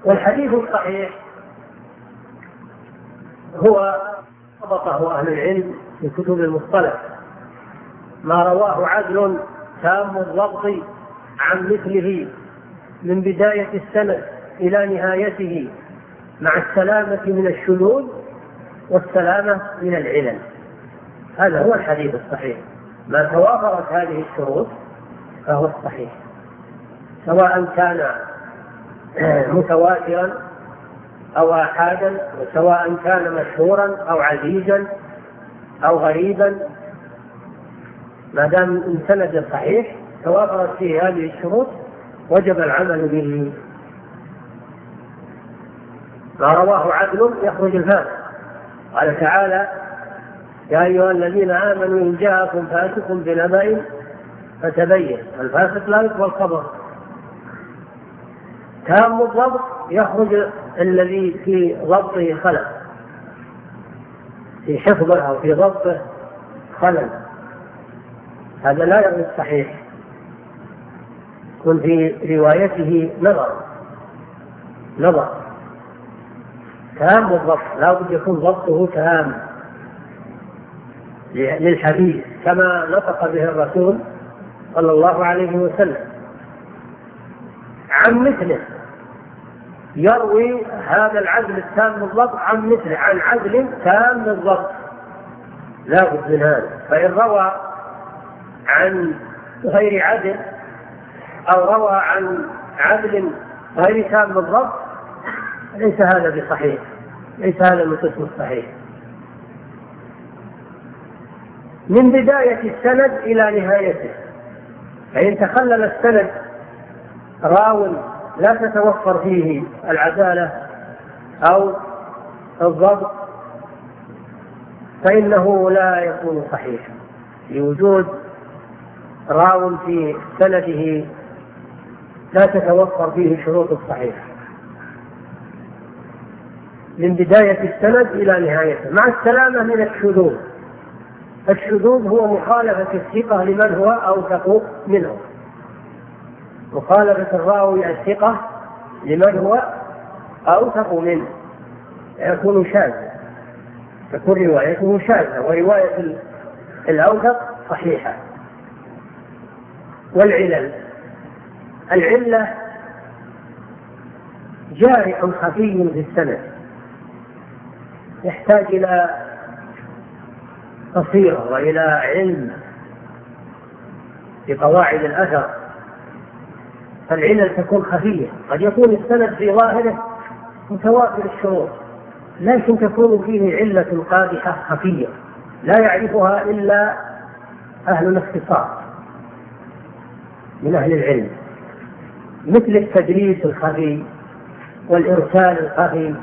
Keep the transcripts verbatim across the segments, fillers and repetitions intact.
والحديث الصحيح هو ضبطه أهل العلم في كتب المصطلح، ما رواه عدل تام الضبط عن مثله من بداية السند إلى نهايته مع السلامة من الشذوذ والسلامة من العلل. هذا هو الحديث الصحيح، ما توافرت هذه الشروط فهو الصحيح، سواء كان متواترا أو آحادا، وسواء كان مشهورا أو عزيزا أو غريبا، ما دام السند صحيح توافرت فيه هذه الشروط وجب العمل به. ما رواه عدل يخرج الفاسق. قال تعالى: يا أيها الذين آمنوا إن جاءكم فاسق بنبأ فتبين. الفاسق لا يقبل خبر. تام الضبط يخرج الذي في ضبطه خلل، في حفظه أو في ضبطه خلل، هذا لا يعني الصحيح، يكون في روايته نظر نظر تام الضبط، لا بد يكون ضبطه تام للحديث كما نطق به الرسول صلى الله عليه وسلم. عن مثله، يروي هذا العدل التام الضبط عن مثله، عن عدل تام الضبط، لا بد من هذا. فإن روى عن غير عدل أو روى عن عدل غير تام الضبط ليس هذا بصحيح، ليس هذا من قسم الصحيح. من بداية السند إلى نهايته، فإن تخلل السند راو لا تتوفر فيه العدالة أو الضبط فإنه لا يكون صحيحا، لوجود راو في سنده لا تتوفر فيه شروط الصحيح من بداية السند إلى نهايته، مع السلامة من الشذوذ. الشذوذ هو مخالفة الثقة لمن هو أوثق منه، مخالفة الراوي الثقة لمن هو أوثق منه، يكون شاذا، تكون روايته شاذة ورواية الأوثق صحيحة. والعلل، العلة جارح خفي في السند يحتاج إلى بصيرة وإلى علم في قواعد الأثر، فالعلل تكون خفية. قد يكون السند في ظاهره متوافر الشروط، لكن تكون فيه علة قادحة خفية لا يعرفها إلا أهل الاختصاص من أهل العلم، مثل التدليس الخفي والإرسال الخفي،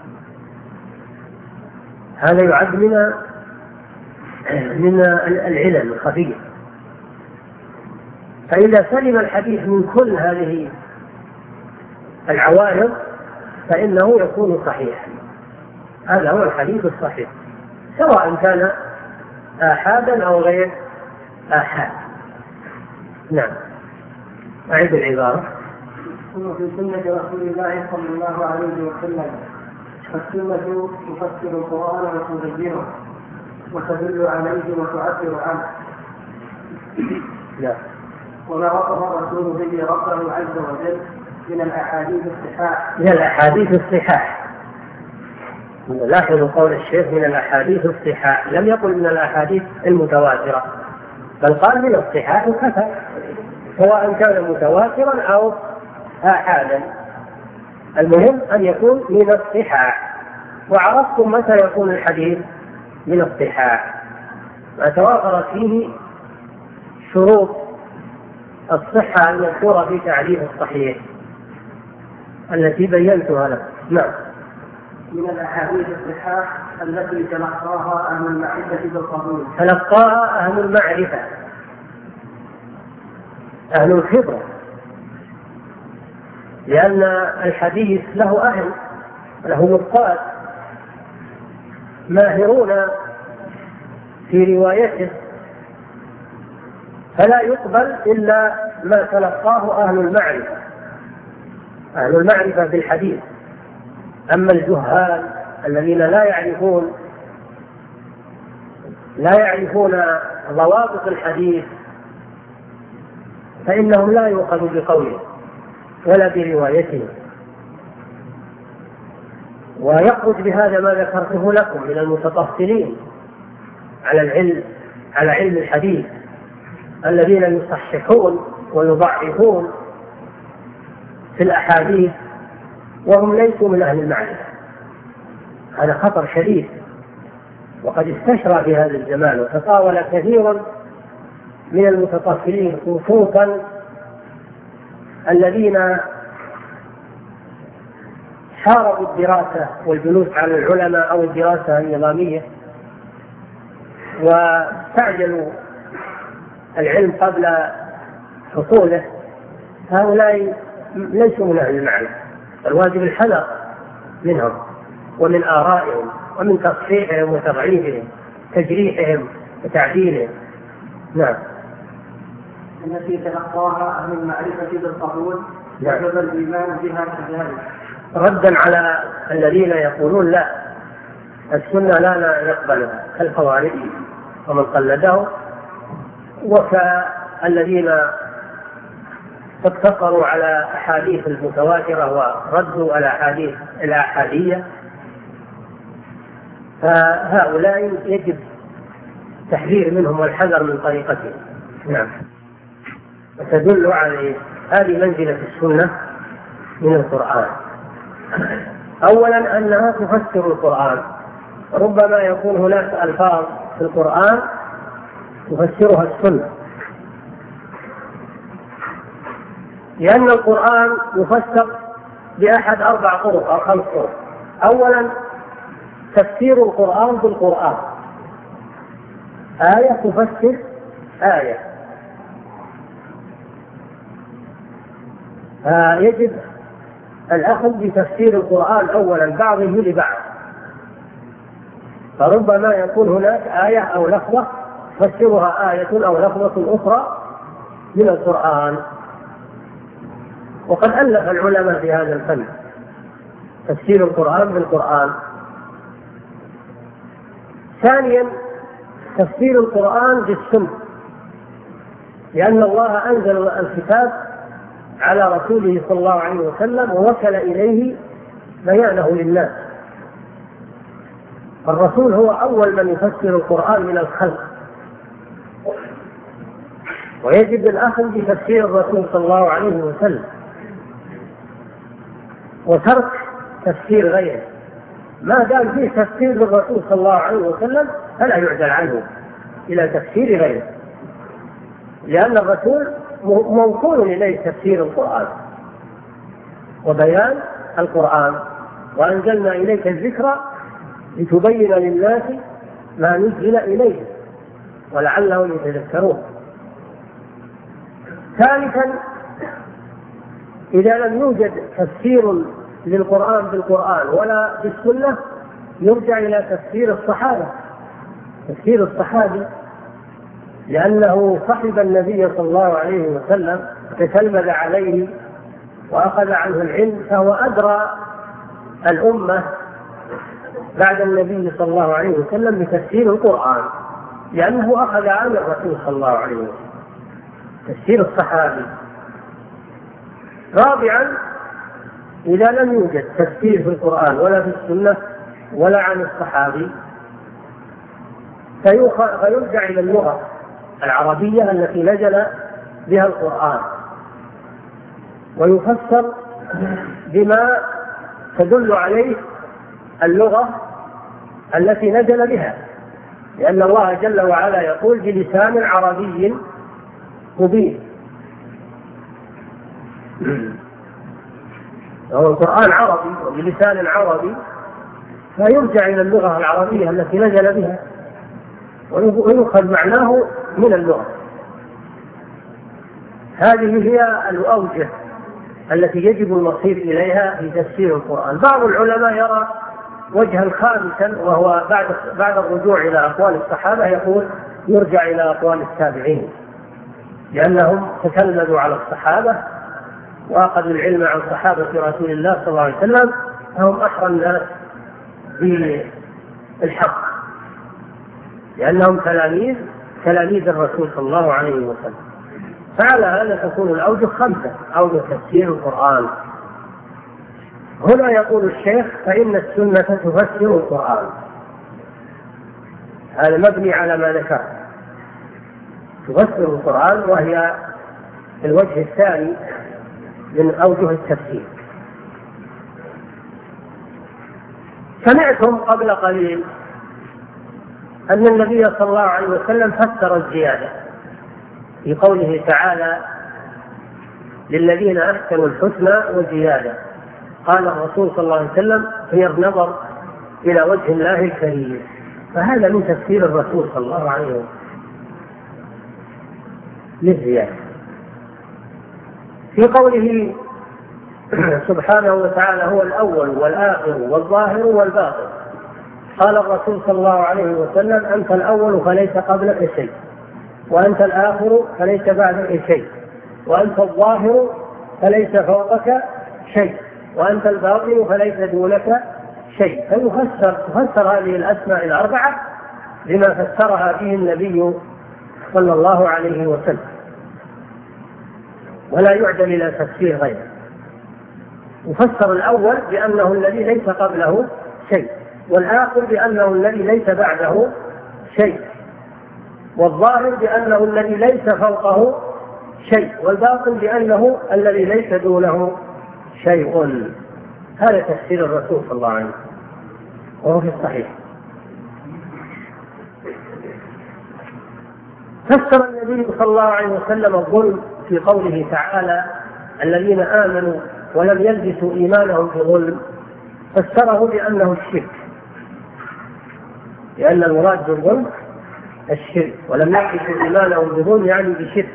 هذا يعد من من العلل الخفية. فإذا سلم الحديث من كل هذه العوارض فإنه يكون صحيحا. هذا هو الحديث الصحيح، سواء كان آحادا أو غير آحاد. نعم، أعيد العبارة. في سنة رسول الله صلى الله عليه وسلم، فالسنة تفسر القرآن وتبينه وتدل عليه وتعبر عنه. لا. وما وصف الرسول به ربه عز وجل من الأحاديث الصحاح. من الأحاديث الصحاح، لاحظوا قول الشيخ من الأحاديث الصحاح، لم يقل من الأحاديث المتواترة، بل قال من الصحاح وكفى، سواء كان متواترا أو آحادا، المهم أن يكون من الصحاح. وعرفتم متى يكون الحديث من الصحاح؟ ما توافرت فيه شروط الصحة المذكورة في تعريف الصحيح التي بينتها لك. نعم. من الأحاديث الصحاح التي تلقاها أهل المعرفة بالقبول. تلقاها أهل المعرفة، أهل الخبرة، لأن الحديث له أهل، له نقاد ماهرون في روايته، فلا يقبل إلا ما تلقاه أهل المعرفة. أهل المعرفة بالحديث. أما الجهال الذين لا يعرفون لا يعرفون ضوابط الحديث فإنهم لا يؤخذوا بقوله ولا بروايته. ويخرج بهذا ما ذكرته لكم من المتطفلين على العلم على علم الحديث الذين يصححون ويضعفون في الأحاديث وهم ليسوا من أهل المعرفة. هذا خطر شديد وقد استشرى في هذا الزمان وتطاول كثيرا من المتطفلين خصوصا الذين حاربوا الدراسة والجلوس على العلماء أو الدراسة النظامية واستعجلوا العلم قبل حصوله. هؤلاء ليسوا من أهل المعرفة. الواجب الحذر منهم ومن آرائهم ومن تصحيحهم وتضعيفهم تجريحهم وتعديلهم. نعم. التي تلقاها أهل المعرفة بالقبول وجب الإيمان بها كذلك. ردا على الذين يقولون لا السنة لا نقبلها كالخوارج ومن قلده وكالذين اقتصروا على أحاديث المتواترة وردوا على أحاديث الآحادية. فهؤلاء يجب التحذير منهم والحذر من طريقتهم. نعم. وتدل على هذه منزلة السنة من القرآن. أولا أنها تفسر القرآن. ربما يكون هناك ألفاظ في القرآن تفسرها السنة لأن القرآن يفسر بأحد أربع طرق أو خمس طرق. أولا تفسير القرآن بالقرآن. آية تفسر آية. فيجب الأخذ بتفسير القرآن أولا بعضه لبعض. فربما يكون هناك آية أو لفظة تفسرها آية أو لفظة أخرى من القرآن. وقد ألف العلماء في هذا الفن تفسير القرآن بالقرآن. ثانيا تفسير القرآن بالسنة لأن الله أنزل الكتاب على رسوله صلى الله عليه وسلم ووكل إليه بيانه للناس. الرسول هو أول من يفسر القرآن من الخلق ويجب الأخذ بتفسير الرسول صلى الله عليه وسلم وترك تفسير غيره. ما دام فيه تفسير للرسول صلى الله عليه وسلم فلا يعدل عنه إلى تفسير غيره لأن الرسول موصول إليه تفسير القرآن وبيان القرآن. وأنزلنا إليك الذكر لتبين للناس ما نزل إليه ولعلهم يتذكرون. ثالثا إذا لم يوجد تفسير للقرآن بالقرآن ولا بالسنة يرجع إلى تفسير الصحابة. تفسير الصحابي لأنه صحب النبي صلى الله عليه وسلم تتلمذ عليه وأخذ عنه العلم فهو أدرى الأمة بعد النبي صلى الله عليه وسلم بتفسير القرآن لأنه أخذ عن الرسول صلى الله عليه وسلم. تفسير الصحابي. رابعا إذا لم يوجد تفسير في القرآن ولا في السنة ولا عن الصحابي فيرجع إلى اللغة العربية التي نزل بها القرآن ويفسر بما تدل عليه اللغة التي نزل بها لأن الله جل وعلا يقول بلسان عربي مبين. هو القرآن عربي وبلسان عربي فيرجع إلى اللغة العربية التي نزل بها ويؤخذ معناه من اللغة. هذه هي الأوجه التي يجب المصير إليها في تفسير القرآن. بعض العلماء يرى وجها خامسا وهو بعد بعد الرجوع إلى أقوال الصحابة يقول يرجع إلى أقوال التابعين لأنهم تتلمذوا على الصحابة وأخذوا العلم عن صحابة رسول الله صلى الله عليه وسلم فهم أحرى الناس بالحق، لأنهم تلاميذ تلاميذ الرسول صلى الله عليه وسلم. فعلى هذا تكون الأوجه خمسة: أوجه تفسير القرآن. هنا يقول الشيخ: فإن السنة تفسر القرآن. هذا مبني على ما ذكر، تفسر القرآن، وهي الوجه الثاني من أوجه التفسير. سمعتم قبل قليل أن النبي صلى الله عليه وسلم فسر الزيادة في قوله تعالى: للذين أحسنوا الحسنى وزيادة. قال الرسول صلى الله عليه وسلم: هي النظر إلى وجه الله الكريم. فهذا من تفسير الرسول صلى الله عليه وسلم للزيادة. في قوله سبحانه وتعالى: هو الأول والآخر والظاهر والباطن. قال الرسول صلى الله عليه وسلم: أنت الأول فليس قبلك شيء، وأنت الآخر فليس بعدك شيء، وأنت الظاهر فليس فوقك شيء، وأنت الباطن فليس دونك شيء. فيفسر تفسر هذه الأسماء الأربعة لما فسرها به النبي صلى الله عليه وسلم، ولا يعدل إلى تفسير غيره. يفسر الأول بأنه الذي ليس قبله شيء، والآخر بأنه الذي ليس بعده شيء، والظاهر بأنه الذي ليس فوقه شيء، والباطن بأنه الذي ليس دونه شيء. هذا تفسير الرسول صلى الله عليه وسلم وهو في الصحيح. فسر النبي صلى الله عليه وسلم الظلم في قوله تعالى: الذين آمنوا ولم يلبسوا إيمانهم بظلم. فسره بأنه الشرك، لأن المراد بالظلم الشرك، ولم يلبسوا إيمانهم بظلم يعني بشرك.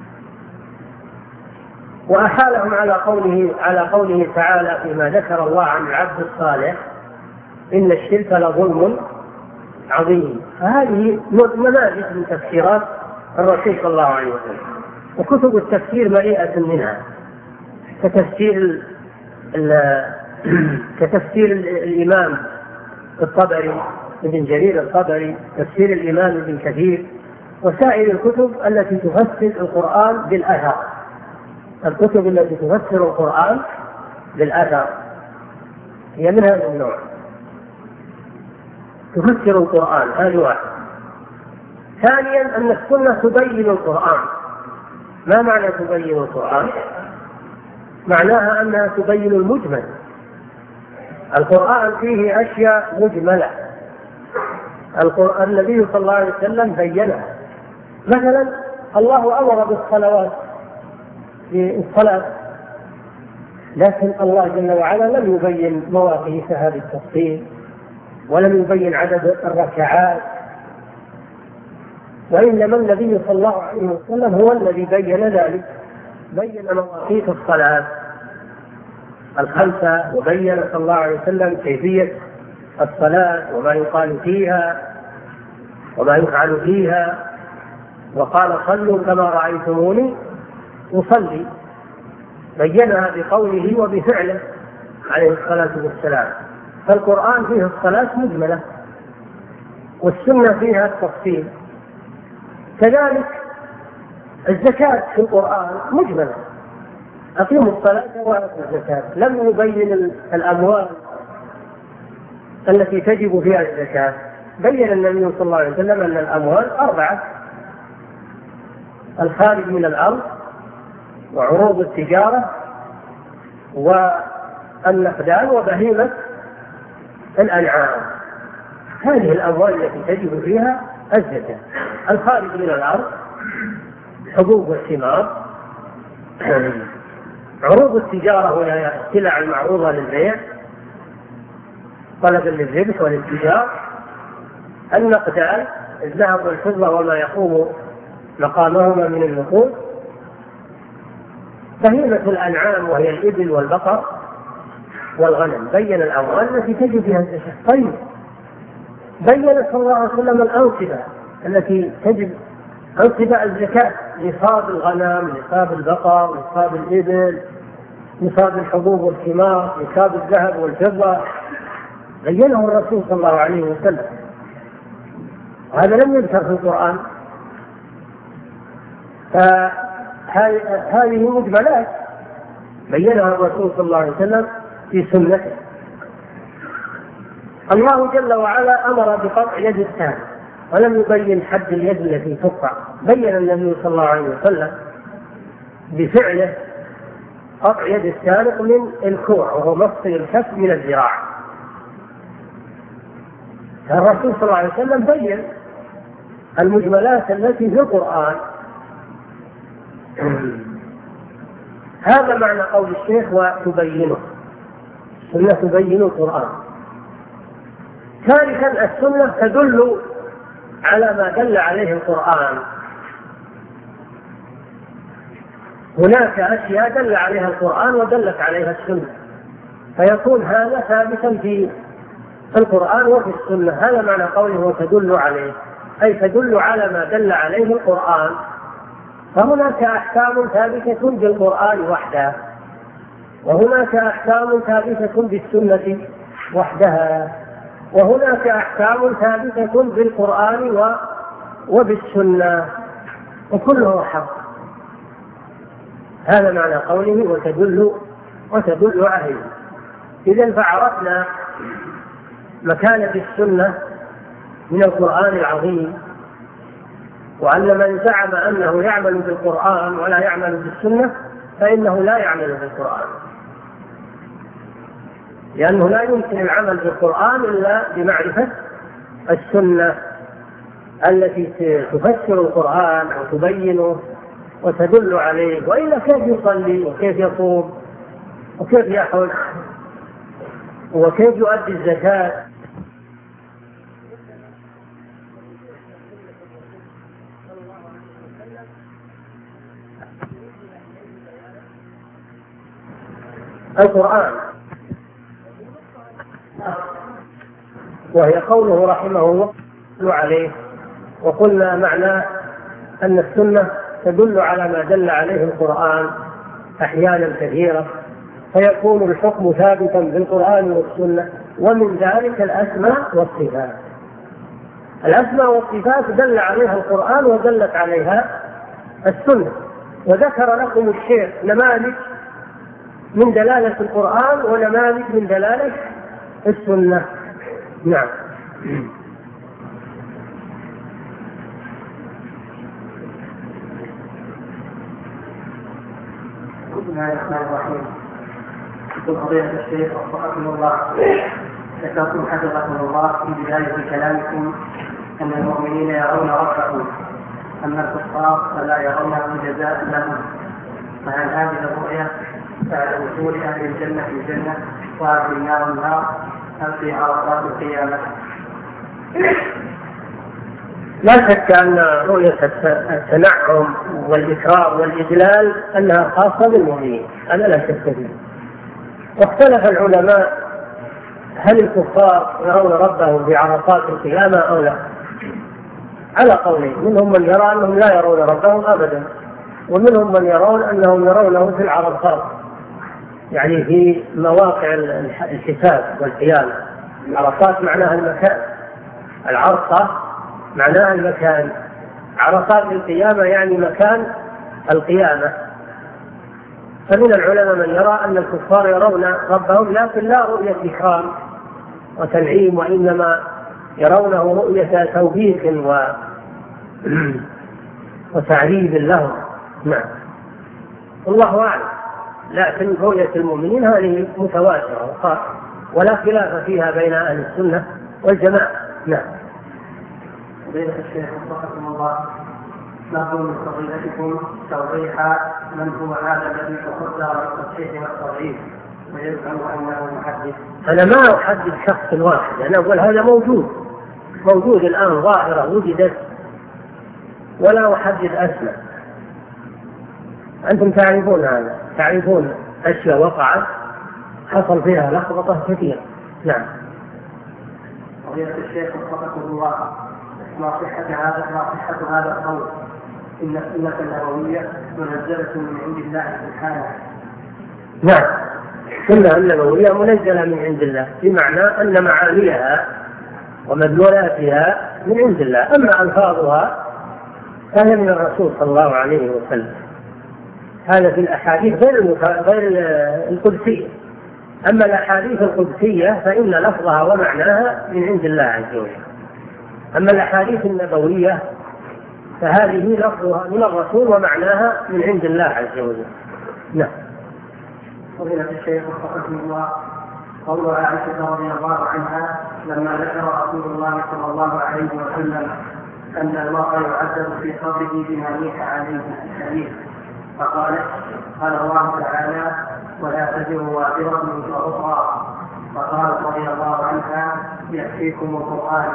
وأحالهم على قوله على قوله تعالى فيما ذكر الله عن العبد الصالح: إن الشرك لظلم عظيم. فهذه نماذج من تفسيرات الرسول صلى الله عليه وسلم، وكتب التفسير مليئة منها، كتفسير كتفسير الإمام الطبري ابن جرير الطبري، تفسير الإمام ابن كثير، وسائر الكتب التي تفسر القرآن بالأثر. الكتب التي تفسر القرآن بالأثر هي من هذا النوع، تفسر القرآن. هذا واحد. ثانيا أن السنة تبين القرآن. ما معنى تبين القرآن؟ معناها أنها تبين المجمل. القرآن فيه أشياء مجملة، القرآن النبي صلى الله عليه وسلم بينها. مثلا الله أمر بالصلوات في الصلاة، لكن الله جل وعلا لم يبين مواقيتها بالتفصيل، ولم يبين عدد الركعات، وإنما النبي صلى الله عليه وسلم هو الذي بين ذلك، بين مواقيت الصلاة الخمسة، وبين صلى الله عليه وسلم كيفية الصلاة وما يقال فيها وما يفعل فيها، وقال: صلوا كما رأيتموني أصلي. بينها بقوله وبفعله عليه الصلاة والسلام. فالقرآن فيه الصلاة مجملة، والسنة فيها التفصيل. كذلك الزكاة في القرآن مجملة: أقيموا الصلاة وآتوا الزكاة. لم يبين الأموال التي تجب فيها الزكاة. بين النبي صلى الله عليه وسلم أن الأموال أربعة: الخارج من الأرض، وعروض التجارة، والنقدان، وبهيمة الأنعام. هذه الأموال التي تجب فيها الزكاة. الخارج من الأرض حبوب والثمار، عروض التجارة وهي السلع المعروضة للبيع طلبا للربح والاتجار، النقدان الذهب والفضة وما يقوم مقامهما من النقود، بهيمة الأنعام وهي الإبل والبقر والغنم. بين الأموال التي تجب فيها الزكاة. طيب بين صلى الله عليه وسلم الأنصبة التي تجب، أنصبة الزكاة: نصاب الغنم، نصاب البقر، نصاب الإبل، نصاب الحبوب والثمار، نصاب الذهب والفضة، بينه الرسول صلى الله عليه وسلم، هذا لم يذكر في القرآن. فهذه مجملات بينها الرسول صلى الله عليه وسلم في سنته. الله جل وعلا أمر بقطع يد السارق ولم يبين حد اليد التي تقطع، بين النبي صلى الله عليه وسلم بفعله قطع يد السارق من الكوع، وهو مفصل الكف من الذراع. الرسول صلى الله عليه وسلم بين المجملات التي في القرآن. هذا معنى قول الشيخ وتبينه، السنة تبين القرآن. ثالثا السنة تدل على ما دل عليه القرآن. هناك أشياء دل عليها القرآن ودلت عليها السنة، فيكون هذا ثابتا في القرآن وفي السنة. هذا معنى قوله وتدل عليه، أي تدل على ما دل عليه القرآن. فهناك أحكام ثابتة بالقرآن وحده، وهناك أحكام ثابتة بالسنة وحدها، وهناك أحكام ثابتة بالقرآن وبالسنة، وكله حق. هذا معنى قوله وتدل وتدل عليه. إذن فعرفنا مكانة السنة من القرآن العظيم، وأن من زعم أنه يعمل بالقرآن ولا يعمل بالسنة فإنه لا يعمل بالقرآن، لأنه لا يمكن العمل بالقرآن إلا بمعرفة السنة التي تفسر القرآن وتبينه وتدل عليه، وإلا كيف يصلي وكيف يصوم وكيف يحج وكيف يؤدي الزكاة. القرآن وهي قوله رحمه الله عليه. وقلنا معنى أن السنة تدل على ما دل عليه القرآن أحيانا كثيرة، فيكون الحكم ثابتا بالقرآن والسنة. ومن ذلك الأسماء والصفات. الأسماء والصفات دل عليها القرآن ودلت عليها السنة، وذكر لكم الشيخ نماذج من دلالة القرآن ونماذج من دلالة السنة. نعم. بسم الله الرحمن الرحيم. يقول فضيلة الشيخ وفقكم الله، ذكرتم حفظكم الله في بداية كلامكم أن المؤمنين يرون ربهم، أما الكفار فلا يرونه جزاء لهم، فهل هذه الرؤية بعد وصول أهل الجنة في الجنة وأهل النار النار أم في عرصات القيامة؟ لا شك أن رؤية التنعم والإكرام والإجلال أنها خاصة بالمؤمنين، هذا لا شك فيه. واختلف العلماء هل الكفار يرون ربهم في عرصات القيامة أو لا، على قولين: منهم من يرى أنهم لا يرون ربهم أبدا، ومنهم من يرون أنهم يرونه في العرصات، يعني في مواقع الحساب والقيامة. العرصات معناها المكان، العرصة معناها المكان، عرصات القيامة يعني مكان القيامة. فمن العلماء من يرى أن الكفار يرون ربهم لكن لا رؤية إكرام وتنعيم، وإنما يرونه رؤية توبيخ و... وتعذيب لهم. نعم، والله أعلم. لكن رؤية المؤمنين هذه متواترة ولا خلاف فيها بين أهل السنة والجماعة. نعم. فضيلة الشيخ وفقكم الله، نرجو من فضيلتكم توضيح من هو هذا الذي تصدر بالتصحيح والتضعيف ويزعم أنه محدث. أنا ما أحدد شخص واحد، أنا أقول هذا موجود موجود الآن، ظاهرة وجدت، ولا أحدد أسماء. أنتم تعرفون هذا، تعرفون أشياء وقعت حصل فيها لخبطة كثيرة. نعم. فضيلة الشيخ وفقكم الله، ما صحة هذا ما صحة هذا القول إن السنة النبوية منزلة من عند الله سبحانه، نعم، السنة النبوية منزلة من عند الله، بمعنى أن معانيها ومدلولاتها من عند الله، أما ألفاظها فهي من الرسول صلى الله عليه وسلم. هذا في الأحاديث غير غير القدسية. أما الأحاديث القدسية فإن لفظها ومعناها من عند الله عز وجل. أما الأحاديث النبوية فهذه لفظها من الرسول ومعناها من عند الله عز وجل. نعم. فضيلة الشيخ وفقكم الله، قول عائشة رضي الله عنها لما ذكر رسول الله صلى الله عليه وسلم أن الله يعذب في قبره بما نيح عليه الحديث، فقالت قال الله تعالى ولا تزر وازرة وزر أخرى، فقالت رضي الله عنها يكفيكم القرآن.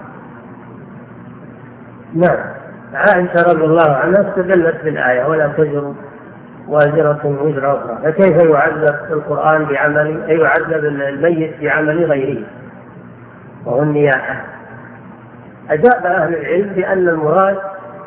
نعم، عائشة رضي الله عنها استدلت بالآية ولا تزر وازرة وزر أخرى، فكيف يعذب القرآن بعمل أي يعذب الميت بعمل غيره وهو النياحة؟ أجاب أهل العلم بأن المراد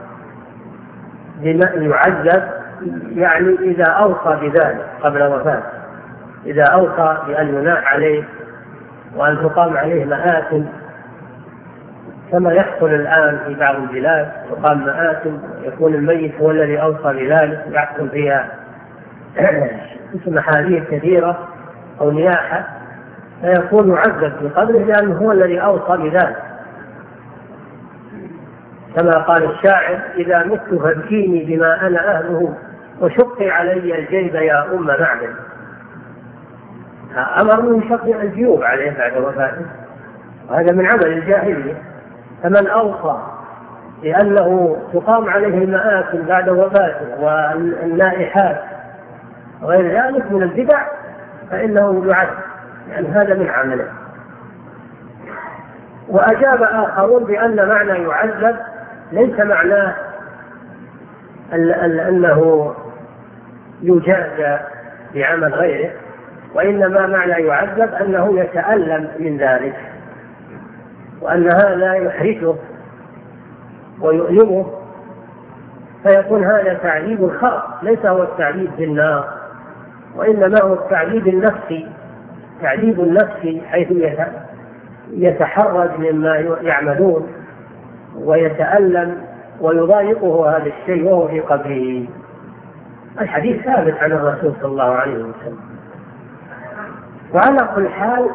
بما يعذب يعني إذا أوصى بذلك قبل وفاته، إذا أوصى بأن يناح عليه وأن تقام عليه مآتم كما يحصل الآن في بعض البلاد، تقام مآتم يكون الميت هو الذي أوصى بذلك يحصل فيها اسم محاذير كثيرة أو نياحة، فيكون يعذب في قبره لأنه هو الذي أوصى بذلك، كما قال الشاعر إذا مت فابكيني بما أنا أهله وشقي علي الجيب يا أم معدن. أمر من شق الجيوب عليه بعد وفاته، وهذا من عمل الجاهلية. فمن أوصى لأنه تقام عليه المآتم بعد وفاته والنائحات وغير ذلك من البدع فإنه يعذب، يعني هذا من عمله. وأجاب آخرون بأن معنى يعذب ليس معناه أنه يجازى بعمل غيره، وإنما معنى يعذب أنه يتألم من ذلك، وأن هذا يحرجه ويؤلمه، فيكون هذا تعذيب خاص ليس هو التعذيب بالنار، وإنما هو التعذيب النفسي، تعذيب النفسي حيث يتحرج مما يعملون ويتألم ويضايقه هذا الشيء وهو في قبره. الحديث ثابت عن الرسول صلى الله عليه وسلم. وعلى كل حال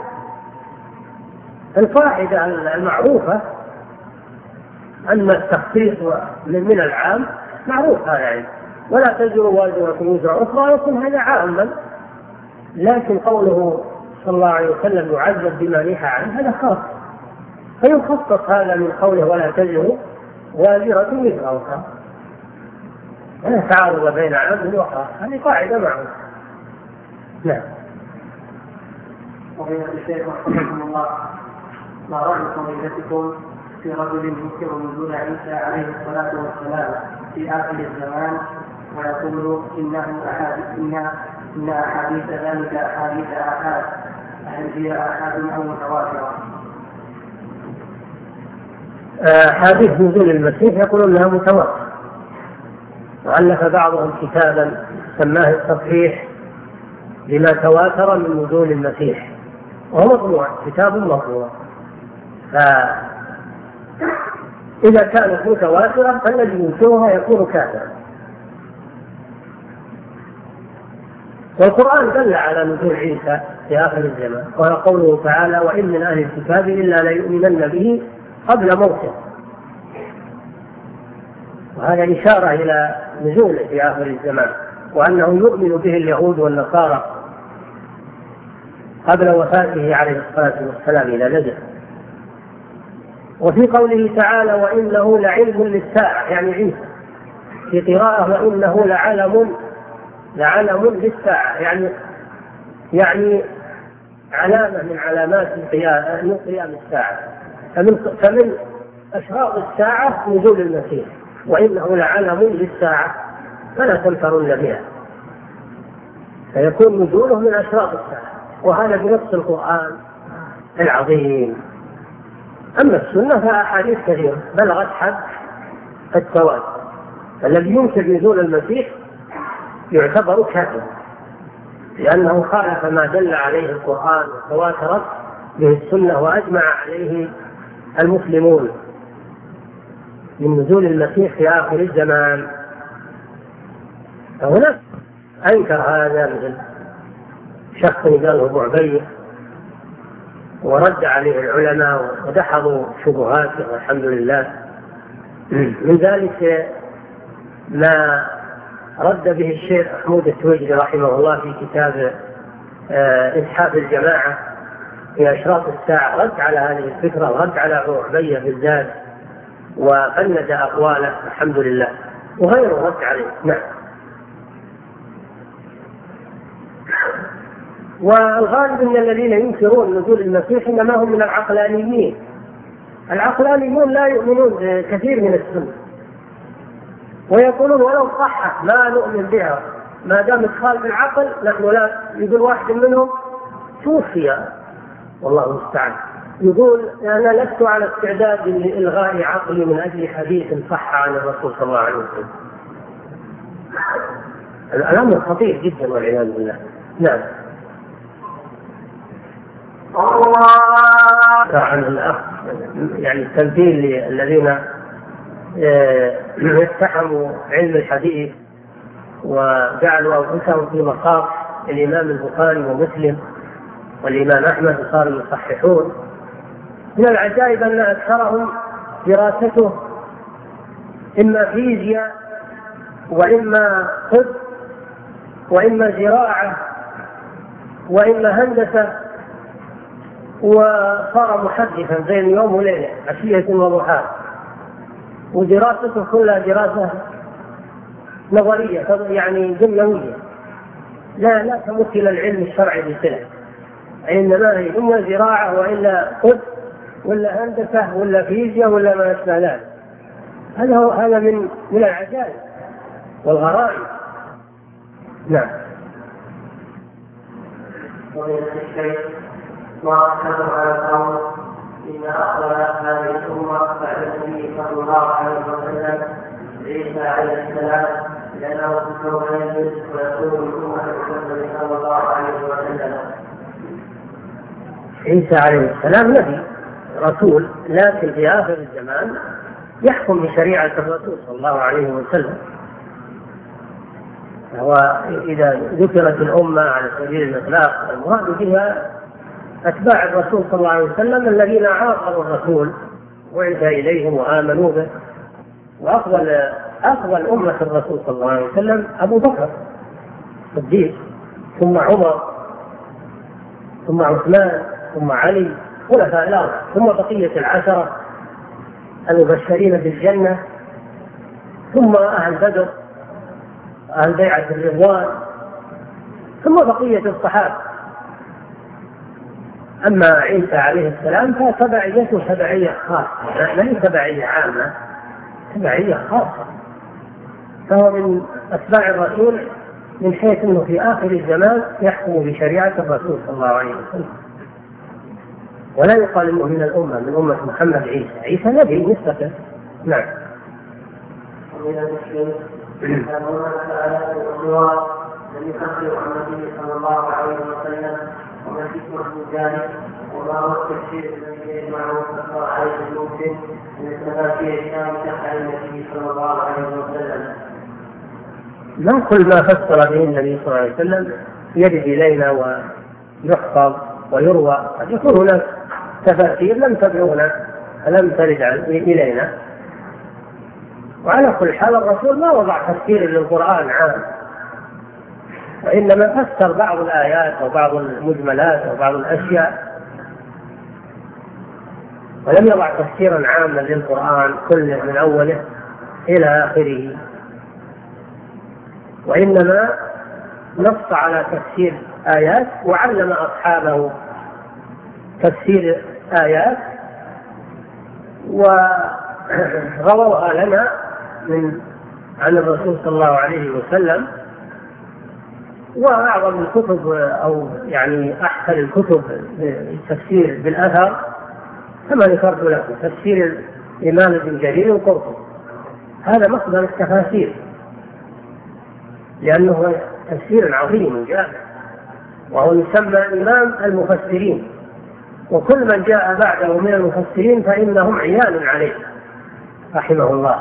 القاعدة المعروفة أن التخصيص من العام معروف هذا يعني، ولا تزر وازرة وزر أخرى يكون هذا عاما، لكن قوله صلى الله عليه وسلم يعذب بما نهى عنه هذا خاص، فيخصص هذا من قوله ولا تزر وازرة وزر أخرى، لا تعارض بين عام وخاص، هذه قاعدة معروفة. نعم. وفضيلة الشيخ رحمكم الله، ما رأي فضيلتكم في رجل ينكر نزول عيسى عليه الصلاة والسلام في آخر الزمان ويقول إنه أحاديث إن إن أحاديث ذلك أحاديث آحاد، هل هي آحاد أو متواترة؟ أحاديث نزول المسيح يقولون أنها متواترة، وألف بعضهم كتابا سماه التصحيح لما تواتر من نزول المسيح، وهو مطبوع، كتاب مطبوع. فإذا كانت متواترة فالذي ينكرها يكون كافرا. والقرآن دل على نزول عيسى في آخر الزمان، وهو قوله تعالى وإن من أهل الكتاب إلا ليؤمنن به قبل موته، وهذا إشارة إلى نزوله في آخر الزمان، وأنه يؤمن به اليهود والنصارى قبل وفاته عليه الصلاة والسلام إلى نزل. وفي قوله تعالى وإنه لعلم للساعة يعني عيسى، في قراءة وإنه لعلم لعلم للساعة يعني يعني علامة من علامات قيام الساعة. فمن, فمن أشراط الساعة نزول المسيح، وإنه لعلم للساعة فلا تمترن بها، فيكون نزوله من أشراط الساعة، وهذا بنص القرآن العظيم. أما السنة فأحاديث كثيرة بلغت حد التواتر، الذي ينكر نزول المسيح يعتبر كافرا، لأنه خالف ما دل عليه القرآن وتواترت به السنة وأجمع عليه المسلمون من نزول المسيح في آخر الزمان. فهناك أنكر هذا مثل شخص قاله أبو عبيد ورد عليه العلماء ودحضوا شبهاته والحمد لله. من ذلك ما رد به الشيخ محمود التويجري رحمه الله في كتاب إسحاق الجماعة في أشراط الساعة، رد على هذه الفكرة ورد على أبو عبيد بالذات وفند أقواله الحمد لله، وغيره رد عليه. نعم. والغالب من الذين ينكرون نزول المسيح إنما هم من العقلانيين. العقلانيون لا يؤمنون كثير من السنة ويقولون ولو صح ما نؤمن بها ما دام خالف العقل نحن لا. يقول واحد منهم توفي والله المستعان يقول أنا لست على استعداد لإلغاء عقلي من أجل حديث صح عن الرسول صلى الله عليه وسلم. الأمر خطير جدا والعياذ بالله. نعم. عن الأخ يعني التمثيل للذين اتحموا علم الحديث وجعلوا أنفسهم في مقام الإمام البخاري ومسلم والإمام أحمد صاروا يصححون. من العجائب أن أكثرهم دراسته إما فيزياء وإما طب وإما زراعة وإما هندسة، وصار محدثا بين يوم وليلة عشية وضحاها، ودراسته كلها دراسة نظرية يعني دنيوية لا لا تمثل العلم الشرعي بصلة، إنما هي إما زراعة وإلا طب ولا هندسة ولا فيزياء ولا ما أشبه ذلك. هذا هو هذا من من العجائب والغرائب. نعم. وأحمد على القول إن أفضل هذه الأمة بعد النبي صلى الله عليه وسلم عيسى عليه السلام، لأنه سوف ينزل ويكون الأمة محمد صلى الله عليه وسلم. عيسى عليه السلام نبي رسول، لكن في آخر الزمان يحكم بشريعة الرسول صلى الله عليه وسلم. وإذا ذكرت الأمة على سبيل الإطلاق المراد بها أتباع الرسول صلى الله عليه وسلم الذين عاصروا الرسول وعد إليهم وآمنوا به. وأفضل أفضل أمة الرسول صلى الله عليه وسلم أبو بكر الصديق، ثم عمر، ثم عثمان، ثم علي، خلفاء الأربعة، ثم بقية العشرة المبشرين بالجنة، ثم أهل بدر، أهل بيعة الرضوان، ثم بقية الصحابة. أما عيسى عليه السلام فتبعيته تبعية خاصة، لا هي تبعية عامة، تبعية خاصة، فهو من أتباع الرسول من حيث أنه في آخر الزمان يحكم بشريعة الرسول صلى الله عليه وسلم، ولا يقال أنه من الأمة من أمة محمد عيسى. عيسى نبي نسبة. نعم. لم يخبر عن النبي صلى الله عليه وسلم وما فكره ذلك وما هو التفسير الذي يجمعه فقط عليه الممكن من التفاسير الشاملة على النبي صلى الله عليه وسلم. ما كل ما فسر به النبي صلى الله عليه وسلم يرد إلينا ويحفظ ويروى، قد يكون هناك تفاسير لم تبلغنا لم ترد إلينا. وعلى كل حال الرسول ما وضع تفسير للقرآن عام، وإنما فسر بعض الآيات أو بعض المجملات أو بعض الأشياء، ولم يضع تفسيرا عاما للقرآن كله من أوله إلى آخره، وإنما نص على تفسير آيات وعلم أصحابه تفسير آيات ورووها لنا من عن الرسول صلى الله عليه وسلم. وأعظم الكتب أو يعني أحسن الكتب التفسير بالأثر كما ذكرت لكم تفسير الإمام ابن جرير القرطبي، هذا مصدر التفاسير لأنه تفسير عظيم جامع وهو يسمى إمام المفسرين، وكل من جاء بعده من المفسرين فإنهم عيال عليه رحمه الله.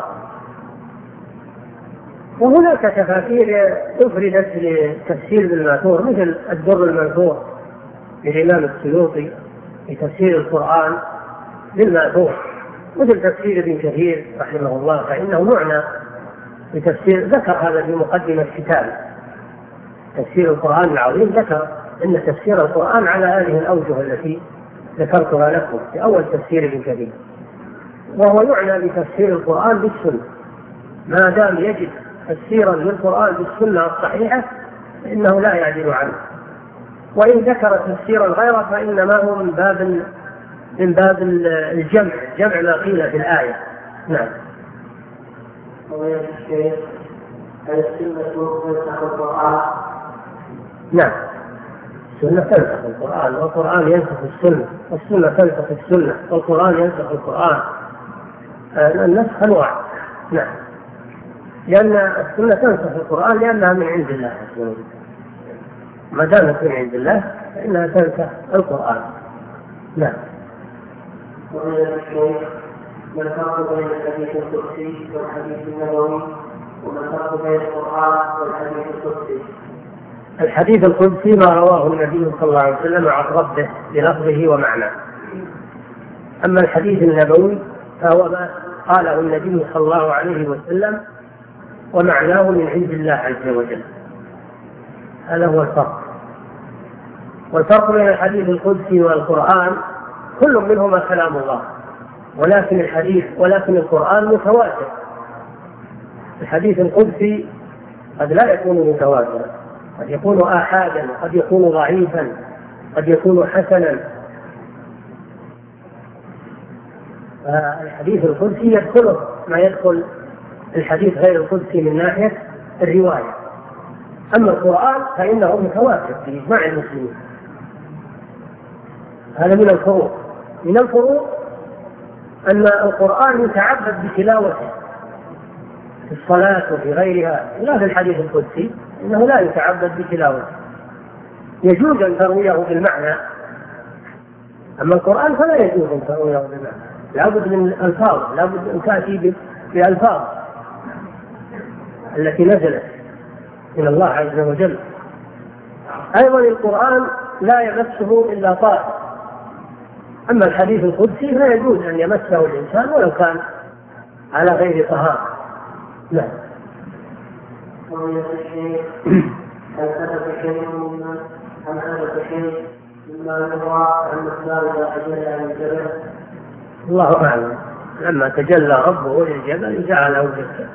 وهناك تفاسير أفردت لتفسير بالماثور مثل الدر المنثور للإمام السيوطي في تفسير القرآن بالماثور، مثل تفسير ابن كثير رحمه الله فإنه معنى بتفسير، ذكر هذا في مقدمة كتابه تفسير القرآن العظيم، ذكر أن تفسير القرآن على هذه الأوجه التي ذكرتها لكم في أول تفسير ابن كثير. وهو يعنى بتفسير القرآن بالسنة، ما دام يجد تفسيرا للقرآن بالسنة الصحيحة فإنه لا يعدل عنه، وإن ذكر تفسيرا غيره فإنما هو من باب من باب الجمع، جمع ما قيل في الآية. نعم. نعم، السنة تنسخ القرآن، والقرآن ينسخ السنة، والسنة تنسخ السنة، والقرآن ينسخ القرآن. النسخ أنواع. نعم، لأن السنة تنسخ القرآن لأنها من عند الله، ما دامت من عند الله فإنها تنسخ القرآن. نعم. ما الفرق بين الحديث القدسي والحديث النبوي؟ وما الفرق بين القرآن والحديث القدسي؟ الحديث القدسي ما رواه النبي صلى الله عليه وسلم عن ربه بلفظه ومعناه. أما الحديث النبوي فهو ما قاله النبي صلى الله عليه وسلم ومعناه من عند الله عز وجل. هذا هو الفرق. والفرق بين الحديث القدسي والقرآن كل منهما كلام الله، ولكن الحديث ولكن القرآن متواتر. الحديث القدسي قد لا يكون متواترا، قد يكون آحادا، قد يكون ضعيفا، قد يكون حسنا. الحديث القدسي يدخله ما يدخل الحديث غير القدسي من ناحية الرواية. أما القرآن فإنه متواتر بإجماع المسلمين. هذا من الفروق. من الفروق أن القرآن يتعبد بتلاوته في الصلاة وفي غيرها، لا في الحديث القدسي إنه لا يتعبد بتلاوته، يجوز أن ترويه بالمعنى. أما القرآن فلا يجوز أن ترويه بالمعنى، لابد من الألفاظ، لابد أن تأتي بألفاظ التي نزلت من الله عز وجل. أيضا القرآن لا يمسه إلا طاهر، أما الحديث القدسي فيجوز أن يمسه الإنسان ولو كان على غير طهارة. لا. هل ثبت شيء مما هل ثبت شيء مما يروى عن مقدار إذا تجلى عن الجبل؟ الله أعلم. لما تجلى ربه للجبل جعله جدا،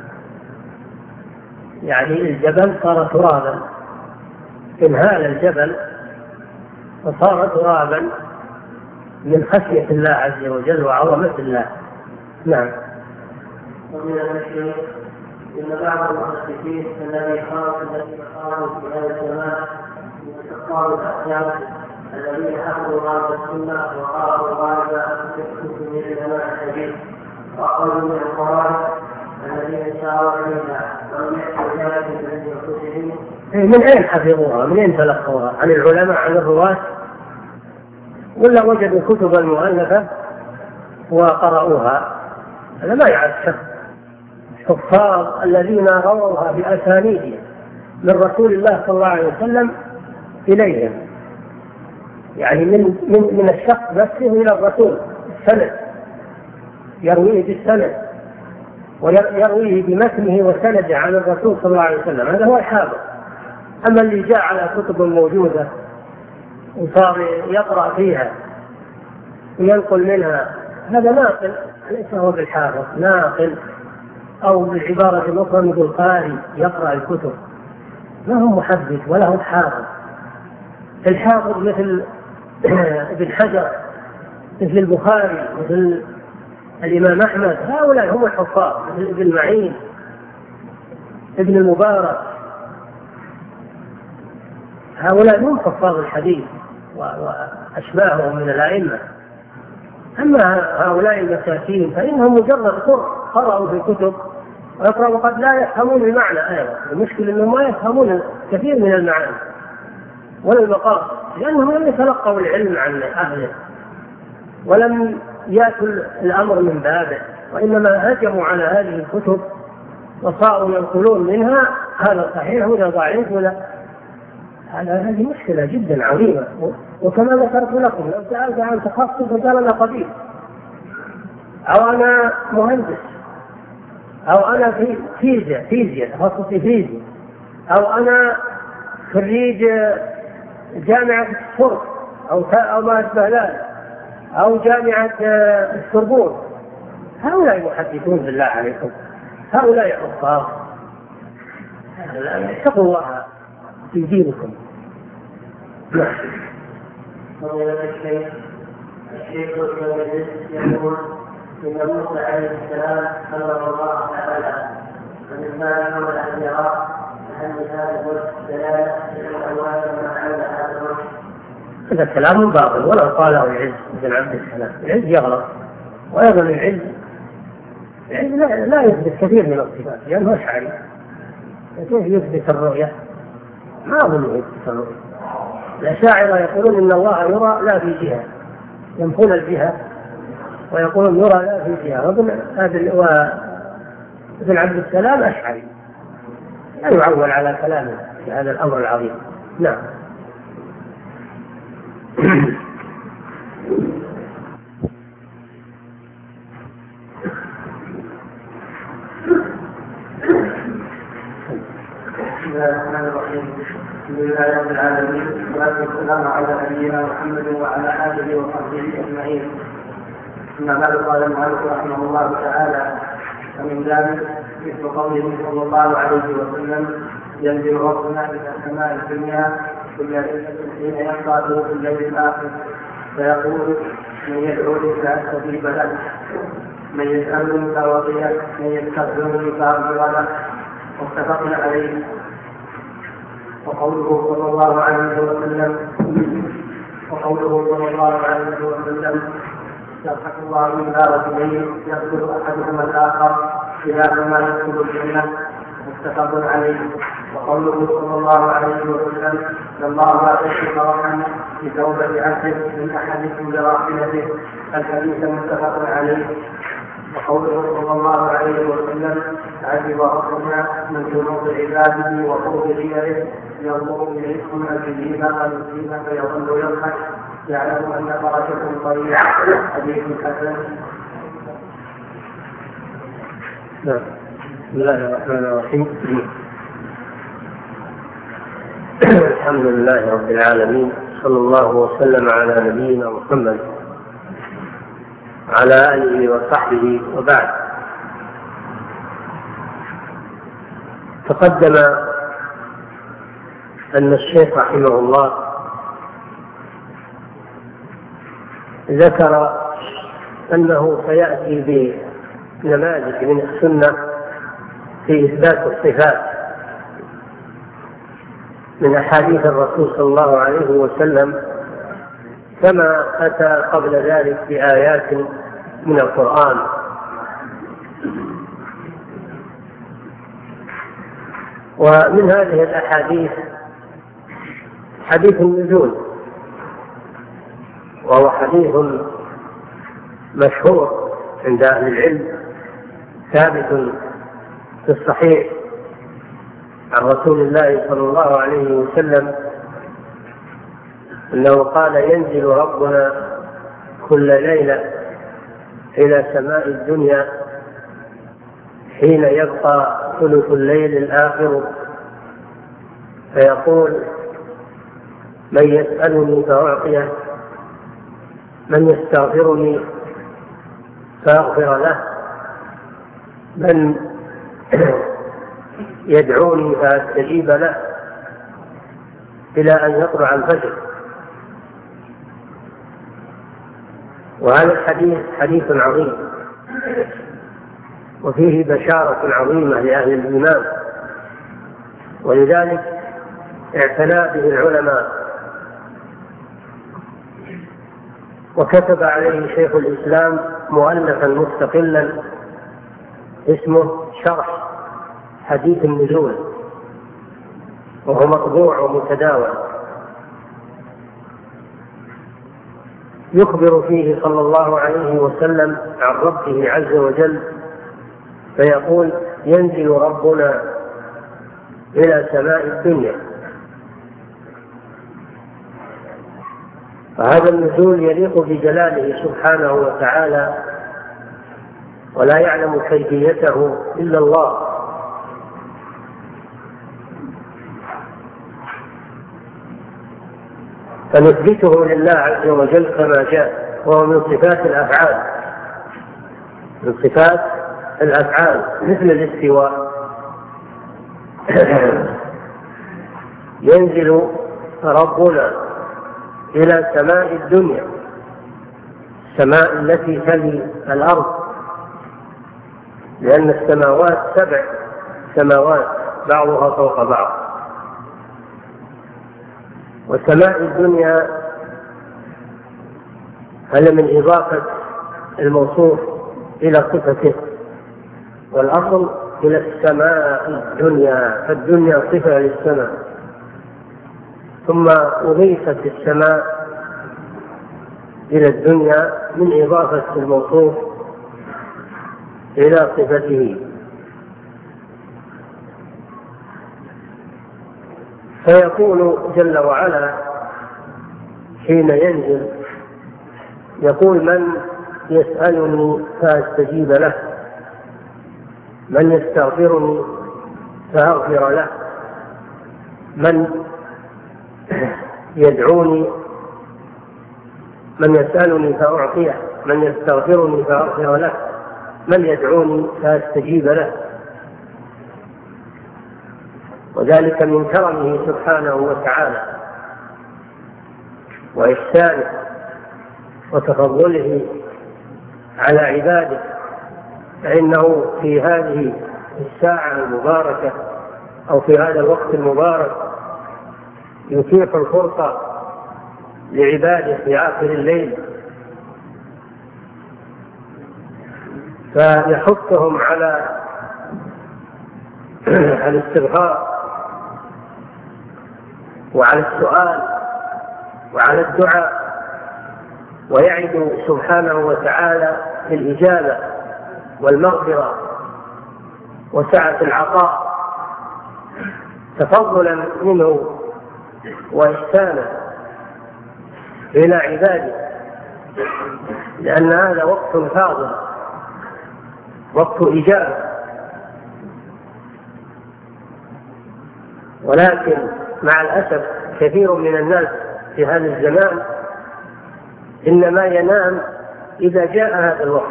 يعني الجبل صار ترابا، انهال الجبل وصار ترابا من خشية الله عز وجل وعظمة الله. نعم. ومن المشهور إن بعض المحدثين الذي قال الذين قالوا في هذا الزمان من استقرار الأحكام الذين حفظوا هذا السنة وقالوا غالبا كتب من علماء الحديث وأخذوا من القواعد الذين ساروا عليها ولم يحفظوا ذلك من أنفسهم. من أين حفظوها؟ من أين تلقوها؟ عن العلماء، عن الرواة، ولا وجدوا كتبا مؤلفة وقرأوها؟ هذا ما يعرف. الحفاظ الذين رووها بأسانيدهم من رسول الله صلى الله عليه وسلم إليهم، يعني من من من الشخص نفسه إلى الرسول السند، يرويه بالسند ويرويه بمتنه وسنده عن الرسول صلى الله عليه وسلم، هذا هو الحافظ. أما اللي جاء على كتب موجودة وصار يقرأ فيها وينقل منها، هذا ناقل، ليس هو بالحافظ، ناقل، أو بالعبارة الأخرى مثل قارئ يقرأ الكتب، ما هو محدث ولا هو حافظ. الحافظ مثل ابن حجر، مثل البخاري، مثل الإمام أحمد، هؤلاء هم الحفاظ، مثل ابن معين، ابن المبارك، هؤلاء هم حفاظ الحديث وأشباههم من الأئمة. أما هؤلاء المساكين فإنهم مجرد قرأوا في الكتب ويقرأوا وقد لا يفهمون المعنى أيضا. المشكلة أنهم ما يفهمون كثير من المعاني، ولا المقاصد، لأنهم لم يتلقوا العلم عن أهله ولم يأتوا الأمر من بابه، وإنما هجموا على هذه الكتب وصاروا ينقلون منها هذا صحيح ولا ضعيف ولا هذا. هذه مشكلة جدا عظيمة. وكما ذكرت لكم لو سألت عن تخصص قال أنا طبيب أو أنا مهندس أو أنا في فيزياء فيزياء تخصصي فيزياء أو أنا خريج جامعة الشرق أو أو ما أشبه ذلك أو جامعة السربون، هؤلاء محدثون بالله عليكم، هؤلاء حفاظ. اتقوا الله في دينكم. الشيخ الشيخ يقول إن موسى عليه السلام أمر الله تعالى فمما حول الأنبياء هل هذا الوجه دلالة إلى الأموال وما حول هذا الوجه؟ هذا كلام باطل ولو قاله العز بن عبد السلام. العز يغلط، وأيضا العز لا, لا يثبت كثير من الصفات لأنه يعني أشعري، كيف يثبت الرؤية؟ ما أظن يثبت الرؤية. الأشاعرة يقولون إن الله يرى لا في جهة، ينفون الجهة ويقولون يرى لا في جهة. وابن عبد السلام أشعري، لا يعول على كلامه في هذا الأمر العظيم. نعم. بسم الله الرحمن الرحيم. الحمد لله رب العالمين والصلاة والسلام على نبينا محمد وعلى آله وصحبه أجمعين. أما بعد قال المؤلف رحمه الله تعالى: ومن ذلك مثل قوله صلى الله عليه وسلم: ينزل ربنا إلى السماء الدنيا كل ليلة حين يبقى في الليل الآخر فيقول: من يدعوني فأستجيب له، من يسألني فأعطيه، من يستغفرني فأغفر له. متفق عليه. وقوله صلى الله عليه وسلم وقوله صلى الله عليه وسلم: يضحك الله من رجلين يقتل احدهما الاخر كلاهما يدخل الجنه. متفق عليه. وقوله صلى الله عليه وسلم: الله يشفي رحمه بتوبه عبد من احدكم براحلته. الحديث متفق عليه. وقوله صلى الله عليه وسلم: عجب ربنا من ذنوب عباده وقرب دياره ينظر اليكم الجديد فيصيب فيظل يضحك يعلم ان فرجكم طريق. حديث حسن. بسم الله الرحمن الرحيم. الحمد لله رب العالمين، صلى الله وسلم على نبينا محمد على آله وصحبه. وبعد، تقدم أن الشيخ رحمه الله ذكر أنه سيأتي بنماذج من السنة في إثبات الصفات من أحاديث الرسول صلى الله عليه وسلم، كما أتى قبل ذلك بآيات من القرآن. ومن هذه الأحاديث حديث النزول، وهو حديث مشهور عند أهل العلم، ثابت في الصحيح عن رسول الله صلى الله عليه وسلم أنه قال: ينزل ربنا كل ليلة إلى سماء الدنيا حين يبقى ثلث الليل الآخر فيقول: من يسألني فأعطيه، من يستغفرني فأغفر له، من يدعوني فأستجيب له، إلى أن يطلع الفجر. وهذا الحديث حديث عظيم، وفيه بشارة عظيمة لأهل الإيمان، ولذلك اعتنى به العلماء. وكتب عليه شيخ الإسلام مؤلفا مستقلا اسمه شرح حديث النزول، وهو مطبوع ومتداول. يخبر فيه صلى الله عليه وسلم عن ربه عز وجل فيقول: ينزل ربنا إلى سماء الدنيا. فهذا النزول يليق بجلاله سبحانه وتعالى، ولا يعلم كيفيته إلا الله. فنثبته لله عز وجل كما جاء، وهو من صفات الأفعال، من صفات الأفعال مثل الاستواء. ينزل ربنا إلى سماء الدنيا، السماء التي تلي الأرض، لأن السماوات سبع سماوات بعضها فوق بعض، وسماء الدنيا هل من إضافة الموصوف إلى صفته، والأصل إلى السماء الدنيا، فالدنيا صفة للسماء، ثم أضيفت السماء إلى الدنيا من إضافة الموصوف إلى صفته. فيقول جل وعلا حين ينزل، يقول: من يسألني فأستجيب له، من يستغفرني فأغفر له، من يدعوني، من يسألني فأعطيه، من يستغفرني فأغفر له، من يدعوني فأستجيب له. وذلك من كرمه سبحانه وتعالى وإحسانه وتفضله على عباده، فإنه في هذه الساعة المباركة أو في هذا الوقت المبارك يتيح الفرصة لعباده في آخر الليل، فيحثهم على الاستغفار وعلى السؤال وعلى الدعاء، ويعد سبحانه وتعالى بالإجابة والمغفرة وسعة العطاء تفضلا منه وإحسانا إلى عباده، لأن هذا وقت فاضل، وقت إجابة. ولكن مع الأسف كثير من الناس في هذا الزمان إنما ينام إذا جاء هذا الوقت،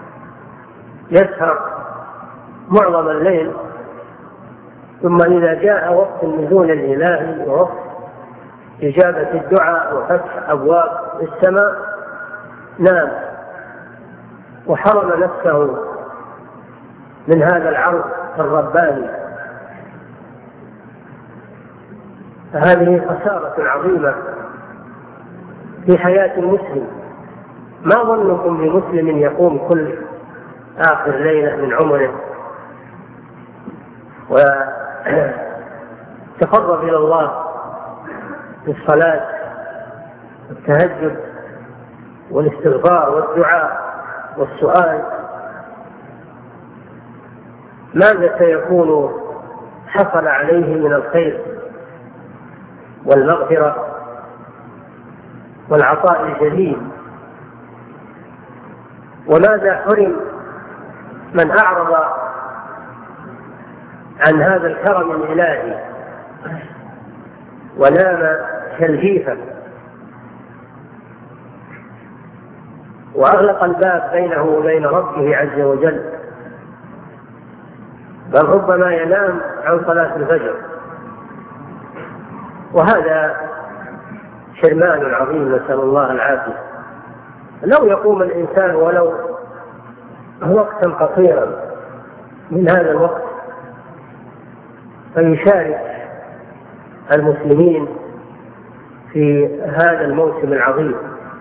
يسهر معظم الليل، ثم إذا جاء وقت النزول الإلهي ووقت إجابة الدعاء وفتح أبواب السماء نام وحرم نفسه من هذا العرض الرباني. فهذه خسارة عظيمة في حياة المسلم. ما ظنكم بمسلم يقوم كل آخر ليلة من عمره ويتقرب إلى الله بالصلاة والتهجد والاستغفار والدعاء والسؤال؟ ماذا سيكون حصل عليه من الخير والمغفرة والعطاء الجليل؟ وماذا حرم من أعرض عن هذا الكرم الإلهي ونام كالجيفة وأغلق الباب بينه وبين ربه عز وجل، بل ربما ينام عن صلاة الفجر؟ وهذا حرمان عظيم، نسأل الله العافية. لو يقوم الإنسان ولو وقتا قصيرا من هذا الوقت فيشارك المسلمين في هذا الموسم العظيم،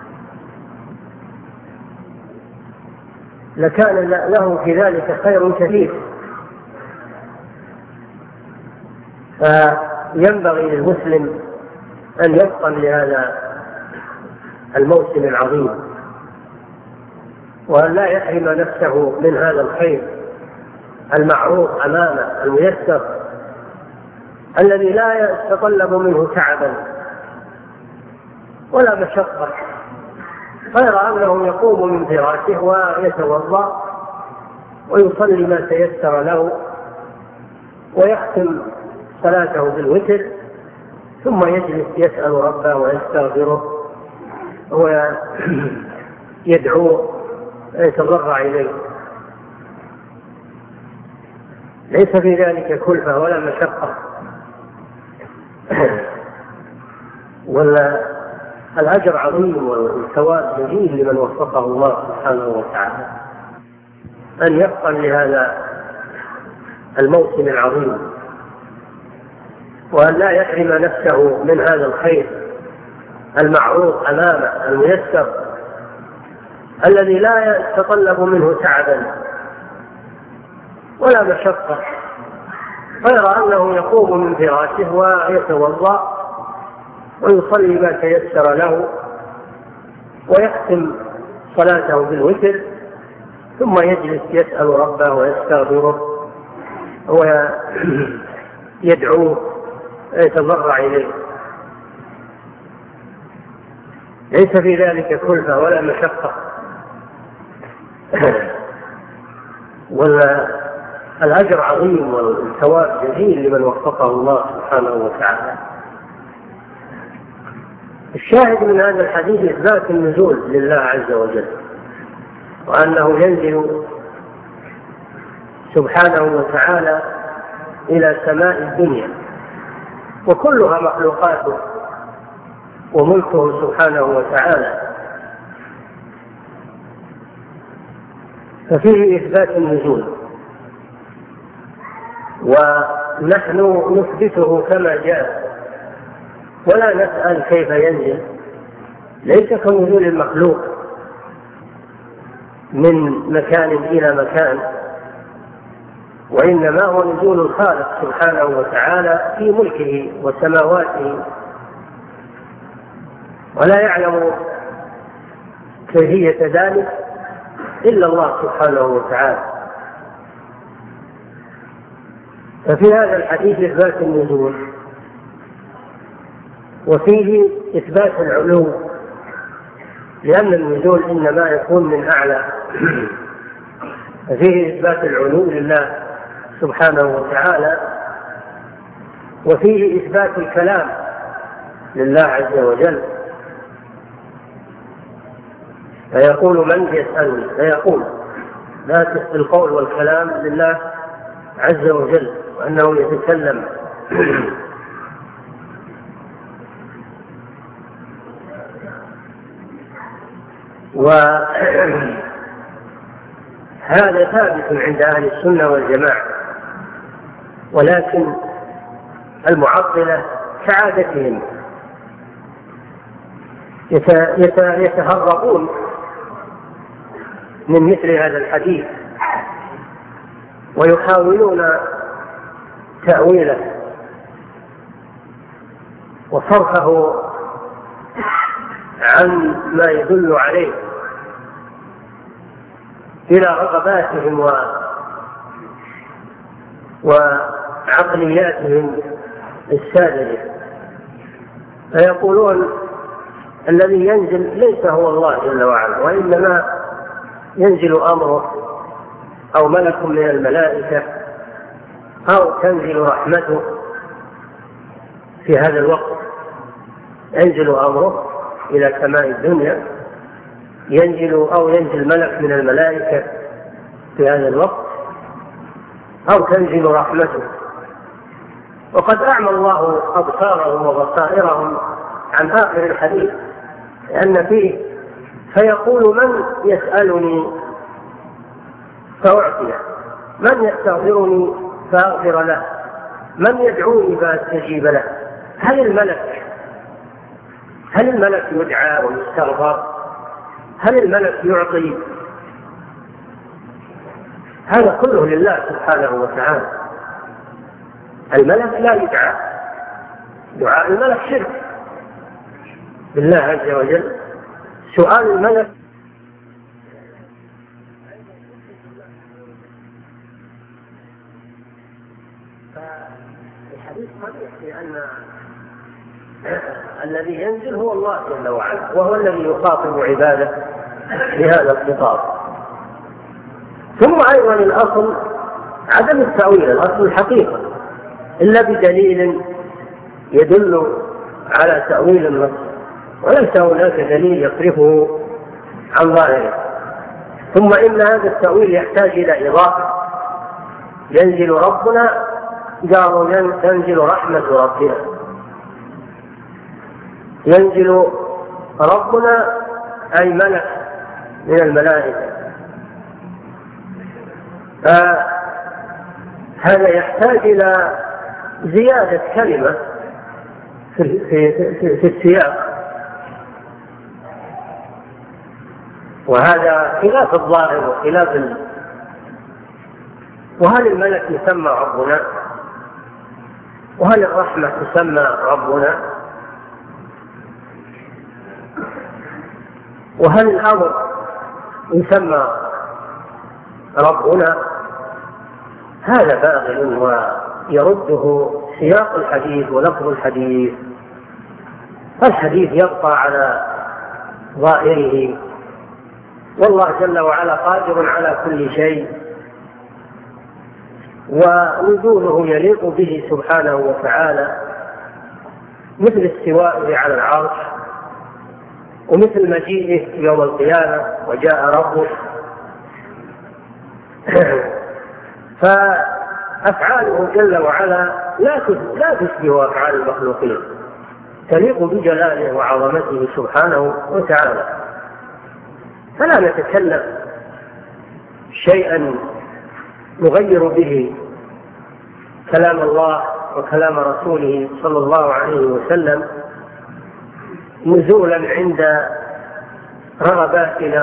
لكان له في ذلك خير كثير. فينبغي للمسلم أن يفطن لهذا الموسم العظيم، وأن لا يحرم نفسه من هذا الخير المعروض أمامه الميسر الذي لا يتطلب منه تعبا ولا مشقة، غير أنه يقوم من فراشه ويتوضأ ويصلي ما تيسر له ويختم صلاته بالوتر، ثم يجلس يسأل ربه ويستغفره ويدعوه ويتضرع إليه. ليس في ذلك كلفة ولا مشقة، ولا الأجر عظيم والثواب جميل لمن وفقه الله سبحانه وتعالى أن يفطن لهذا الموسم العظيم، وأن لا يحرم نفسه من هذا الخير المعروض أمامه الميسر الذي لا يتطلب منه تعبا ولا مشقة، غير أنه يقوم من فراشه ويتوضأ ويصلي ما تيسر له ويختم صلاته بالوتر، ثم يجلس يسأل ربه ويستغفره ويدعوه ويتضرع إليه. ليس في ذلك كلفة ولا مشقة، ولا الأجر عظيم والثواب جزيل لمن وفقه الله سبحانه وتعالى. الشاهد من هذا الحديث إثبات النزول لله عز وجل، وأنه ينزل سبحانه وتعالى إلى سماء الدنيا، وكلها مخلوقاته وملكه سبحانه وتعالى، ففيه إثبات النزول، ونحن نثبته كما جاء ولا نسأل كيف ينزل، ليس كنزول المخلوق من مكان إلى مكان، وإنما هو نزول الخالق سبحانه وتعالى في ملكه وسماواته، ولا يعلم كيفية ذلك إلا الله سبحانه وتعالى. ففي هذا الحديث إثبات النزول، وفيه إثبات العلو، لأن النزول إنما يكون من أعلى، ففيه إثبات العلو لله سبحانه وتعالى، وفيه إثبات الكلام لله عز وجل، فيقول من يسألني، فيقول ذات القول والكلام لله عز وجل، وأنه يتكلم. وهذا ثابت عند أهل السنة والجماعة، ولكن المعطلة كعادتهم يتهربون من مثل هذا الحديث ويحاولون تأويله وصرفه عن ما يدل عليه إلى رغباتهم و... وعقلياتهم الساذجة، فيقولون الذي ينزل ليس هو الله جل وعلا، وإنما ينزل أمره أو ملك من الملائكة أو تنزل رحمته في هذا الوقت، ينزل أمره إلى سماء الدنيا، ينزل أو ينزل ملك من الملائكة في هذا الوقت، أو تنزل رحمته. وقد أعمى الله أبصارهم وبصائرهم عن آخر الحديث، لأن فيه فيقول من يسألني فأعطيه، من يستغفرني فأغفر له، من يدعوني فأستجيب له. هل الملك هل الملك يدعى ويستغفر؟ هل الملك يعطي؟ هذا كله لله سبحانه وتعالى. الملك لا يدعى، دعاء الملك شرك بالله عز وجل، سؤال الملك فالحديث صريح بأن الذي ينزل هو الله جل وعلا، وهو الذي يخاطب عباده بهذا الخطاب. ثم أيضا الأصل عدم التأويل، الأصل الحقيقة، إلا بدليل يدل على تأويل النص، وليس هناك دليل يصرفه عن ظاهره. ثم إن هذا التأويل يحتاج إلى إضافة. ينزل ربنا، قالوا تنزل رحمة ربنا، ينزل ربنا أي ملك من الملائكة. فهذا يحتاج إلى زيادة كلمة في, في, في, في السياق، وهذا خلاف الظاهر وخلاف ال... وهل الملك يسمى ربنا؟ وهل الرحمة تسمى ربنا؟ وهل الأمر يسمى ربنا؟ هذا باطل ويرده سياق الحديث ولفظ الحديث. الحديث يبقى على ظاهره، والله جل وعلا قادر على كل شيء، ونزوله يليق به سبحانه وتعالى، مثل استوائه على العرش، ومثل مجيئه يوم القيامة وجاء ربه. فأفعاله جل وعلا لا تشبه أفعال المخلوقين، تليق بجلاله وعظمته سبحانه وتعالى. فلا نتكلم شيئا نغير به كلام الله وكلام رسوله صلى الله عليه وسلم نزولا عند رغباتنا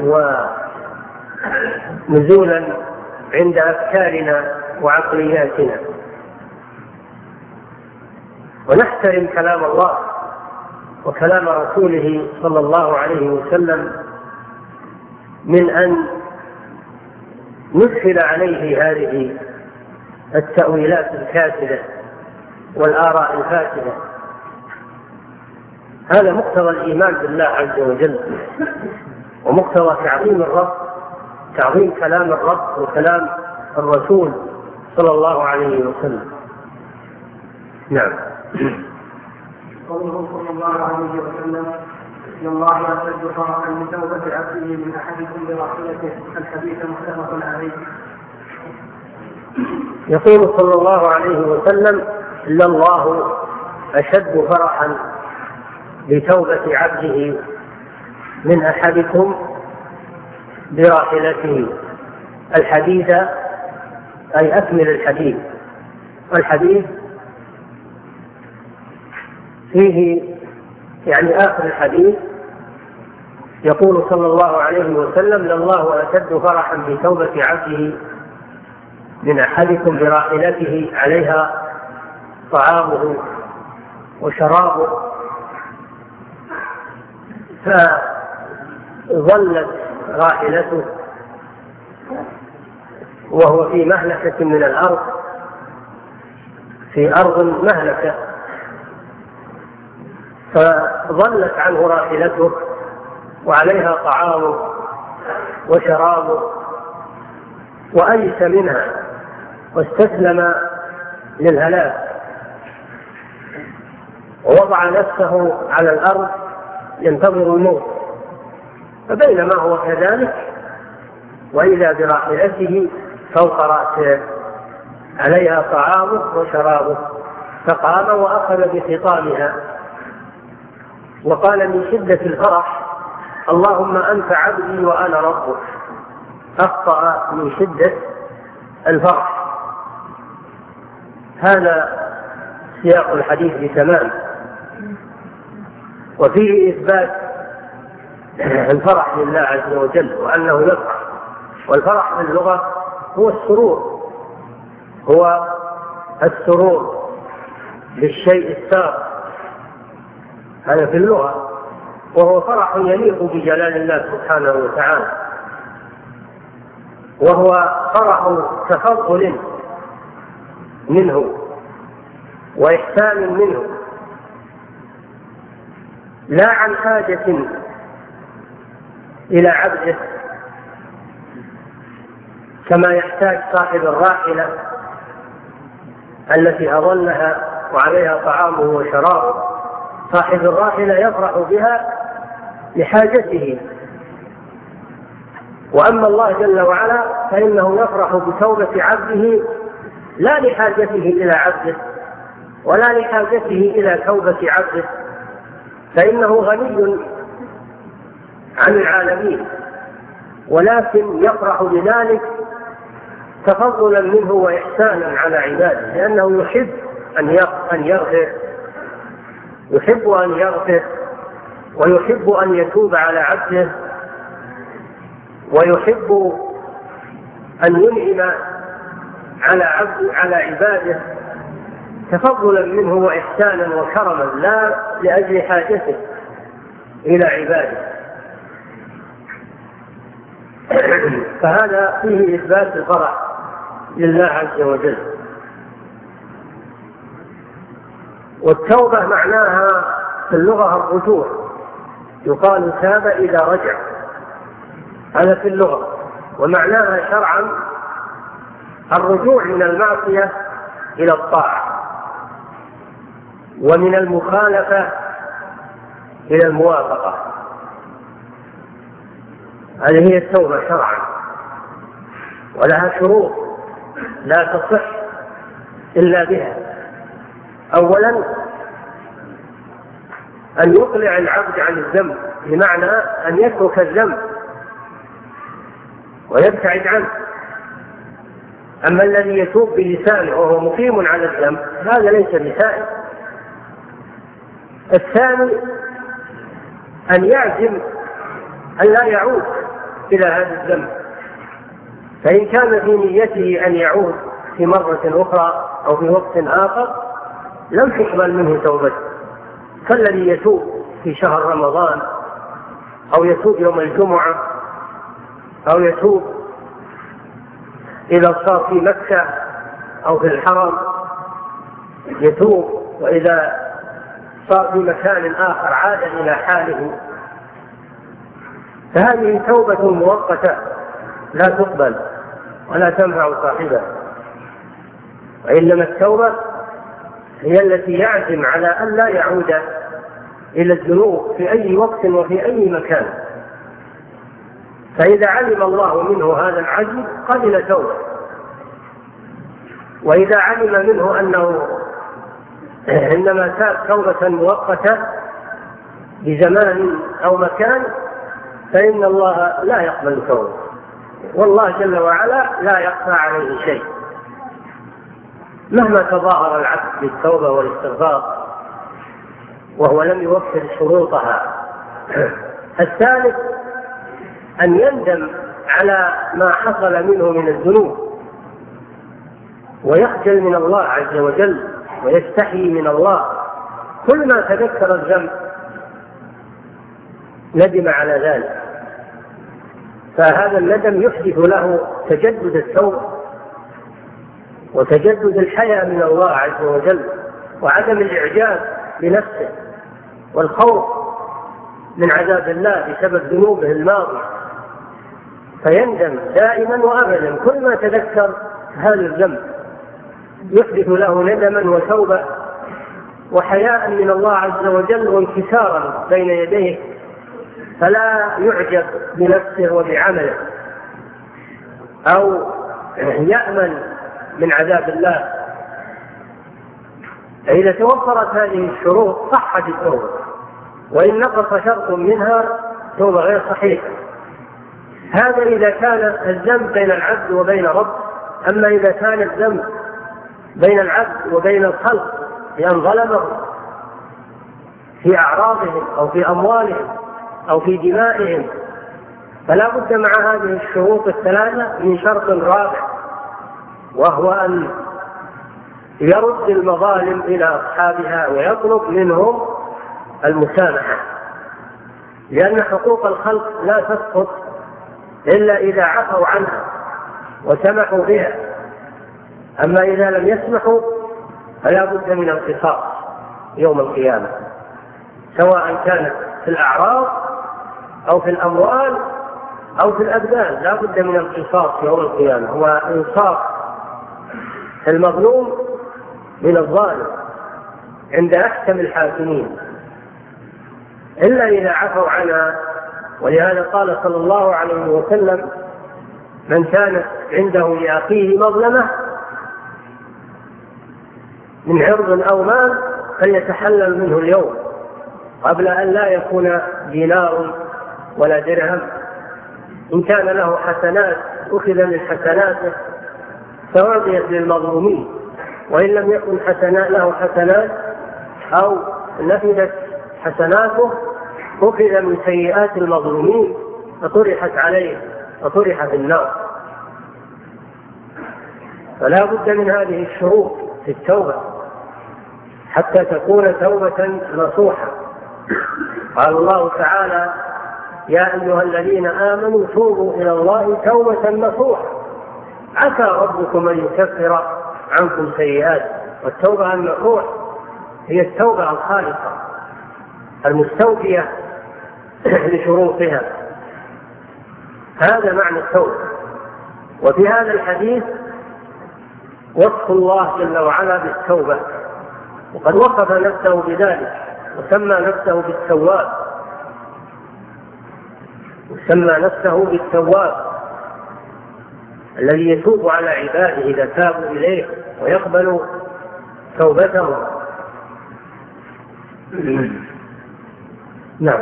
ونزولا عند أفكارنا وعقلياتنا، ونحترم كلام الله وكلام رسوله صلى الله عليه وسلم من أن ندخل عليه هذه التأويلات الكاسدة والآراء الفاسدة. هذا مقتضى الإيمان بالله عز وجل، ومقتضى تعظيم الرب، تعظيم كلام الرب وكلام الرسول صلى الله عليه وسلم. نعم. قوله صلى الله عليه وسلم: إن الله يشد فرحا بتوبة عبده من أحدكم براحلته، الحديث متفق عليه. يقول صلى الله عليه وسلم: إن الله أشد فرحا بتوبة عبده من أحدكم براحلته، الحديث أي أكمل الحديث. الحديث فيه يعني آخر الحديث يقول صلى الله عليه وسلم: لله أشد فرحا بتوبة عبده من أحدكم براحلته عليها طعامه وشرابه، فظلت راحلته وهو في مهلكة من الأرض، في أرض مهلكة، فظلت عنه راحلته وعليها طعامه وشرابه، وأيس منها واستسلم للهلاك، ووضع نفسه على الأرض ينتظر الموت. فبينما هو كذلك وإذا براحلته فوق رأسه عليها طعامه وشرابه، فقام وأخذ بخطامها وقال من شدة الفرح: اللهم أنت عبدي وأنا ربك. أخطأ من شدة الفرح. هذا سياق الحديث بتمام، وفيه إثبات الفرح لله عز وجل وأنه يفرح. والفرح في اللغة هو السرور، هو السرور بالشيء السار، هذا في اللغة. وهو فرح يليق بجلال الله سبحانه وتعالى، وهو فرح تفضل منه وإحسان منه، لا عن حاجة إلى عبده كما يحتاج صاحب الراحلة التي أظلها وعليها طعامه وشرابه. صاحب الراحلة يفرح بها لحاجته، وأما الله جل وعلا فإنه يفرح بتوبة عبده لا لحاجته إلى عبده ولا لحاجته إلى توبة عبده، فإنه غني عن العالمين، ولكن يفرح بذلك تفضلا منه وإحسانا على عباده، لأنه يحب أن يغفر يحب أن يغفر ويحب أن يتوب على عبده، ويحب أن ينعم على عبده على عباده تفضلا منه وإحسانا وكرما، لا لأجل حاجته إلى عباده. فهذا فيه إثبات الفرح لله عز وجل. والتوبة معناها في اللغة الرجوع، يقال تاب إذا رجع، هذا في اللغة. ومعناها شرعا الرجوع من المعصية إلى الطاعة، ومن المخالفة إلى الموافقة. هذه هي التوبة شرعا، ولها شروط لا تصح إلا بها. أولا أن يقلع العبد عن الذنب، بمعنى أن يترك الذنب ويبتعد عنه. أما الذي يتوب بلسانه وهو مقيم على الذنب هذا ليس بتائب. الثاني أن يعزم أن لا يعود إلى هذا الذنب، فإن كان في نيته أن يعود في مرة أخرى أو في وقت آخر لم تقبل منه توبته، كالذي يتوب في شهر رمضان أو يتوب يوم الجمعة أو يتوب إذا صار في مكة أو في الحرم يتوب، وإذا صار في مكان آخر عاد إلى حاله. فهذه توبة مؤقتة لا تقبل ولا تنفع صاحبها، وإنما التوبة هي التي يعزم على أن لا يعود إلى الذنوب في أي وقت وفي أي مكان. فإذا علم الله منه هذا العزم قبل توبة، وإذا علم منه أنه إنما تاب توبة مؤقتة بزمان أو مكان فإن الله لا يقبل توبة، والله جل وعلا لا يخفى عليه شيء مهما تظاهر العبد بالتوبة والاستغفار وهو لم يوفر شروطها. الثالث أن يندم على ما حصل منه من الذنوب ويخجل من الله عز وجل ويستحي من الله، كل ما تذكر الذنب ندم على ذلك. فهذا الندم يحدث له تجدد التوبة وتجدد الحياء من الله عز وجل وعدم الإعجاب بنفسه والخوف من عذاب الله بسبب ذنوبه الماضية، فيندم دائما وأبدا كل ما تذكر هذا الذنب، يحدث له ندما وتوبة وحياء من الله عز وجل وانكسارا بين يديه، فلا يعجب بنفسه وبعمله أو يأمن من عذاب الله. إذا توفرت هذه الشروط صحت التوبة، وإن نقص شرط منها توبة غير صحيحة. هذا إذا كان الذنب بين العبد وبين رب. أما إذا كان الذنب بين العبد وبين الخلق بأن ظلمهم في أعراضهم أو في أموالهم أو في دمائهم، فلا بد مع هذه الشروط الثلاثة من شرط رابع، وهو أن يرد المظالم إلى أصحابها ويطلب منهم المسامحة. لأن حقوق الخلق لا تسقط إلا إذا عفوا عنها وسمحوا بها، أما إذا لم يسمحوا فلا بد من القصاص يوم القيامة، سواء كانت في الأعراض أو في الأموال أو في الأبدان، لا بد من القصاص يوم القيامة، هو إنصاف المظلوم من الظالم عند أحكم الحاكمين، إلا إذا عفوا عنها. ولهذا قال صلى الله عليه وسلم: من كانت عنده لأخيه مظلمة من عرض أو مال فليتحلل منه اليوم قبل أن لا يكون دينار ولا درهم. إن كان له حسنات أخذ من حسناته فأعطيت للمظلومين، وإن لم يكن حسنات له حسنات أو نفذت حسناته أخذ من سيئات المظلومين فطرحت عليه فطرح في النار. فلا بد من هذه الشروط في التوبة حتى تكون توبة نصوحة. قال الله تعالى: يا أيها الذين آمنوا توبوا إلى الله توبة نصوحة عسى ربكم أن يكفر عنكم سيئات. والتوبة النصوح هي التوبة الخالصة المستوفية لشروطها، هذا معنى التوبة. وفي هذا الحديث وصف الله جل وعلا بالتوبة، وقد وصف نفسه بذلك وسمى نفسه بالتواب وسمى نفسه بالتواب الذي يتوب على عباده إذا تابوا إليه ويقبل توبتهم. نعم.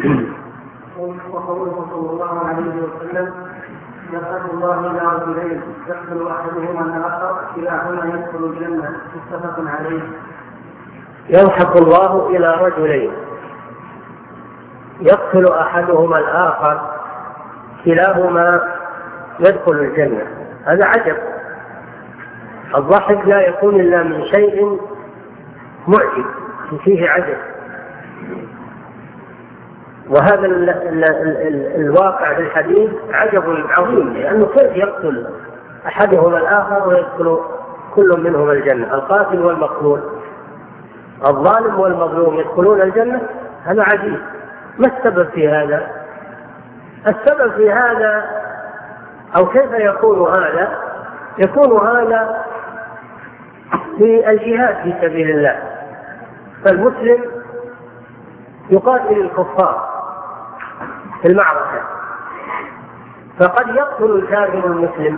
وقوله صلى الله عليه وسلم: يرحم الله إلى رجلين يقتل أحدهما الآخر كلاهما يدخل الجنة، متفق عليه. يرحم الله إلى رجلين يقتل أحدهما الآخر كلاهما يدخل الجنة. هذا عجب. الضحك لا يكون إلا من شيء معجب فيه عجب، وهذا ال ال ال الواقع في الحديث عجب عظيم، لأنه كيف يقتل أحدهما الآخر ويدخل كل منهما الجنة؟ القاتل والمقتول، الظالم والمظلوم يدخلون الجنة؟ هذا عجيب. ما السبب في هذا؟ السبب في هذا أو كيف يكون هذا؟ يكون هذا في الجهاد في سبيل الله، فالمسلم يقاتل الكفار في المعركة، فقد يقتل الكافر المسلم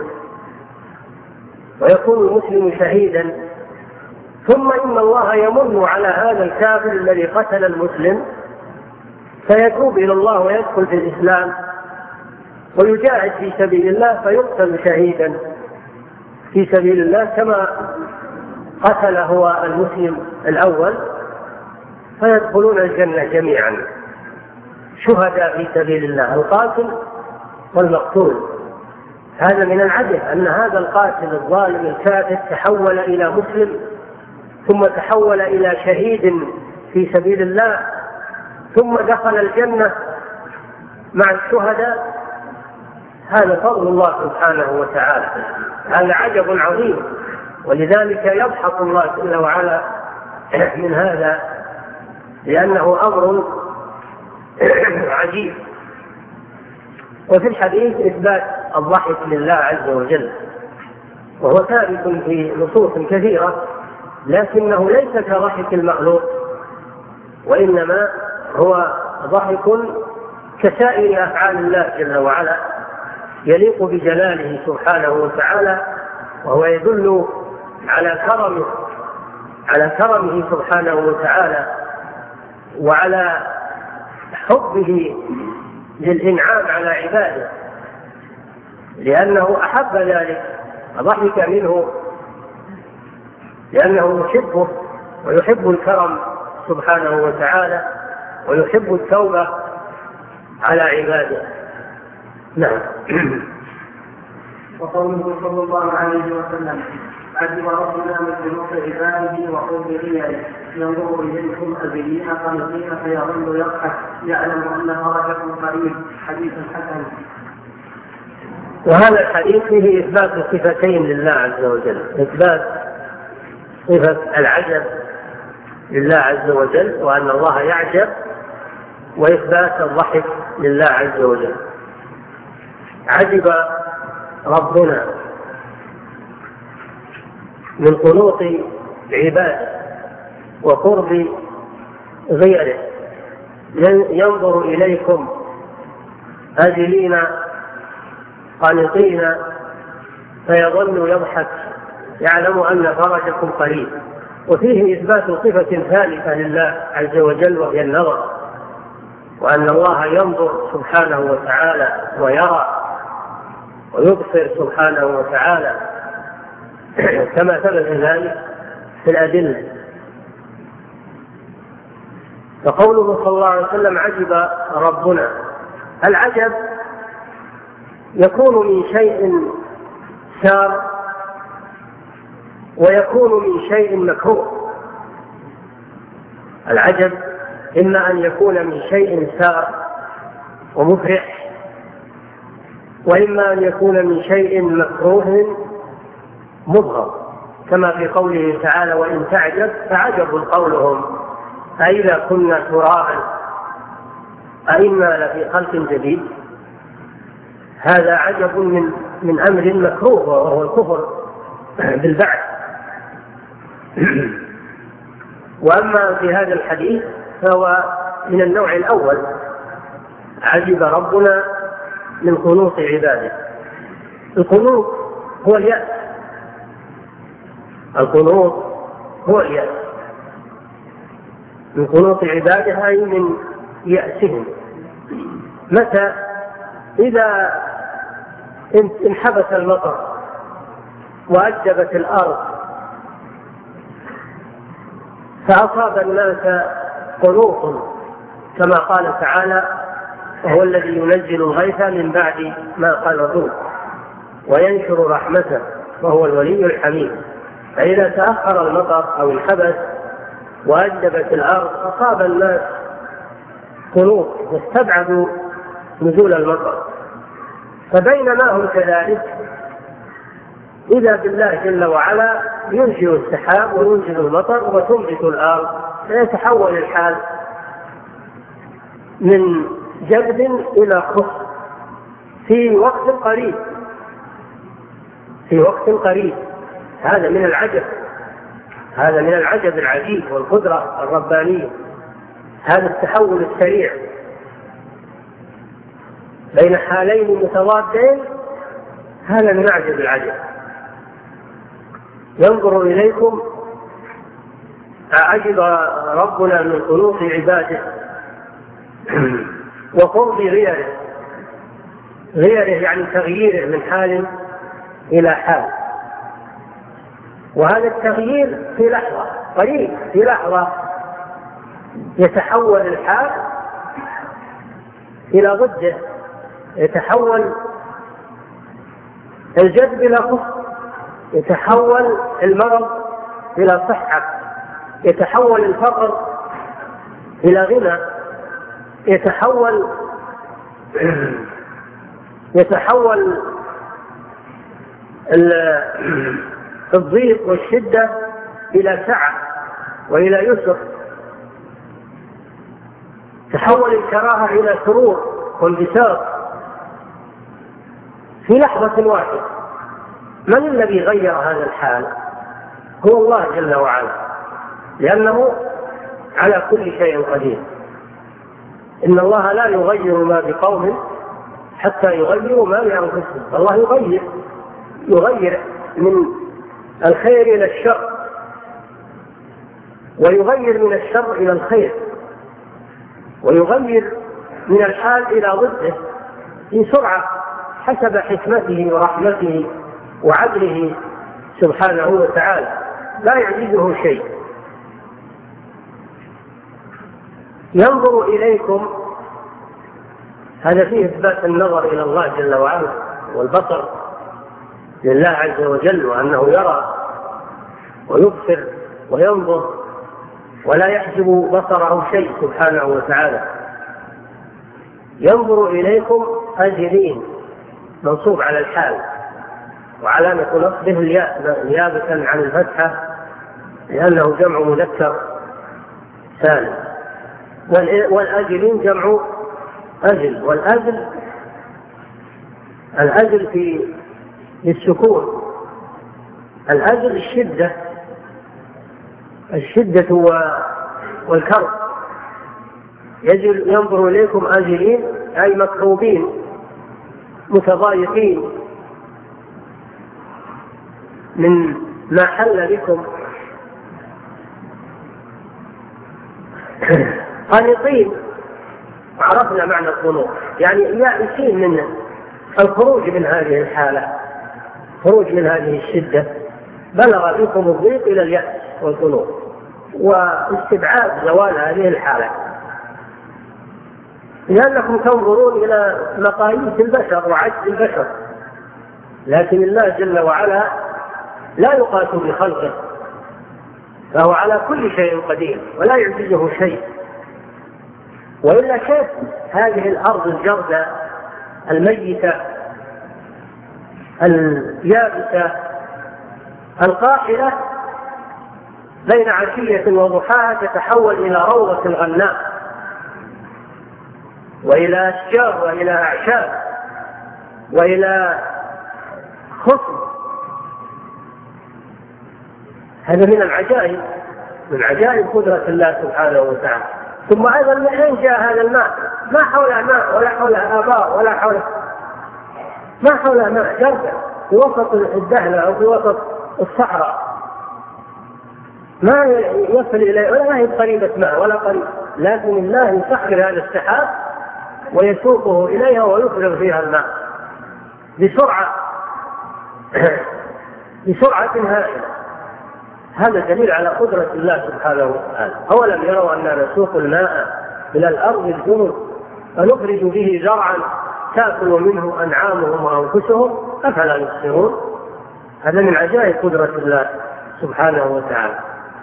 ويكون المسلم شهيدا، ثم إن الله يمن على هذا الكافر الذي قتل المسلم فيتوب إلى الله ويدخل في الإسلام ويجاهد في سبيل الله فيقتل شهيدا في سبيل الله كما قتل هو المسلم الأول، فيدخلون الجنة جميعا شهداء في سبيل الله، القاتل والمقتول. هذا من العجب أن هذا القاتل الظالم الكافر تحول إلى مسلم، ثم تحول إلى شهيد في سبيل الله، ثم دخل الجنة مع الشهداء. هذا فضل الله سبحانه وتعالى، هذا عجب عظيم، ولذلك يضحك الله جل وعلا من هذا، لأنه أمر عجيب. وفي الحديث إثبات الضحك لله عز وجل، وهو ثابت في نصوص كثيرة، لكنه ليس كضحك المخلوق، وإنما هو ضحك كسائر أفعال الله جل وعلا يليق بجلاله سبحانه وتعالى، وهو يدل على كرمه على كرمه سبحانه وتعالى وعلى حبه للإنعام على عباده، لأنه أحب ذلك ضحك منه، لأنه يحبه ويحب الكرم سبحانه وتعالى ويحب التوبة على عباده. نعم. وقوله صلى الله عليه وسلم: عجب ربنا من جنوب عباده وقرب رياله ينظر اليكم ازلين قانطين فيظل يضحك يعلم ان فرجكم قريب. حديث حسن. وهذا الحديث فيه اثبات صفتين لله عز وجل، اثبات صفه العجب لله عز وجل وان الله يعجب، واثبات الضحك لله عز وجل. عجب ربنا من قنوط عباده وقرب غيره ينظر إليكم آجلين قانطين فيظل يضحك يعلم أن فرجكم قريب. وفيه إثبات صفة ثالثة لله عز وجل وهي النظر، وأن الله ينظر سبحانه وتعالى ويرى ويبصر سبحانه وتعالى كما ثبت ذلك في الأدلة. فقوله صلى الله عليه وسلم عجب ربنا، العجب يكون من شيء سار ويكون من شيء مكروه. العجب إما أن يكون من شيء سار ومفرح، وإما أن يكون من شيء مكروه مبغض، كما في قوله تعالى وإن تعجب فعجب قولهم أإذا كنا ترابا أإنا لفي خلق جديد. هذا عجب من من أمر مكروه وهو الكفر بالبعث. وأما في هذا الحديث فهو من النوع الأول، عجب ربنا من قنوط عباده. القنوط هو اليأس، القنوط هو اليأس من قنوط عباده أي من يأسهم. متى؟ إذا انحبس المطر وأجبت الأرض فأصاب الناس قنوط، كما قال تعالى وهو الذي ينزل الغيث من بعد ما قنطوا وينشر رحمته وهو الولي الحميد. فإذا تأخر المطر أو انحبس وأجبت الأرض أصاب الناس قنوط واستبعدوا نزول المطر. فبينما هم كذلك إذا بالله جل وعلا ينشئ السحاب وينزل المطر وتنبت الأرض، فيتحول الحال من جذب إلى خصب في وقت قريب في وقت قريب. هذا من العجب، هذا من العجب العجيب والقدرة الربانية، هذا التحول السريع بين حالين متضادين، هذا من أعجب العجب. ينظر إليكم عجب ربنا من قنوط عباده وقرب غيره. غيره يعني تغييره من حال إلى حال، وهذا التغيير في لحظة قريب، في لحظة يتحول الحال إلى ضده، يتحول الجذب إلى كفر، يتحول المرض إلى صحة، يتحول الفقر إلى غنى، يتحول يتحول الضيق والشدة إلى سعة وإلى يسر، تحول الكراهة إلى سرور وانبساط في لحظة واحدة. من الذي غير هذا الحال؟ هو الله جل وعلا، لأنه على كل شيء قدير. إن الله لا يغير ما بقوم حتى يغيروا ما بأنفسهم. الله يغير يغير من الخير إلى الشر، ويغير من الشر إلى الخير، ويغير من الحال إلى ضده في سرعة حسب حكمته ورحمته وعدله سبحانه وتعالى، لا يعجزه شيء. ينظر إليكم، هذا فيه إثبات النظر إلى الله جل وعلا والبصر لله عز وجل، وأنه يرى ويبصر وينظر ولا يحجب بصره شيء سبحانه وتعالى. ينظر إليكم أجلين منصوب على الحال، وعلامة نصبه الياء نيابة عن الفتحة لأنه جمع مذكر سالم، والأجلين جمع أجل، والأجل الأجل في السكون، الأجل الشدة الشدة والكرب. يجل ينظر إليكم أجلين أي مكروبين متضايقين من ما حل بكم، قانطين. عرفنا معنى القنوط، يعني يائسين من الخروج من هذه الحالة، خروج من هذه الشدة، بلغ بكم الضيق إلى اليأس والقنوط واستبعاد زوال هذه الحالة، لأنكم تنظرون إلى مقاييس البشر وعجز البشر، لكن الله جل وعلا لا يقاس بخلقه، فهو على كل شيء قدير ولا يعجزه شيء. وإلا كيف هذه الأرض الجردة الميتة اليابسة القاحلة بين عشية وضحاها تتحول إلى روضة غناء وإلى أشجار وإلى أعشاب وإلى خصم؟ هذا من العجائب، من عجائب قدرة الله سبحانه وتعالى. ثم أيضا من أين جاء هذا الماء؟ ما حوله ماء ولا حوله آبار ولا حوله ما حوله ماء، جردة في وسط الدهلة أو في وسط الصحراء، ما يصل إليه ولا هي قريبة ماء ولا قريب، لكن الله يسخر هذا السحاب ويسوقه إليها ويفرغ فيها الماء بسرعة بسرعة هائلة. هذا دليل على قدرة الله سبحانه وتعالى. أولم يروا أننا نسوق الماء إلى الأرض الجرز فنخرج به زرعا تأكل منه أنعامهم وأنفسهم أفلا يبصرون؟ هذا من عجائب قدرة الله سبحانه وتعالى.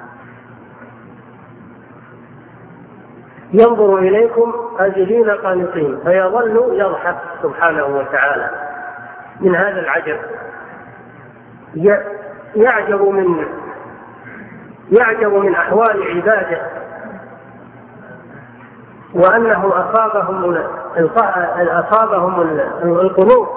ينظر إليكم أجلين قانطين فيظل يضحك سبحانه وتعالى من هذا العجب، يعجب من يعجب من أحوال عباده، وأنه أصابهم أصابهم القنوط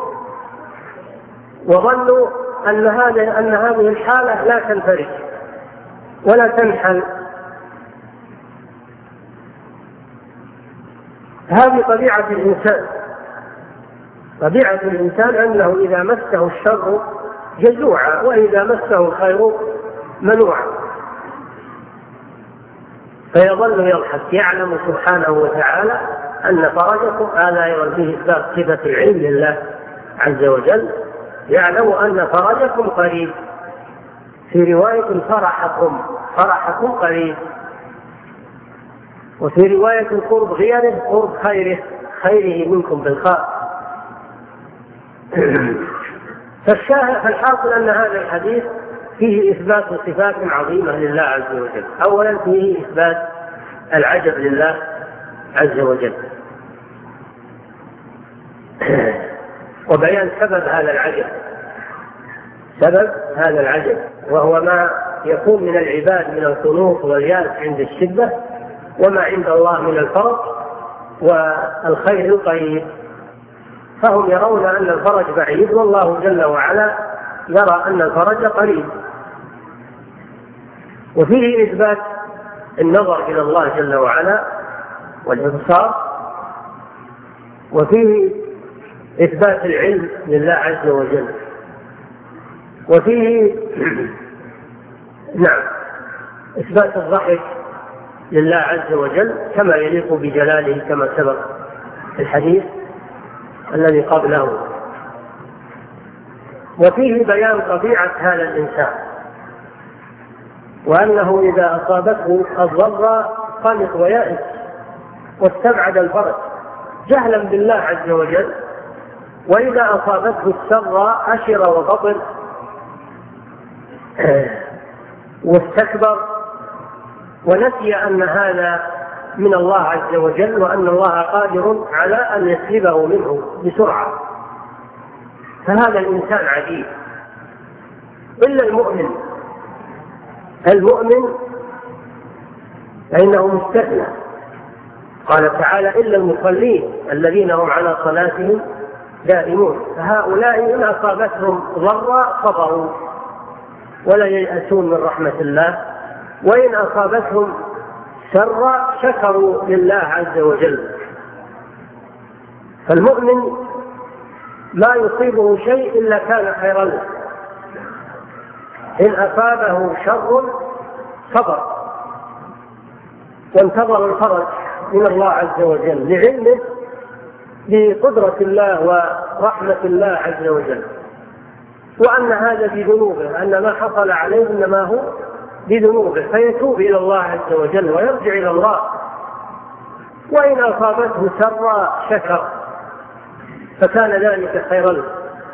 وظنوا أن هذه أن هذه الحالة لا تنفرج ولا تنحل. هذه طبيعة الإنسان، طبيعة الإنسان أنه إذا مسه الشر جزوعا وإذا مسه الخير منوعا، فيظل يضحك. يعلم سبحانه وتعالى أن فرجكم، هذا أيضا فيه إثبات صفة العلم لله عز وجل، يعلم أن فرجكم قريب. في رواية فرحكم فرحكم قريب، وفي رواية قرب غيره قرب خيره خيره منكم بالخاء. فالحاصل أن هذا الحديث فيه إثبات صفات عظيمة لله عز وجل. أولا فيه إثبات العجب لله عز وجل وبيان سبب هذا العجب، سبب هذا العجب وهو ما يكون من العباد من القنوط واليأس عند الشدة، وما عند الله من الفرج والخير القريب. فهم يرون أن الفرج بعيد والله جل وعلا يرى أن الفرج قريب. وفيه إثبات النظر إلى الله جل وعلا والإبصار، وفيه إثبات العلم لله عز وجل، وفيه نعم إثبات الضحك لله عز وجل كما يليق بجلاله كما سبق الحديث الذي قبله. وفيه بيان طبيعة هذا الإنسان، وأنه إذا أصابته الضر قنط ويأس واستبعد الفرج جهلا بالله عز وجل، وإذا أصابته السر أشر وبطل واستكبر ونسي أن هذا من الله عز وجل، وأن الله قادر على أن يسلبه منه بسرعة. فهذا الإنسان عجيب. إلا المؤمن، المؤمن فإنه مستثنى. قال تعالى: إلا المصلين الذين هم على صلاتهم دائمون. فهؤلاء إن أصابتهم ضرا صبروا ولا ييأسون من رحمة الله، وإن أصابتهم شرا شكروا لله عز وجل. فالمؤمن لا يصيبه شيء إلا كان خيرا له. إن أصابه شر صبر وانتظر الفرج من الله عز وجل لعلمه بقدرة الله ورحمة الله عز وجل، وأن هذا بذنوبه، أن ما حصل عليه إنما هو بذنوبه، فيتوب إلى الله عز وجل ويرجع إلى الله. وإن أصابته سرا شكر فكان ذلك خيرا له.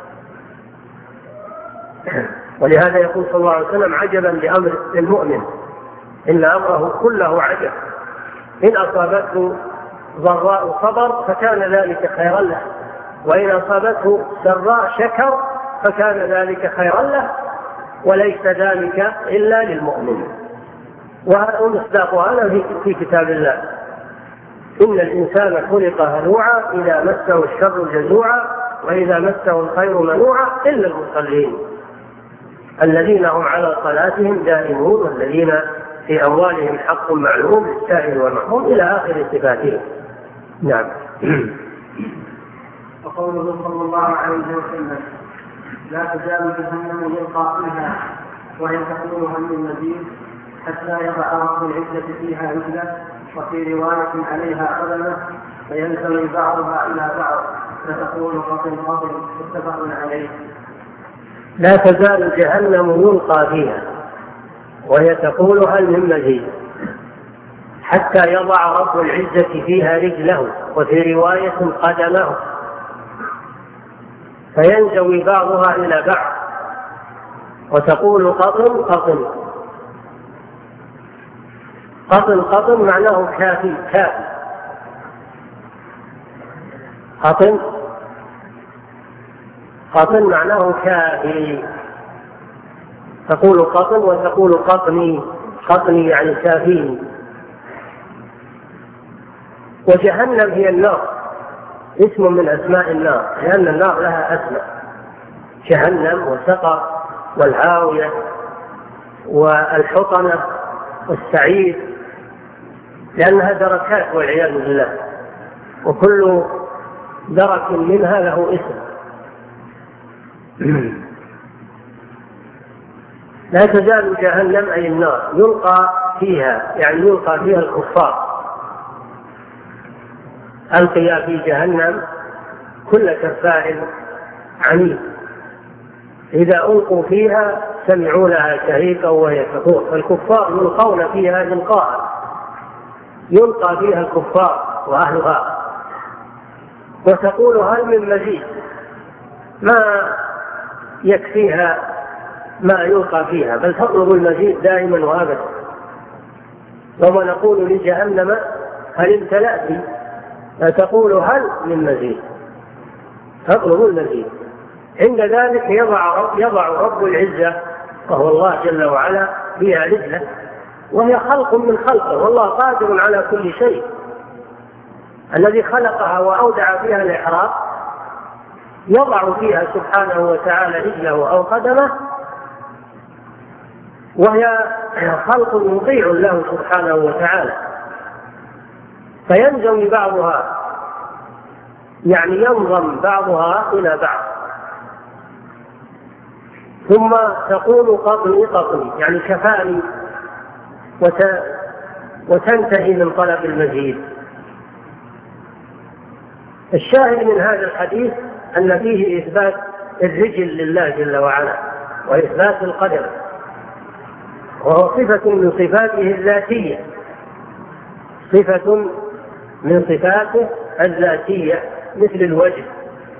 ولهذا يقول صلى الله عليه وسلم: عجبا لأمر المؤمن إن أمره كله عجب، إن أصابته ضراء صبر فكان ذلك خيرا له، وإن أصابته سراء شكر فكان ذلك خيرا له، وليس ذلك إلا للمؤمن. ومصداق هذا في كتاب الله: إن الإنسان خلق هلوعا إذا مسه الشر جزوعا وإذا مسه الخير منوعا إلا المصلين الذين هم على صلاتهم دائمون والذين في أموالهم حق معلوم للسائل والمحروم إلى آخر صفاتهم. نعم. وقوله صلى الله عليه وسلم: لا تزال جهنم يلقى فيها وهي تقول هل من مزيد حتى يضع رب العزة فيها رجله، وفي رواية عليها قدمه فينزوي بعضها إلى بعض فتقول قطن قطن متفق عليه. لا تزال جهنم يلقى فيها وهي تقول هل من مزيد حتى يضع رب العزة فيها رجله، وفي رواية قدمه فينزوي بعضها إلى بعض وتقول قطن قطن. قطن قطن معناه كافي كافي. قطن قطن معناه كافي. تقول قطن وتقول قطني. قطني يعني كافيني. وجهنم هي النار، اسم من أسماء النار، لأن النار لها أسماء: جهنم وسقر والهاوية والحطمة والسعير، لأنها دركات والعياذ بالله، وكل درك منها له اسم. لا تزال جهنم أي النار يلقى فيها، يعني يلقى فيها الكفار. ألقي في جهنم كل كفار عنيد، إذا ألقوا فيها سمعوا لها شهيقا وهي تفور. فالكفار يلقون فيها إلقاء، يلقى فيها الكفار وأهلها، وتقول هل من مزيد، ما يكفيها ما يلقى فيها، بل تطلب المزيد دائما وأبدا. وما نقول لجهنم هل امتلأت، فتقول هل من مزيد، تطلب المزيد. عند ذلك يضع رب, يضع رب العزة وهو الله جل وعلا فيها رجله، وهي خلق من خلقه، والله قادر على كل شيء. الذي خلقها وأودع فيها الإحراق يضع فيها سبحانه وتعالى رجله أو قدمه، وهي خلق مطيع له سبحانه وتعالى، فينزوي بعضها، يعني ينضم بعضها إلى بعض، ثم تقول قطني قطني يعني كفاني، وت... وتنتهي من طلب المزيد. الشاهد من هذا الحديث أن فيه إثبات الرجل لله جل وعلا وإثبات القدم، وهو صفة من صفاته الذاتية، صفة من صفاته الذاتية مثل الوجه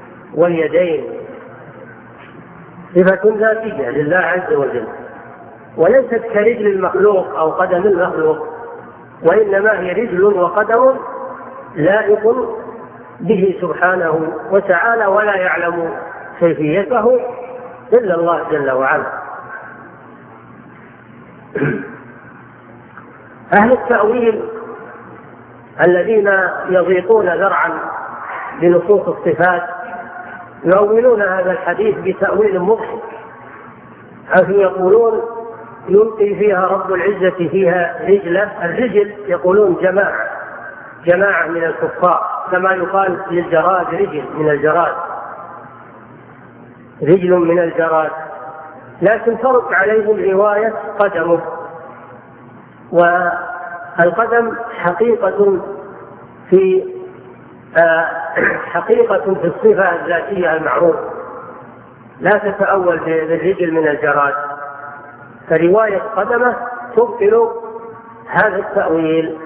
واليدين، صفة ذاتية لله عز وجل. وليست كرجل المخلوق أو قدم المخلوق، وإنما هي رجل وقدم لائق به سبحانه وتعالى، ولا يعلم كيفيته إلا الله جل وعلا. أهل التأويل الذين يضيقون ذرعا بنصوص الصفات يؤولون هذا الحديث بتأويل مضحك، حيث يقولون يلقي فيها رب العزة فيها رجلة. الرجل يقولون جماعة جماعة من الكفار، كما يقال للجراد رجل من الجراد، رجل من الجراد، لكن فرق عليهم رواية قدمه. والقدم حقيقة في حقيقة في الصفة الذاتية المعروفة، لا تتأول بالرجل من الجراد، فرواية قدمه تبطل هذا التأويل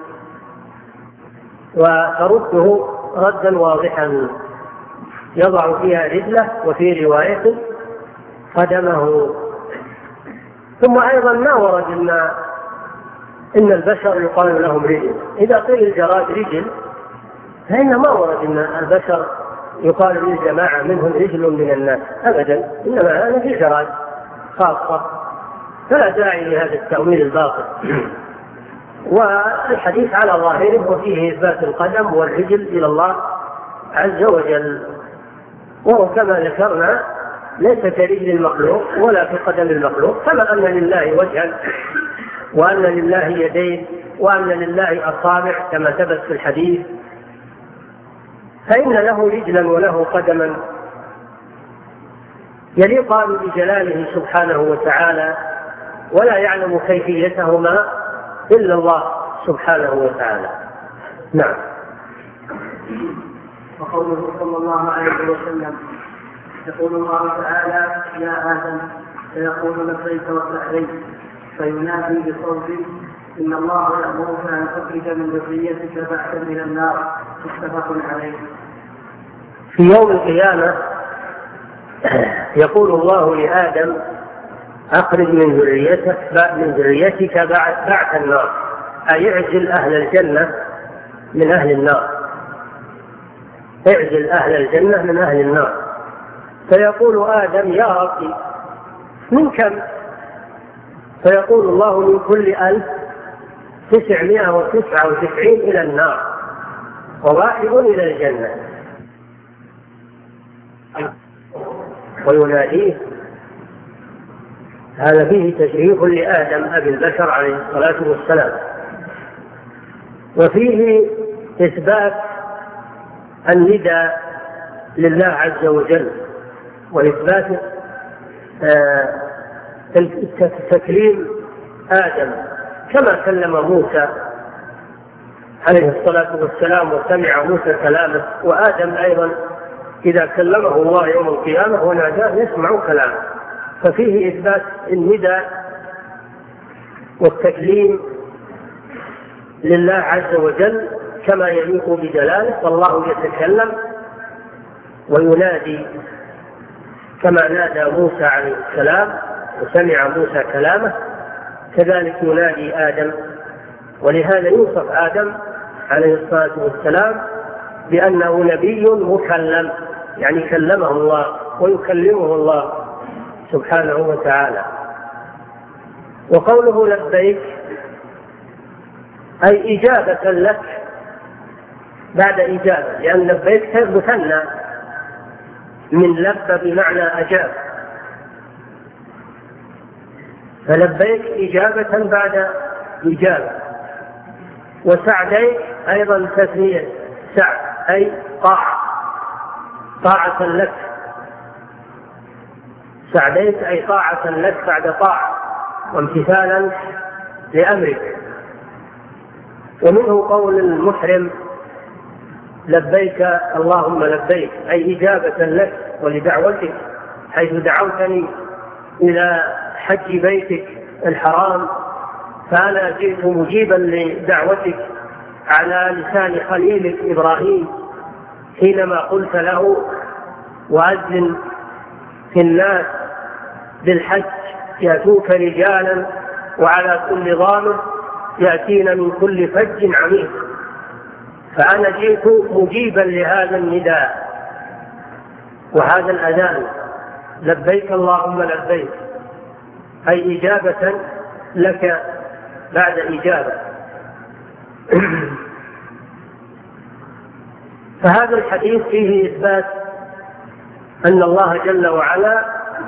وترده ردا واضحا، يضع فيها رجله وفي رواية قدمه. ثم أيضا ما ورد إن, إن البشر يقال لهم رجل. إذا قيل الجراد رجل فإن ما ورد إن البشر يقال للجماعة منهم رجل من الناس أبدا، إنما هذا في جراد خاصة، فلا داعي لهذا التأويل الباطل. والحديث على ظاهره وفيه إثبات القدم والرجل إلى الله عز وجل، وهو كما ذكرنا ليس كرجل المخلوق ولا كقدم المخلوق، كما أن لله وجها وأن لله يدين وأن لله أصابع كما ثبت في الحديث، فإن له رجلا وله قدما يليقان بجلاله سبحانه وتعالى، ولا يعلم كيفيتهما إلا الله سبحانه وتعالى. نعم. وقوله صلى الله عليه وسلم يقول الله تعالى يا آدم فيقول لبيك وسعديك، فينادي بصوت إن الله يأمرك أن تخرج من ذريتك بعثا من النار، متفق عليه. في يوم القيامة يقول الله لآدم أخرج من ذريتك من ذريتك بعث النار، أي اعزل أهل الجنة من أهل النار، اعزل أهل الجنة من أهل النار. فيقول آدم يا ربي من كم؟ فيقول الله من كل ألف تسعمائة وتسعة وتسعين إلى النار وواحد إلى الجنة. ويناديه. هذا فيه تشريف لآدم أبي البشر عليه الصلاة والسلام، وفيه إثبات النداء لله عز وجل، وإثبات تكليم آدم كما كلم موسى عليه الصلاة والسلام وسمع موسى كلامه، وآدم أيضا إذا كلمه الله يوم القيامة وناداه يسمع كلامه. ففيه إثبات النداء والتكليم لله عز وجل كما يليق بجلاله، والله يتكلم وينادي كما نادى موسى عليه السلام وسمع موسى كلامه، كذلك ينادي آدم. ولهذا يوصف آدم عليه الصلاة والسلام بأنه نبي مكلم، يعني كلمه الله ويكلمه الله سبحانه وتعالى. وقوله لبيك أي إجابة لك بعد إجابة، لأن لبيك مثنى من لب بمعنى أجاب، فلبيك إجابة بعد إجابة. وسعديك أيضا تثنية سعد أي طاعة، طاعة لك، سعديك أي طاعة لك بعد طاعة وامتثالا لأمرك. ومنه قول المحرم لبيك اللهم لبيك أي إجابة لك ولدعوتك، حيث دعوتني إلى حج بيتك الحرام فأنا جئت مجيبا لدعوتك على لسان خليلك إبراهيم حينما قلت له وأذن في الناس بالحج يأتوك رجالا وعلى كل ضامر يأتين من كل فج عميق. فأنا جئت مجيبا لهذا النداء وهذا الأذان، لبيك اللهم لبيك، أي إجابة لك بعد إجابة. فهذا الحديث فيه إثبات أن الله جل وعلا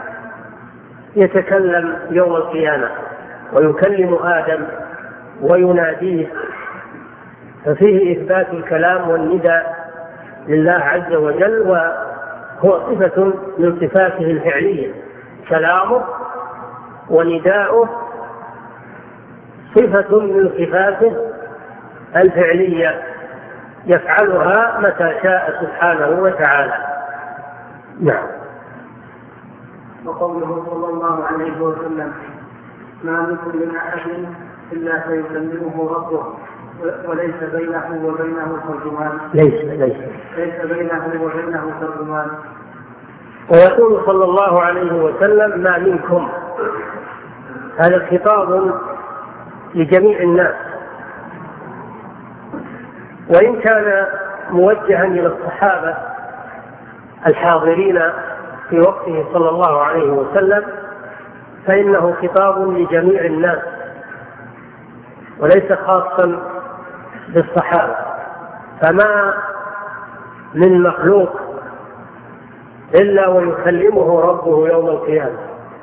يتكلم يوم القيامة ويكلم آدم ويناديه، ففيه إثبات الكلام والنداء لله عز وجل، وهو صفة من صفاته الفعلية. كلامه ونداؤه صفة من صفاته الفعلية يفعلها متى شاء سبحانه وتعالى. نعم. وقوله صلى الله عليه وسلم: ما منكم من أحد إلا سيكلمه ربه وليس بينه وبينه ترجمان. ليس ليس ليس بينه وبينه ترجمان. ويقول صلى الله عليه وسلم: ما منكم. هذا خطاب لجميع الناس، وإن كان موجها إلى الصحابة الحاضرين في وقته صلى الله عليه وسلم فإنه خطاب لجميع الناس وليس خاصا بالصحابة. فما من مخلوق إلا ويكلمه ربه يوم القيامة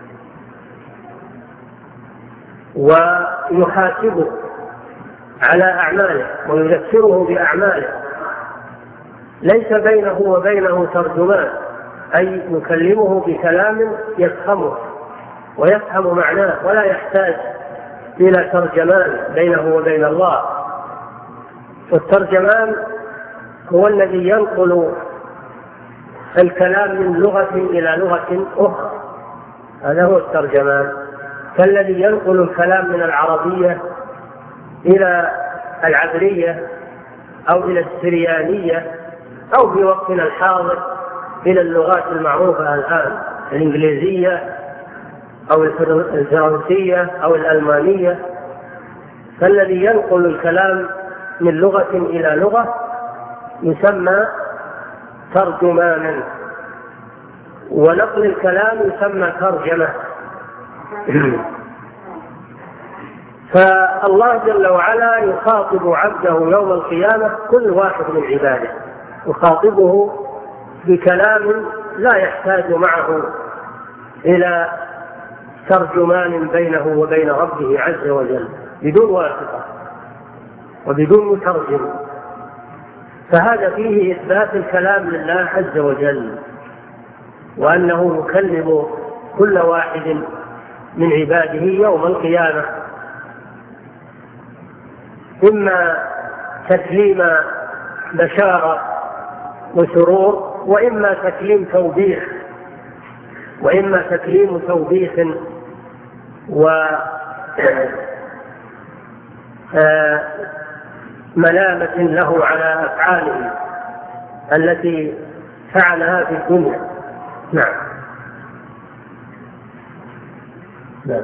ويحاسبه على أعماله ويذكره بأعماله، ليس بينه وبينه ترجمان، أي يكلمه بكلام يفهمه ويفهم معناه ولا يحتاج إلى ترجمان بينه وبين الله. والترجمان هو الذي ينقل الكلام من لغة إلى لغة أخرى، هذا هو الترجمان، كالذي ينقل الكلام من العربية إلى العبرية أو إلى السريانية أو في وقتنا الحاضر إلى اللغات المعروفة الآن، الإنجليزية أو الفرنسية أو الألمانية. فالذي ينقل الكلام من لغة إلى لغة يسمى ترجمانا، ونقل الكلام يسمى ترجمة. فالله جل وعلا يخاطب عبده يوم القيامة كل واحد من عباده، يخاطبه بكلام لا يحتاج معه إلى ترجمان بينه وبين ربه عز وجل، بدون واسطة وبدون مترجم. فهذا فيه إثبات الكلام لله عز وجل، وأنه يكلم كل واحد من عباده يوم القيامة، إما تكليم بشارة وسرور، وإما تكليم توبيخ، وإما تكليم توبيخ وملامة له على أفعاله التي فعلها في الدنيا. نعم. نعم.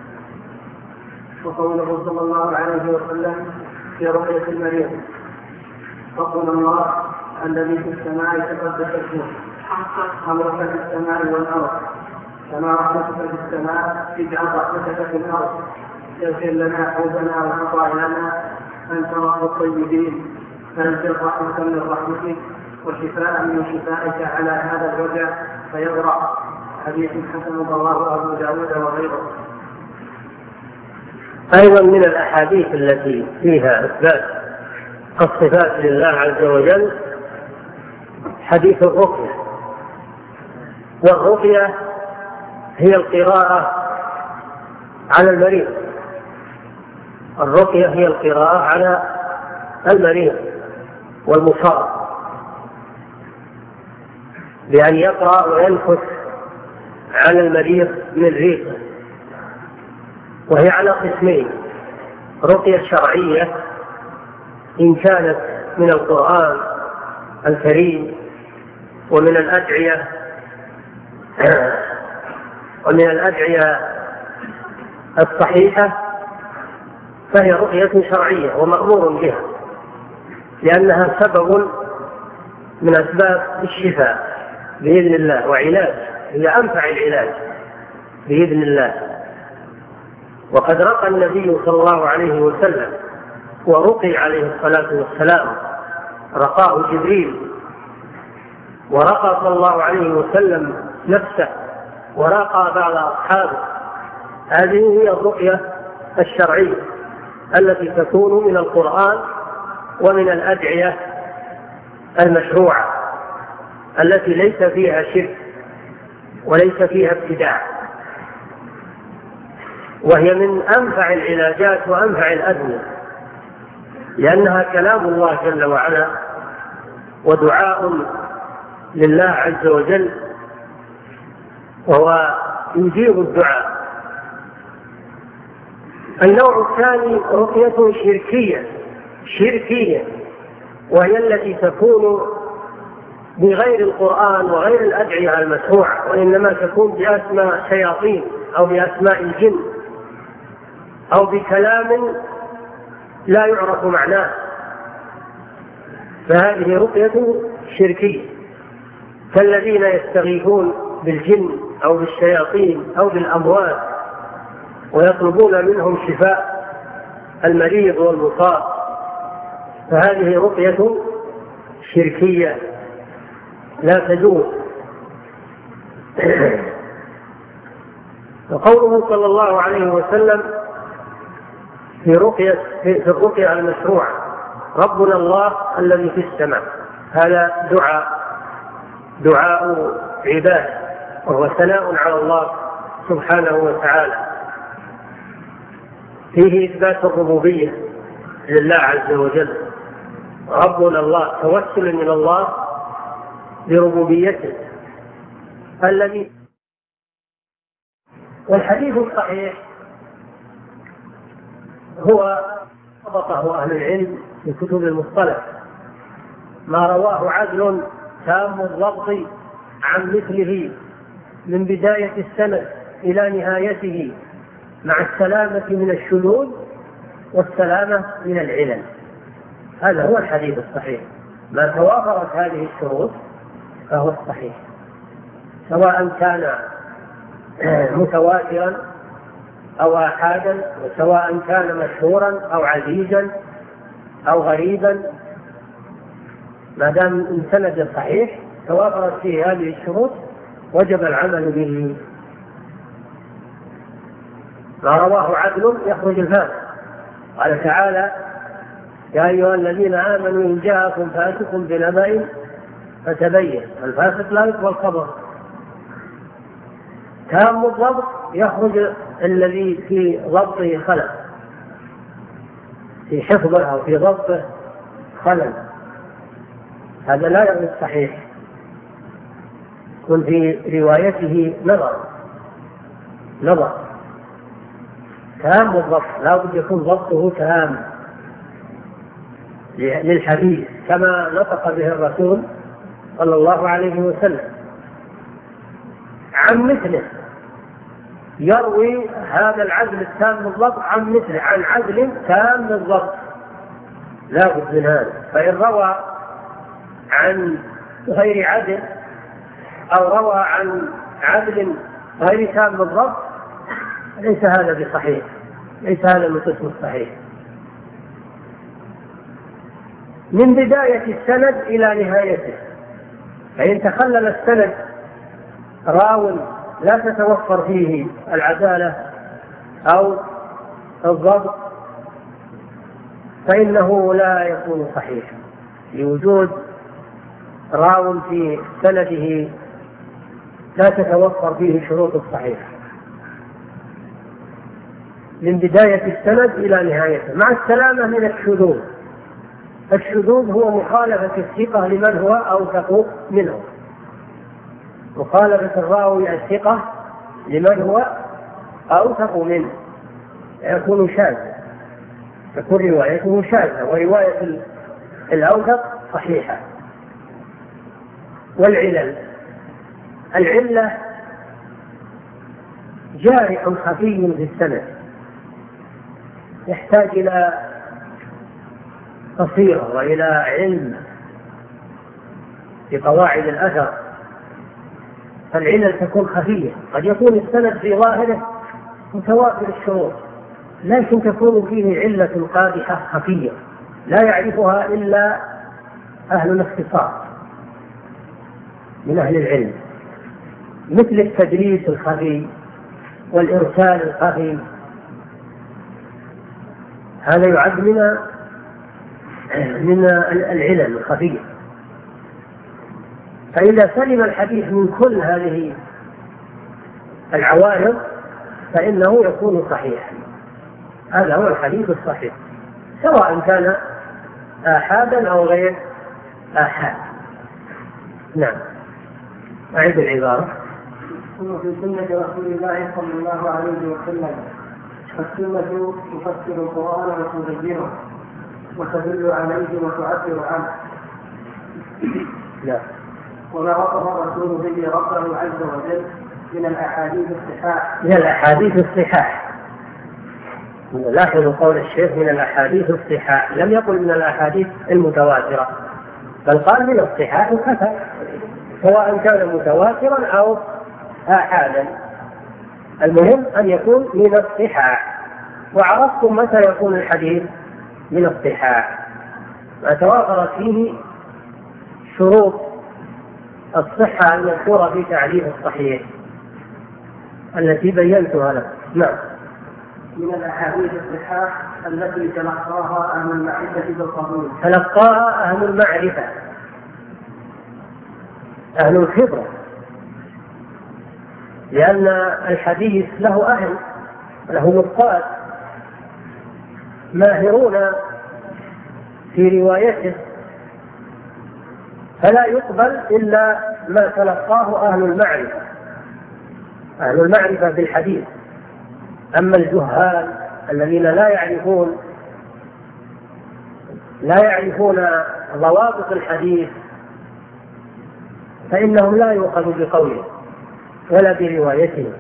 وقوله صلى الله عليه وسلم في رؤية المريض: ربنا الله الذي في السماء تقدس اسمه، أمرك في السماء والأرض، كما رحمتك في السماء اجعل رحمتك في الأرض، اغفر لنا حوزنا وخطايانا، أنت رب الطيبين، فانزل رحمة من رحمتك وشفاء من شفائك على هذا الوجع فيبرأ. حديث حسن رواه أبو داود وغيره. أيضا من الأحاديث التي فيها إثبات الصفات لله عز وجل حديث الرقية. والرقية هي القراءة على المريض، الرقية هي القراءة على المريض والمصاب، بأن يقرأ وينفث على المريض من ريقه. وهي على قسمين: رقية شرعية إن كانت من القرآن الكريم ومن الأدعية ومن الأدعية الصحيحة، فهي رقية شرعية ومأمور بها، لأنها سبب من أسباب الشفاء بإذن الله وعلاج، هي أنفع العلاج بإذن الله. وقد رقى النبي صلى الله عليه وسلم ورقي عليه الصلاة والسلام، رقاه جبريل، ورقى صلى الله عليه وسلم نفسه، ورقى بعض أصحابه. هذه هي الرقية الشرعية التي تكون من القرآن ومن الأدعية المشروعة التي ليس فيها شرك وليس فيها ابتداع، وهي من أنفع العلاجات وأنفع الأدوية، لأنها كلام الله جل وعلا ودعاء لله عز وجل، وهو يجيب الدعاء. النوع الثاني رقية شركية شركية وهي التي تكون بغير القرآن وغير الأدعية المشروعة، وإنما تكون بأسماء شياطين أو بأسماء الجن أو بكلام لا يعرف معناه، فهذه رقية شركية، كالذين يستغيثون بالجن أو بالشياطين أو بالأموات ويطلبون منهم شفاء المريض والمصاب، فهذه رقية شركية لا تجوز. وقوله صلى الله عليه وسلم في رقية في الرقية المشروعة ربنا الله الذي في السماء، هذا دعاء دعاء عباد، وهو ثناء على الله سبحانه وتعالى، فيه إثبات الربوبية لله عز وجل. ربنا الله توسل من الله بربوبيته الذي. والحديث الصحيح هو ضبطه أهل العلم في كتب المصطلح، ما رواه عدل تام الضبط عن مثله من بداية السند إلى نهايته، مع السلامة من الشذوذ والسلامة من العلل. هذا هو الحديث الصحيح، ما توافرت هذه الشروط فهو الصحيح، سواء كان متواترا أو آحادا، وسواء كان مشهورا أو عزيزا أو غريبا، ما دام السند صحيح توافرت فيه هذه الشروط وجب العمل به. ما رواه عدل يخرج الفاسق، قال تعالى يا أيها الذين آمنوا إن جاءكم فاسق بنبأ فتبين. الفاسق لا يقبل خبر. تام الضبط يخرج الذي في ضبطه خلل، في حفظه أو في ضبطه خلل، هذا لا يعني الصحيح، يكون في روايته نظر نظر تام الضبط، لا بد يكون ضبطه تام للحديث كما نطق به الرسول صلى الله عليه وسلم. عن مثله يروي هذا العدل التام بالضبط عن مثله، عن عدل تام بالضبط، لا بد من هذا. فإن روى عن غير عدل أو روى عن عدل غير تام بالضبط ليس هذا بصحيح، ليس هذا من قسم الصحيح. من بداية السند إلى نهايته، فإن تخلل السند راو لا تتوفر فيه العدالة أو الضبط فإنه لا يكون صحيحا، لوجود راو في سنده لا تتوفر فيه شروط الصحيح من بداية السند إلى نهايته، مع السلامة من الشذوذ. الشذوذ هو مخالفة الثقة لمن هو أوثق منه، مخالفة الراوي الثقة لمن هو أوثق منه، يكون شاذا، تكون روايته شاذة ورواية الأوثق صحيحة. والعلل، العلة جارح خفي في السند، يحتاج إلى بصيرة وإلى علم بقواعد الأثر، فالعلل تكون خفية. قد يكون السند في ظاهره متوافر الشروط، لكن تكون فيه علة قادحة خفية لا يعرفها إلا أهل الاختصاص من أهل العلم، مثل التدليس الخفي والإرسال الخفي، هذا يعد من من العلل الخفية. فإذا سلم الحديث من كل هذه العوارض فإنه يكون صحيحا. هذا هو الحديث الصحيح، سواء كان آحادا أو غير آحاد. نعم. أعيد العبارة. في سنة رسول الله صلى الله عليه وسلم، فالسنة تفسر القرآن وتبينه وتدل عليه وتعبر عنه. لا. وما وصف الرسول به ربه عز وجل من الأحاديث الصحاح. من الأحاديث الصحاح. لاحظوا قول الشيخ من الأحاديث الصحاح، لم يقل من الأحاديث المتواترة، بل قال من الصحاح كفى، سواء كان متواترا أو آحادا، المهم أن يكون من الصحاح. وعرفتم متى يكون الحديث من الصحاح؟ ما توافرت فيه شروط الصحة المذكورة في تعريف الصحيح التي بينتها لك. نعم. من الأحاديث الصحاح التي تلقاها أهل المعرفة بالقبول. تلقاها أهل المعرفة، أهل الخبرة، لأن الحديث له أهل، له نقاد ماهرون في روايته، فلا يقبل إلا ما تلقاه أهل المعرفة، أهل المعرفة بالحديث. أما الجهال الذين لا يعرفون لا يعرفون ضوابط الحديث فإنهم لا يؤخذ بقوله ولا بروايته.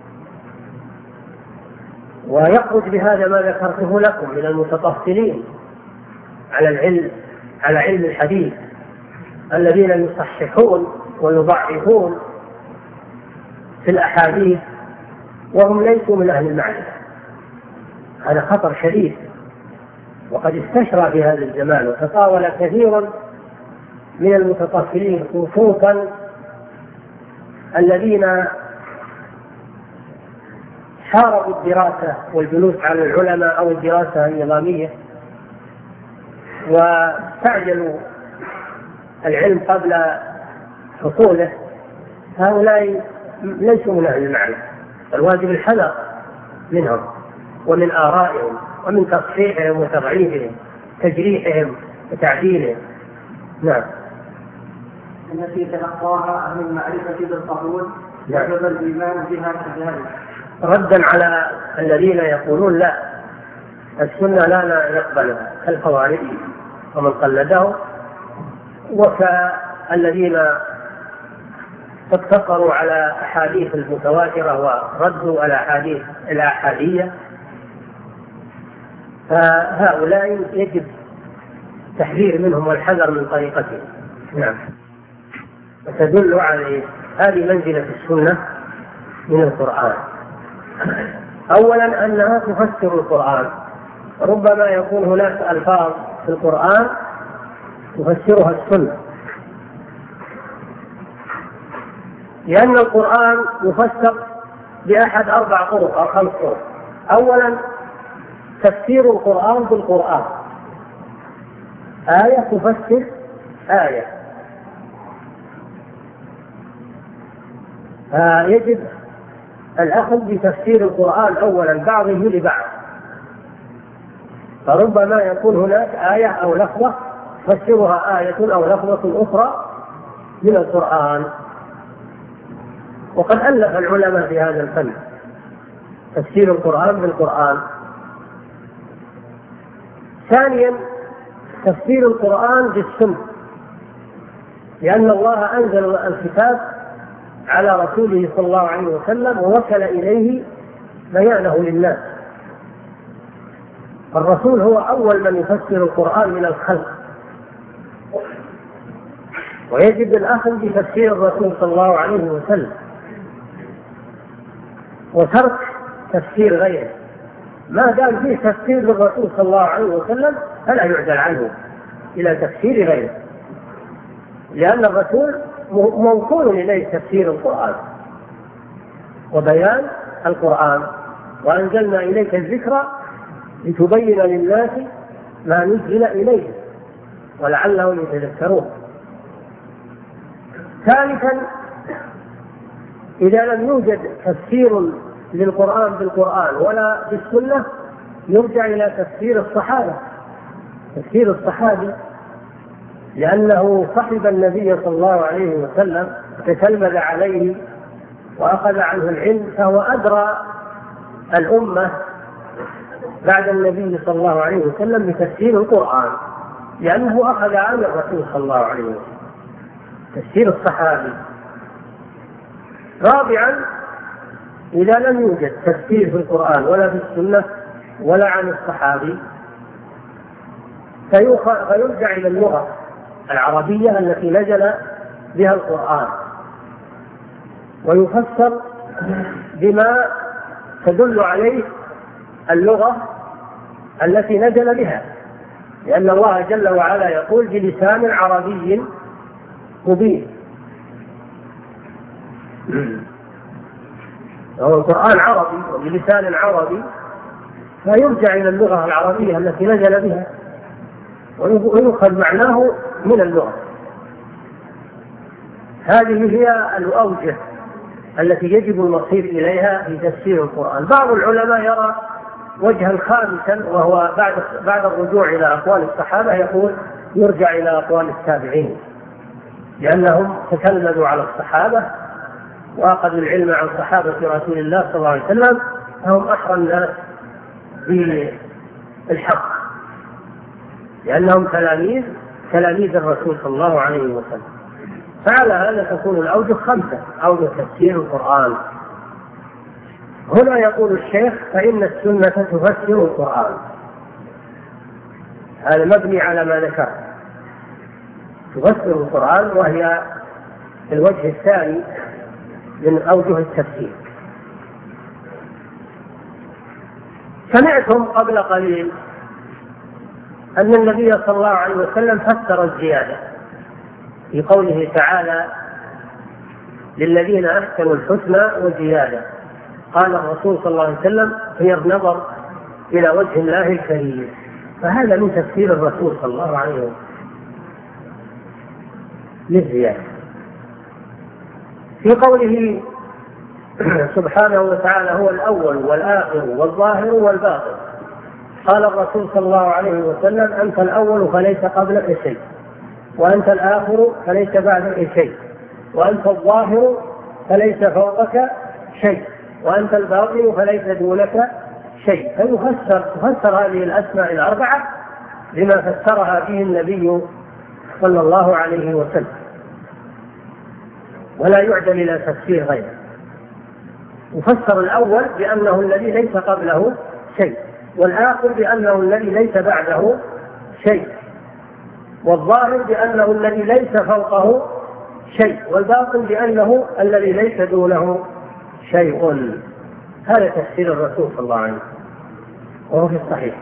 ويخرج بهذا ما ذكرته لكم من المتطفلين على العلم على علم الحديث، الذين يصححون ويضعفون في الأحاديث وهم ليسوا من أهل المعرفة. هذا خطر شديد، وقد استشرى في هذا الزمان وتطاول كثيرا من المتطفلين، خصوصا الذين حاربوا الدراسة والجلوس على العلماء أو الدراسة النظامية واستعجلوا العلم قبل حصوله. هؤلاء ليسوا من أهل المعرفة، الواجب الحذر منهم ومن آرائهم ومن تصحيحهم وتضعيفهم، تجريحهم وتعديلهم. نعم. التي تلقاها أهل المعرفة بالقبول وجب الإيمان بها كذلك. ردا على الذين يقولون لا السنة لا نقبلها كالخوارج ومن قلده، وكالذين اقتصروا على أحاديث المتواترة وردوا على أحاديث الآحادية. فهؤلاء يجب تحذير منهم والحذر من طريقتهم. نعم. وتدل على هذه منزلة السنة من القرآن. أولا أنها تفسر القرآن، ربما يكون هناك ألفاظ في القرآن تفسرها السنة، لأن القرآن يفسر بأحد أربع طرق أو خمس طرق. أولا تفسير القرآن بالقرآن، آية تفسر آية، فيجب الأخذ بتفسير القرآن أولا بعضه لبعض، فربما يكون هناك آية أو لفظة تفسرها آية أو لفظة أخرى من القرآن، وقد ألف العلماء في هذا الفن تفسير القرآن بالقرآن. ثانيا تفسير القرآن بالسنة، لأن الله أنزل الكتاب على رسوله صلى الله عليه وسلم ووكل إليه بيانه للناس، الرسول هو أول من يفسر القرآن من الخلق، ويجب الأخذ بتفسير الرسول صلى الله عليه وسلم وترك تفسير غيره. ما دام فيه تفسير للرسول صلى الله عليه وسلم فلا يعدل عنه إلى تفسير غيره، لأن الرسول موصول إليه تفسير القرآن وبيان القرآن. وأنزلنا إليك الذكر لتبين للناس ما نزل إليه ولعلهم يتذكرون. ثالثا، إذا لم يوجد تفسير للقرآن بالقرآن ولا بالسنة يرجع إلى تفسير الصحابة، تفسير الصحابي، لأنه صحب النبي صلى الله عليه وسلم وتتلمذ عليه وأخذ عنه العلم، فهو أدرى الأمة بعد النبي صلى الله عليه وسلم بتفسير القرآن، لأنه أخذ عن الرسول صلى الله عليه وسلم تفسير الصحابي. رابعا، إذا لم يوجد تفسير في القرآن ولا في السنة ولا عن الصحابي فيرجع إلى اللغة العربية التي نزل بها القرآن، ويفسر بما تدل عليه اللغة التي نزل بها، لأن الله جل وعلا يقول بلسان عربي مبين. هو القرآن عربي وبلسان عربي، فيرجع إلى اللغة العربية التي نزل بها ويؤخذ معناه من اللغة. هذه هي الأوجه التي يجب المصير إليها في تفسير القرآن. بعض العلماء يرى وجها خامسا، وهو بعد بعد الرجوع إلى أقوال الصحابة يقول يرجع إلى أقوال التابعين، لأنهم تتلمذوا على الصحابة وأخذوا العلم عن صحابة رسول الله صلى الله عليه وسلم، فهم أحرى الناس بالحق، لأنهم تلاميذ تلاميذ الرسول صلى الله عليه وسلم. فعلى هذا تكون الأوجه خمسة، أوجه تفسير القرآن. هنا يقول الشيخ فإن السنة تفسر القرآن، هذا مبني على ما ذكر، تفسر القرآن، وهي الوجه الثاني من أوجه التفسير. سمعتم قبل قليل أن النبي صلى الله عليه وسلم فسر الزيادة في قوله تعالى للذين أحسنوا الحسنى وزيادة. قال الرسول صلى الله عليه وسلم هي النظر إلى وجه الله الكريم، فهذا من تفسير الرسول صلى الله عليه وسلم للزيادة. في قوله سبحانه وتعالى هو الأول والآخر والظاهر والباطن، قال الرسول صلى الله عليه وسلم أنت الأول فليس قبلك شيء، وأنت الآخر فليس بعدك شيء، وأنت الظاهر فليس فوقك شيء، وأنت الباطن فليس دونك شيء. فيفسر تفسر هذه الأسماء الأربعة بما فسرها به النبي صلى الله عليه وسلم، ولا يعدل إلى تفسير غيره. يفسر الأول بأنه الذي ليس قبله شيء، والآخر بأنه الذي ليس بعده شيء، والظاهر بأنه الذي ليس فوقه شيء، والباطن بأنه الذي ليس دونه شيء. هذا تفسير الرسول صلى الله عليه وسلم وهو في الصحيح.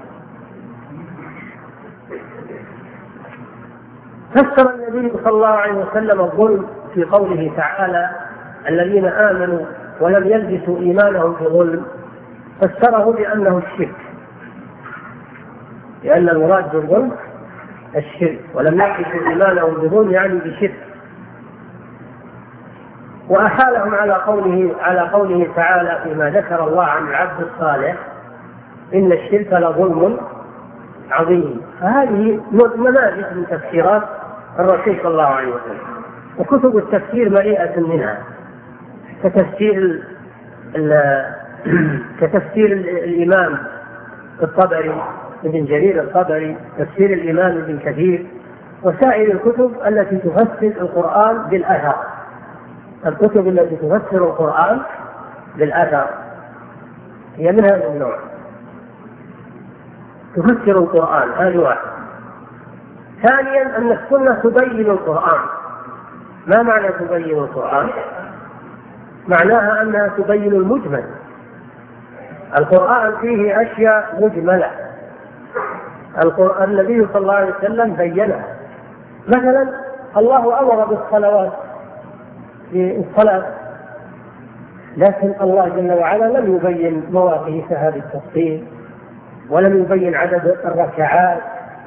فسر النبي صلى الله عليه وسلم الظلم في قوله تعالى الذين آمنوا ولم يلبسوا إيمانهم بظلم، فسره بأنه الشرك، لأن المراد بالظلم الشرك، ولم يلبسوا إيمانهم بظلم يعني بشرك. وأحالهم على قوله على قوله تعالى فيما ذكر الله عن العبد الصالح إن الشرك لظلم عظيم. فهذه نماذج من تفسيرات الرسول صلى الله عليه وسلم، وكتب التفسير مليئة منها، كتفسير كتفسير الإمام الطبري ابن جرير الطبري، تفسير الإمام ابن كثير، وسائر الكتب التي تفسر القرآن بالأثر، الكتب التي تفسر القرآن بالأثر هي من هذا النوع. تفسر القرآن، هذا واحد. ثانيا أن السنة تبين القرآن. ما معنى تبين القرآن؟ معناها أنها تبين المجمل. القرآن فيه أشياء مجملة، القرآن النبي صلى الله عليه وسلم بينها. مثلا الله أمر بالصلوات بالصلاة، لكن الله جل وعلا لم يبين مواقيتها بالتفصيل، ولم يبين عدد الركعات،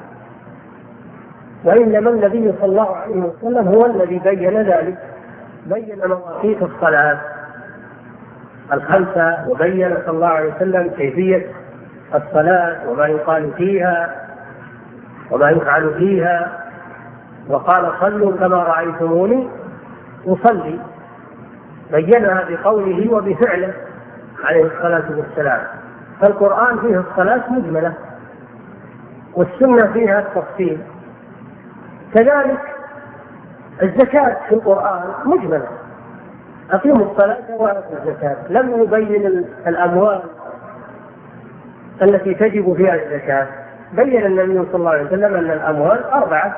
وإنما النبي صلى الله عليه وسلم هو الذي بين ذلك، بين مواقيت الصلاة الخمسة، وبين صلى الله عليه وسلم كيفية الصلاة وما يقال فيها وما يفعل فيها، وقال صلوا كما رأيتموني أصلي، بينها بقوله وبفعله عليه الصلاة والسلام. فالقرآن فيه الصلاة مجملة، والسنة فيها التفصيل. كذلك الزكاة في القرآن مجملة، أقيموا الصلاة وآتوا الزكاة، لم يبين الأموال التي تجب فيها الزكاة. بين النبي صلى الله عليه وسلم أن الأموال أربعة: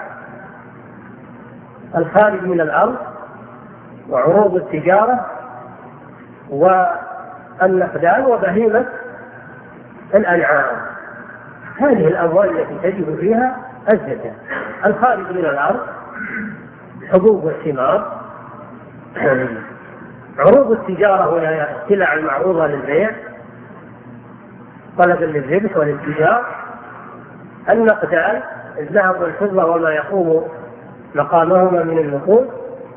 الخارج من الأرض، وعروض التجارة، والنقدان، وبهيمة الأنعام. هذه الأموال التي تجب فيها الزكاة. الخارج من الأرض حبوب والثمار، عروض التجارة وهي السلع المعروضة للبيع طلبا للربح والاتجار. النقدان الذهب والفضة وما يقوم مقامهما من النقود.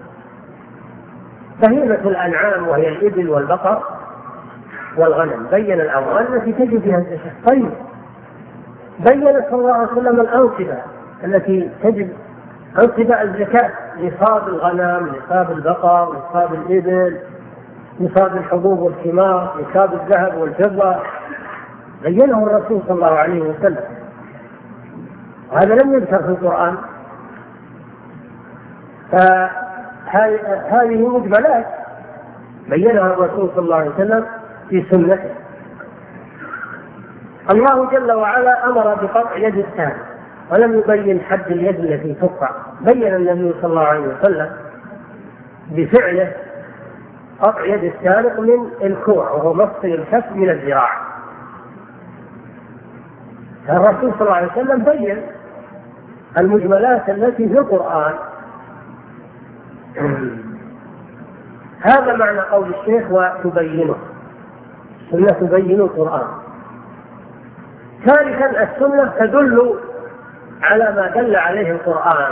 بهيمة الأنعام وهي الإبل والبقر والغنم. بين الأموال التي تجب فيها الزكاة. طيب بين صلى الله عليه وسلم الأنصبة التي تجب، أنصبة الزكاة: نصاب الغنم، نصاب البقر، نصاب الإبل، نصاب الحبوب والثمار، نصاب الذهب والفضة، بينه الرسول صلى الله عليه وسلم. هذا لم يذكر في القرآن. فهذه مجملات بينها الرسول صلى الله عليه وسلم في سنته. الله جل وعلا أمر بقطع يد السارق، ولم يبين حد اليد التي تقطع. بين النبي صلى الله عليه وسلم بفعله قطع يد السارق من الكوع، وهو مفصل الكف من الذراع. الرسول صلى الله عليه وسلم بين المجملات التي في القرآن. هذا معنى قول الشيخ وتبينه، السنة تبين القرآن. ثالثا السنة تدل على ما دل عليه القرآن.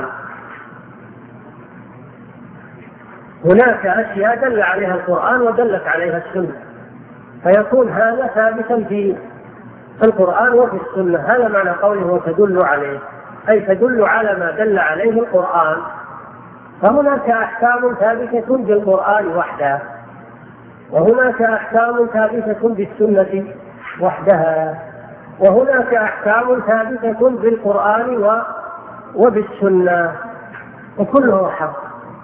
هناك أشياء دل عليها القرآن ودلت عليها السنة، فيكون هذا ثابتا في القرآن وفي السنة. هذا معنى قوله وتدل عليه، أي تدل على ما دل عليه القرآن. فهناك أحكام ثابتة بالقرآن وحده، وهناك أحكام ثابتة بالسنة وحدها، وهناك أحكام ثابتة بالقرآن وبالسنة، وكله حق.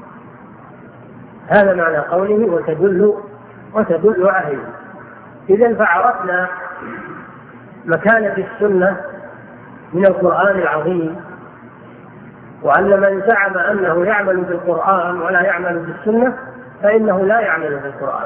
هذا معنى قوله وتدل وتدل عليه. إذن فعرفنا مكانة السنة من القرآن العظيم، وأن من زعم أنه يعمل بالقرآن ولا يعمل بالسنة فإنه لا يعمل بالقرآن،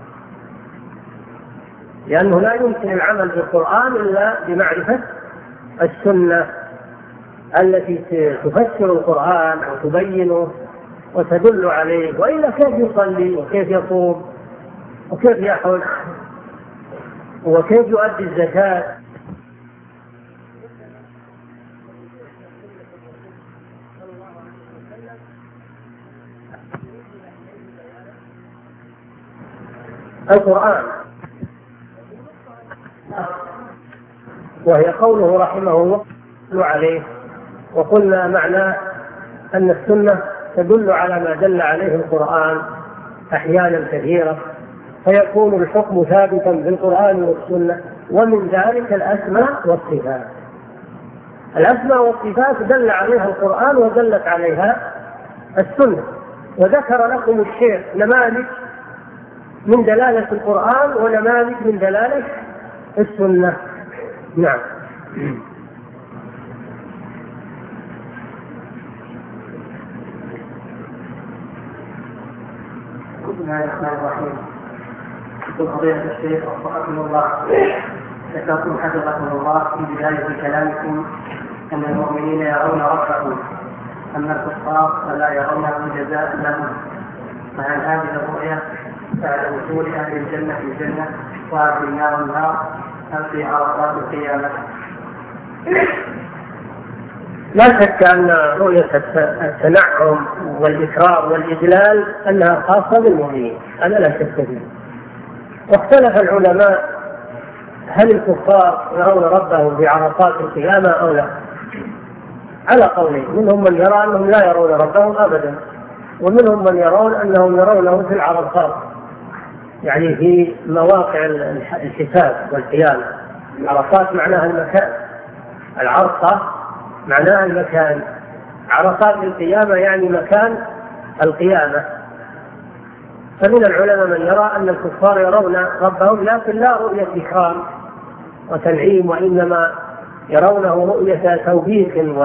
لأنه لا يمكن العمل بالقرآن إلا بمعرفة السنة التي تفسر القرآن أو تبينه وتدل عليه. وإلا كيف يصلي وكيف يصوم وكيف يحج وكيف يؤدي الزكاة؟ القرآن وهي قوله رحمه الله عليه. وقلنا معنى أن السنة تدل على ما دل عليه القرآن أحيانا كثيرة، فيكون الحكم ثابتا بالقرآن والسنة. ومن ذلك الأسماء والصفات. الأسماء والصفات دل عليها القرآن ودلت عليها السنة، وذكر لكم الشيخ نماذج من دلالة القرآن ونماذج من دلالة السنة. نعم. الله الرحمن الرحيم. يقول فضيلة الشيخ وفقكم الله، ذكرتم حفظكم الله في بداية كلامكم أن المؤمنين يرون ربهم، أما الكفار فلا يرونه جزاء لهم، فهل هذه الرؤية بعد وصول أهل الجنة في الجنة وأهل النار النار أم في عرصات القيامة؟ لا شك أن رؤية التنعم والإكرام والإجلال أنها خاصة بالمؤمنين، هذا لا شك فيه. واختلف العلماء هل الكفار يرون ربهم في عرصات القيامة أو لا، على قولين، منهم من يرى أنهم لا يرون ربهم أبدا، ومنهم من يرون أنهم يرونه في العرصات، يعني في مواقع الحساب والقيامة. العرصات معناها المكان، العرصة معناها المكان، عرصات القيامة يعني مكان القيامة. فمن العلماء من يرى أن الكفار يرون ربهم لكن لا رؤية إكرام وتنعيم، وإنما يرونه رؤية توبيخ و...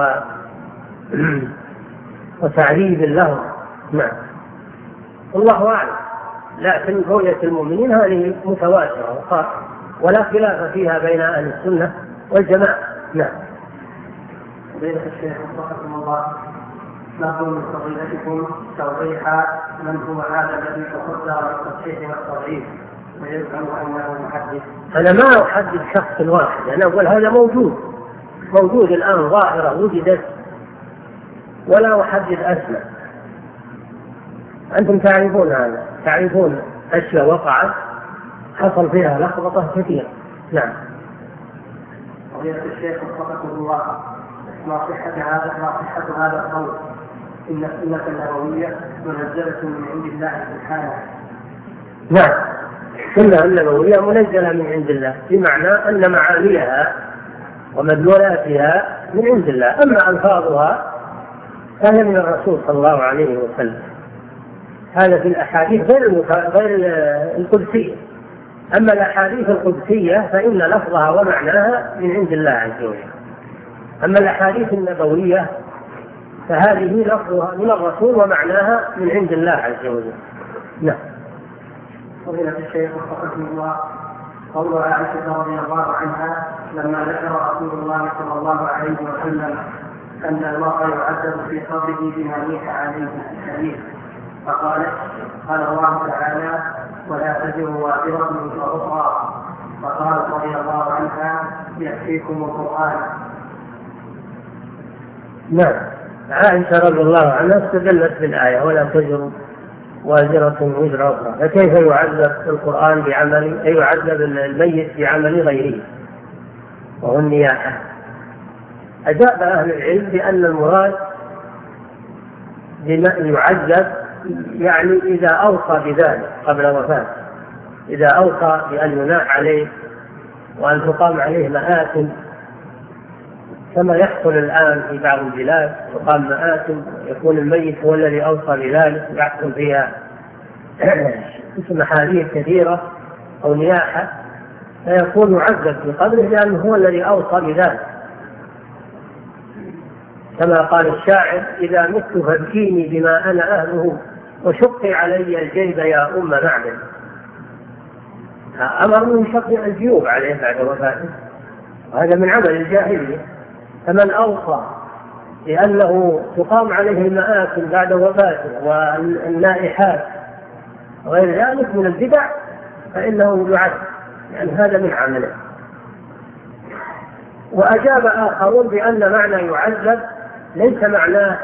وتعريب لهم. نعم، والله أعلم. لكن رؤية المؤمنين هذه متواترة ولا خلاف فيها بين أهل السنة والجماعة. نعم. فضيلة الشيخ وفقكم الله، نرجو من فضيلتكم توضيح من هو هذا الذي تصدر للتصحيح والتضعيف ويزعم أنه محدث. أنا ما أحدد شخص واحد، أنا أقول هذا موجود موجود الآن، ظاهرة وجدت، ولا أحدد أسماء. أنتم تعرفون هذا، تعرفون أشياء وقعت حصل فيها لخبطة كثيرة. نعم. فضيلة الشيخ وفقكم الله، ما صحة هذا ما صحة هذا القول إن السنة النبوية منزلة من عند الله سبحانه؟ نعم، السنة النبوية منزلة من عند الله، بمعنى أن معانيها ومدلولاتها من عند الله، أما ألفاظها فهي من الرسول صلى الله عليه وسلم. هذا في الأحاديث غير غير القدسية. أما الأحاديث القدسية فإن لفظها ومعناها من عند الله عز وجل. أما الأحاديث النبوية فهذه لفظها من الرسول ومعناها من عند الله عز وجل. نعم. فضيلة الشيخ وفقكم الله، قول عائشة رضي الله عنها لما ذكر رسول الله صلى الله عليه وسلم أن المرء يعذب في قبره بما نيح عليه الحديث، فقالت قال الله تعالى ولا تزر وازرة وزر أخرى، فقالت رضي الله عنها يكفيكم القرآن. نعم، عائشة رضي الله عنها استدلت بالآية ولا تزر وازرة وزر أخرى، فكيف يعذب القرآن بعمل أي يعذب الميت بعمل غيره وهو النياحة؟ أجاب أهل العلم بأن المراد بما يعذب يعني إذا أوصى بذلك قبل وفاته، إذا أوصى بأن يناح عليه وأن تقام عليه مآتم كما يحصل الآن في بعض البلاد، تقام مآتم يكون الميت هو الذي أوصى بذلك، يحصل فيها محاذير كثيرة أو نياحة، فيكون يعذب في قبره لأنه هو الذي أوصى بذلك، كما قال الشاعر إذا مت فابكيني بما أنا أهله وشقي علي الجيب يا أم معدن. أمر من شق الجيوب عليه بعد وفاته، وهذا من عمل الجاهلية. فمن أوصى لأنه تقام عليه المآتم بعد وفاته والنائحات وغير ذلك من البدع فإنه يعذب، يعني هذا من عمله. وأجاب آخرون بأن معنى يعذب ليس معناه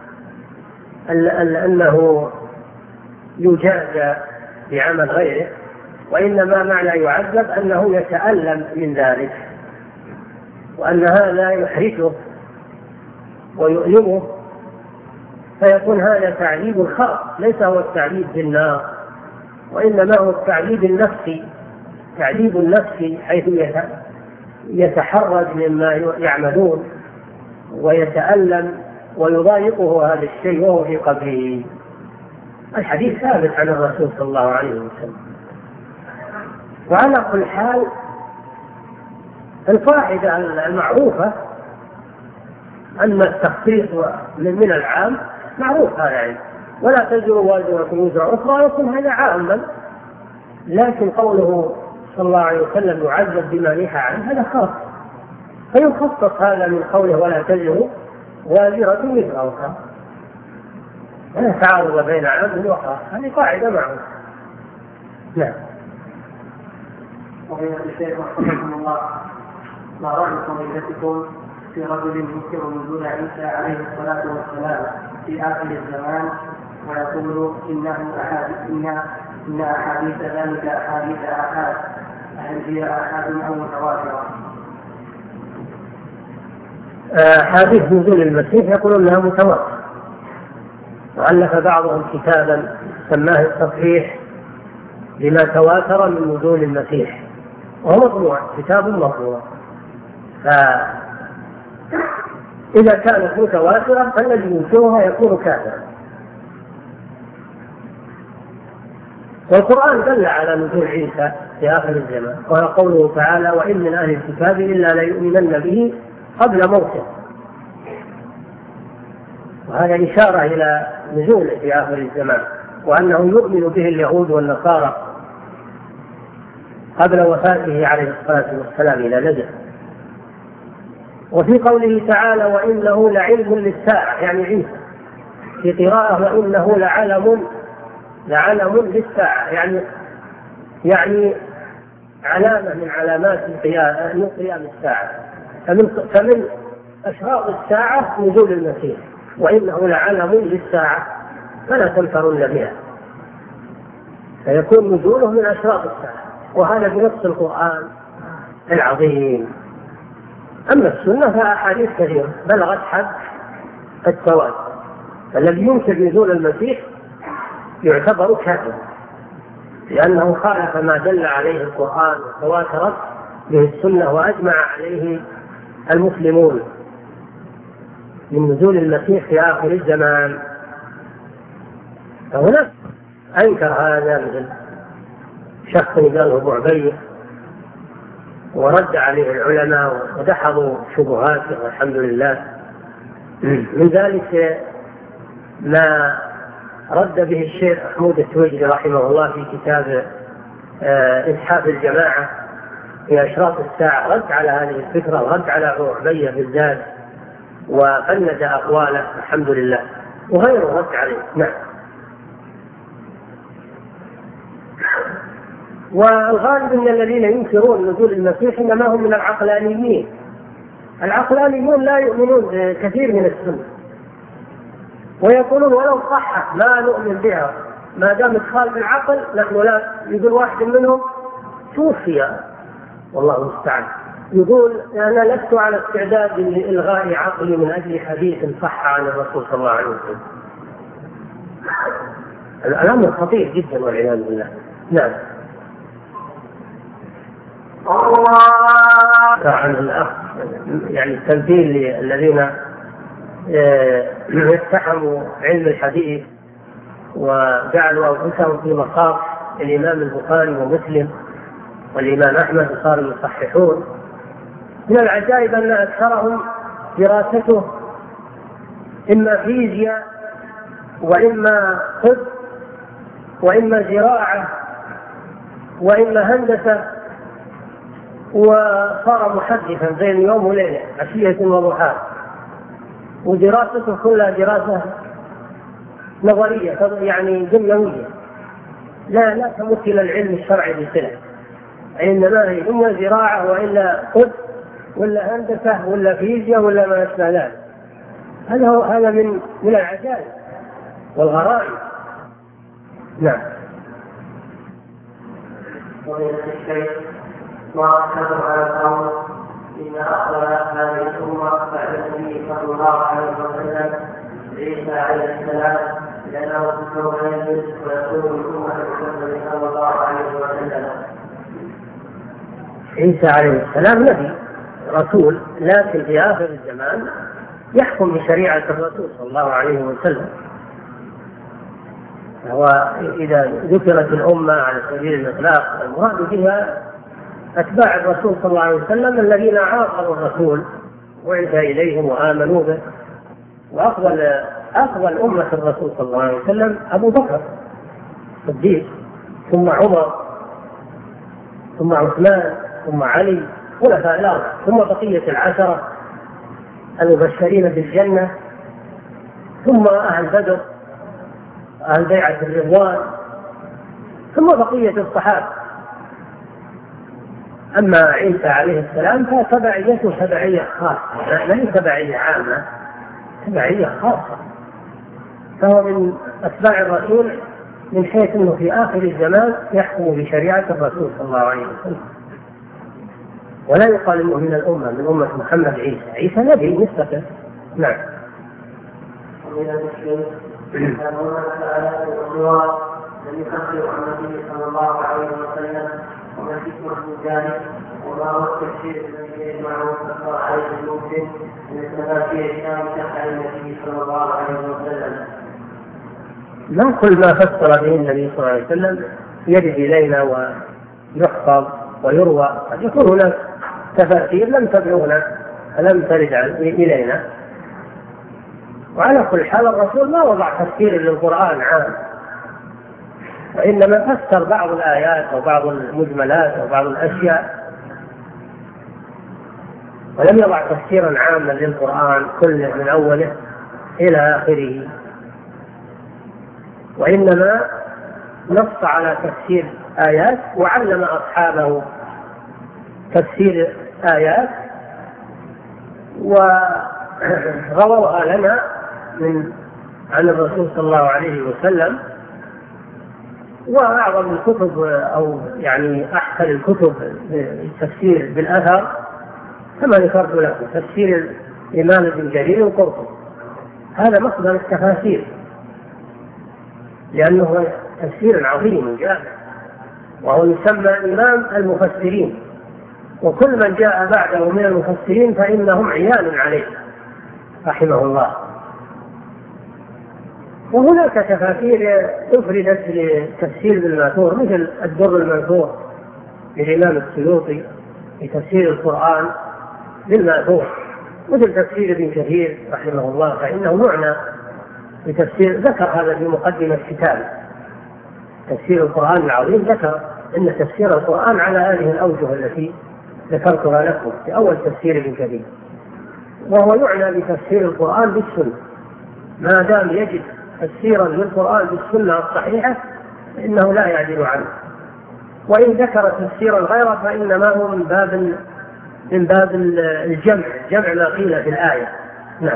أنه يجازى بعمل غيره، وإنما معنى يعذب أنه يتألم من ذلك، وأن هذا يحرجه ويؤلمه، فيكون هذا تعذيب خاص، ليس هو التعذيب بالنار، وإنما هو التعذيب النفسي، تعذيب النفسي حيث يتحرج مما يعملون ويتألم ويضايقه هذا الشيء وهو في قبره. الحديث ثابت عن الرسول صلى الله عليه وسلم. وعلى كل حال القاعدة المعروفة أن التخصيص من العام معروف هذا يعني. ولا تزر وازرة وزر أخرى يكون هذا عاما، لكن قوله صلى الله عليه وسلم يعذب بما نهى عنه هذا خاص، فيخصص هذا من قوله ولا تزر وازرة وزر أخرى، ولا تعارض بين عام وخاص، هذه قاعدة معروفة. نعم. وبين الشيخ رحمه الله، ما رأيكم إلتكم في رجل ينكر نزول عيسى عليه الصلاة والسلام في آخر الزمان ويقول إنه أحاديث إن إن أحاديث ذلك أحاديث آحاد، هل هي آحاد أو متواترة؟ أحاديث نزول المسيح يقولون أنها متواترة، وألف بعضهم كتابا سماه التصحيح لما تواتر من نزول المسيح، وهو مطبوع، كتاب مطبوع. فإذا كانت متواترة فالذي ينكرها يكون كافرا. والقرآن دل على نزول عيسى في آخر الزمان، وهو قوله تعالى وإن من أهل الكتاب إلا ليؤمنن به قبل موته، وهذا إشارة إلى نزوله في آخر الزمان، وأنه يؤمن به اليهود والنصارى قبل وفاته عليه الصلاة والسلام إلى نزل. وفي قوله تعالى وإنه لعلم للساعة يعني عيسى، في قراءة وإنه لعلم لعلم للساعة يعني يعني علامة من علامات قيام الساعة، فمن, فمن أشراط الساعة نزول المسيح، وإنه لعلم للساعة فلا تمترن بها، فيكون نزوله من أشراط الساعة، وهذا بنص القرآن العظيم. أما السنة فأحاديث كثيرة بلغت حد التواتر، فالذي ينكر نزول المسيح يعتبر كافرا، لأنه خالف ما دل عليه القرآن وتواترت به السنة وأجمع عليه المسلمون من نزول المسيح في آخر الزمان. فهنا أنكر هذا مثل شخص قاله أبو عبيد ورد عليه العلماء ودحضوا شبهاته والحمد لله. من ذلك ما رد به الشيخ محمود التويجري رحمه الله في كتاب إسحاق الجماعة في أشراط الساعة، رد على هذه الفكرة ورد على أبو عبيد بالذات وفند أقواله الحمد لله، وغيره رد عليه. نعم. والغالب من الذين ينكرون نزول المسيح إنما هم من العقلانيين. العقلانيون لا يؤمنون كثير من السنة، ويقولون ولو صحت ما نؤمن بها ما دام تخالف العقل نحن لا. يقول واحد منهم توفي والله المستعان، يقول أنا لست على استعداد لإلغاء عقلي من أجل حديث صح عن الرسول صلى الله عليه وسلم. الأمر خطير جدا والعياذ بالله. نعم. عن الأخ يعني التمثيل للذين اتحموا علم الحديث وجعلوا أنفسهم في مقام الإمام البخاري ومسلم والإمام أحمد صاروا يصححون. من العجائب أن أكثرهم دراسته إما فيزياء وإما طب وإما زراعة وإما هندسة، وصار محدثا بين يوم وليلة عشية وضحاها، ودراسته كلها دراسة نظرية يعني دنيوية لا لا تمت إلى العلم الشرعي بصلة، إنما هي إما زراعة وإلا طب ولا هندسة ولا فيزياء ولا ما أشبه ذلك. هذا هو هذا من من العجائب والغرائب. نعم. ما أحد على القول إن أفضل هذه الأمة بعد النبي صلى الله عليه وسلم عيسى عليه السلام، لأنه سوف ينزل ويكون الأمة محمد صلى الله عليه وسلم. عيسى عليه السلام نبي رسول، لكن في آخر الزمان يحكم بشريعة الرسول صلى الله عليه وسلم. هو إذا ذكرت الأمة على سبيل الإطلاق المراد بها أتباع الرسول صلى الله عليه وسلم الذين عاصروا الرسول وعد إليهم وآمنوا به. وأفضل أفضل أمة الرسول صلى الله عليه وسلم أبو بكر الصديق، ثم عمر، ثم عثمان، ثم علي، خلفاء الأربعة، ثم بقية العشرة المبشرين بالجنة، ثم أهل بدر، أهل بيعة الرضوان، ثم بقية الصحابة. أما عيسى عليه السلام فتبعيته تبعية خاصة، لا هي تبعية عامة، تبعية خاصة، فهو من أتباع الرسول من حيث أنه في آخر الزمان يحكم بشريعة الرسول صلى الله عليه وسلم، ولا يقال أنه من الأمة، من أمة محمد عيسى، عيسى نبي مستقل. نعم. لم يخبر عن النبي صلى الله عليه وسلم وما الحكمة من ذلك وما هو التفسير الذي يجمعه صلى الله عليه وسلم من التفاسير الشاملة عن النبي صلى الله عليه وسلم. لا كل ما فسر به النبي صلى الله عليه وسلم يرد إلينا ويحفظ ويروى، قد يكون هناك تفاسير لم تدعونا لم ترد إلينا. وعلى كل حال الرسول ما وضع تفسير للقرآن عام، وإنما فسر بعض الآيات أو بعض المجملات أو بعض الأشياء، ولم يضع تفسيرا عاما للقرآن كله من أوله إلى آخره، وإنما نص على تفسير آيات وعلم أصحابه تفسير آيات ورووها لنا من عن الرسول صلى الله عليه وسلم. وأعظم الكتب أو يعني أحسن الكتب التفسير بالأثر كما ذكرت لكم تفسير الإمام ابن جرير القرطبي، هذا مصدر التفاسير لأنه تفسير عظيم جامع، وهو يسمى إمام المفسرين، وكل من جاء بعده من المفسرين فإنهم عيان عليه رحمه الله. وهناك تفاسير أفردت لتفسير بالماثور مثل الدر المنثور للإمام السيوطي لتفسير القرآن بالماثور، مثل تفسير ابن كثير رحمه الله، فإنه معنى بتفسير، ذكر هذا في مقدمة كتابه تفسير القرآن العظيم، ذكر أن تفسير القرآن على هذه الأوجه التي ذكرتها لكم في أول تفسير ابن كثير، وهو يعنى بتفسير القرآن بالسنة، ما دام يجد تفسيرا للقرآن بالسنة الصحيحة فإنه لا يعدل عنه، وإن ذكر تفسيرا غيره فإنما هو من باب من باب الجمع، جمع ما قيل في الآية. نعم.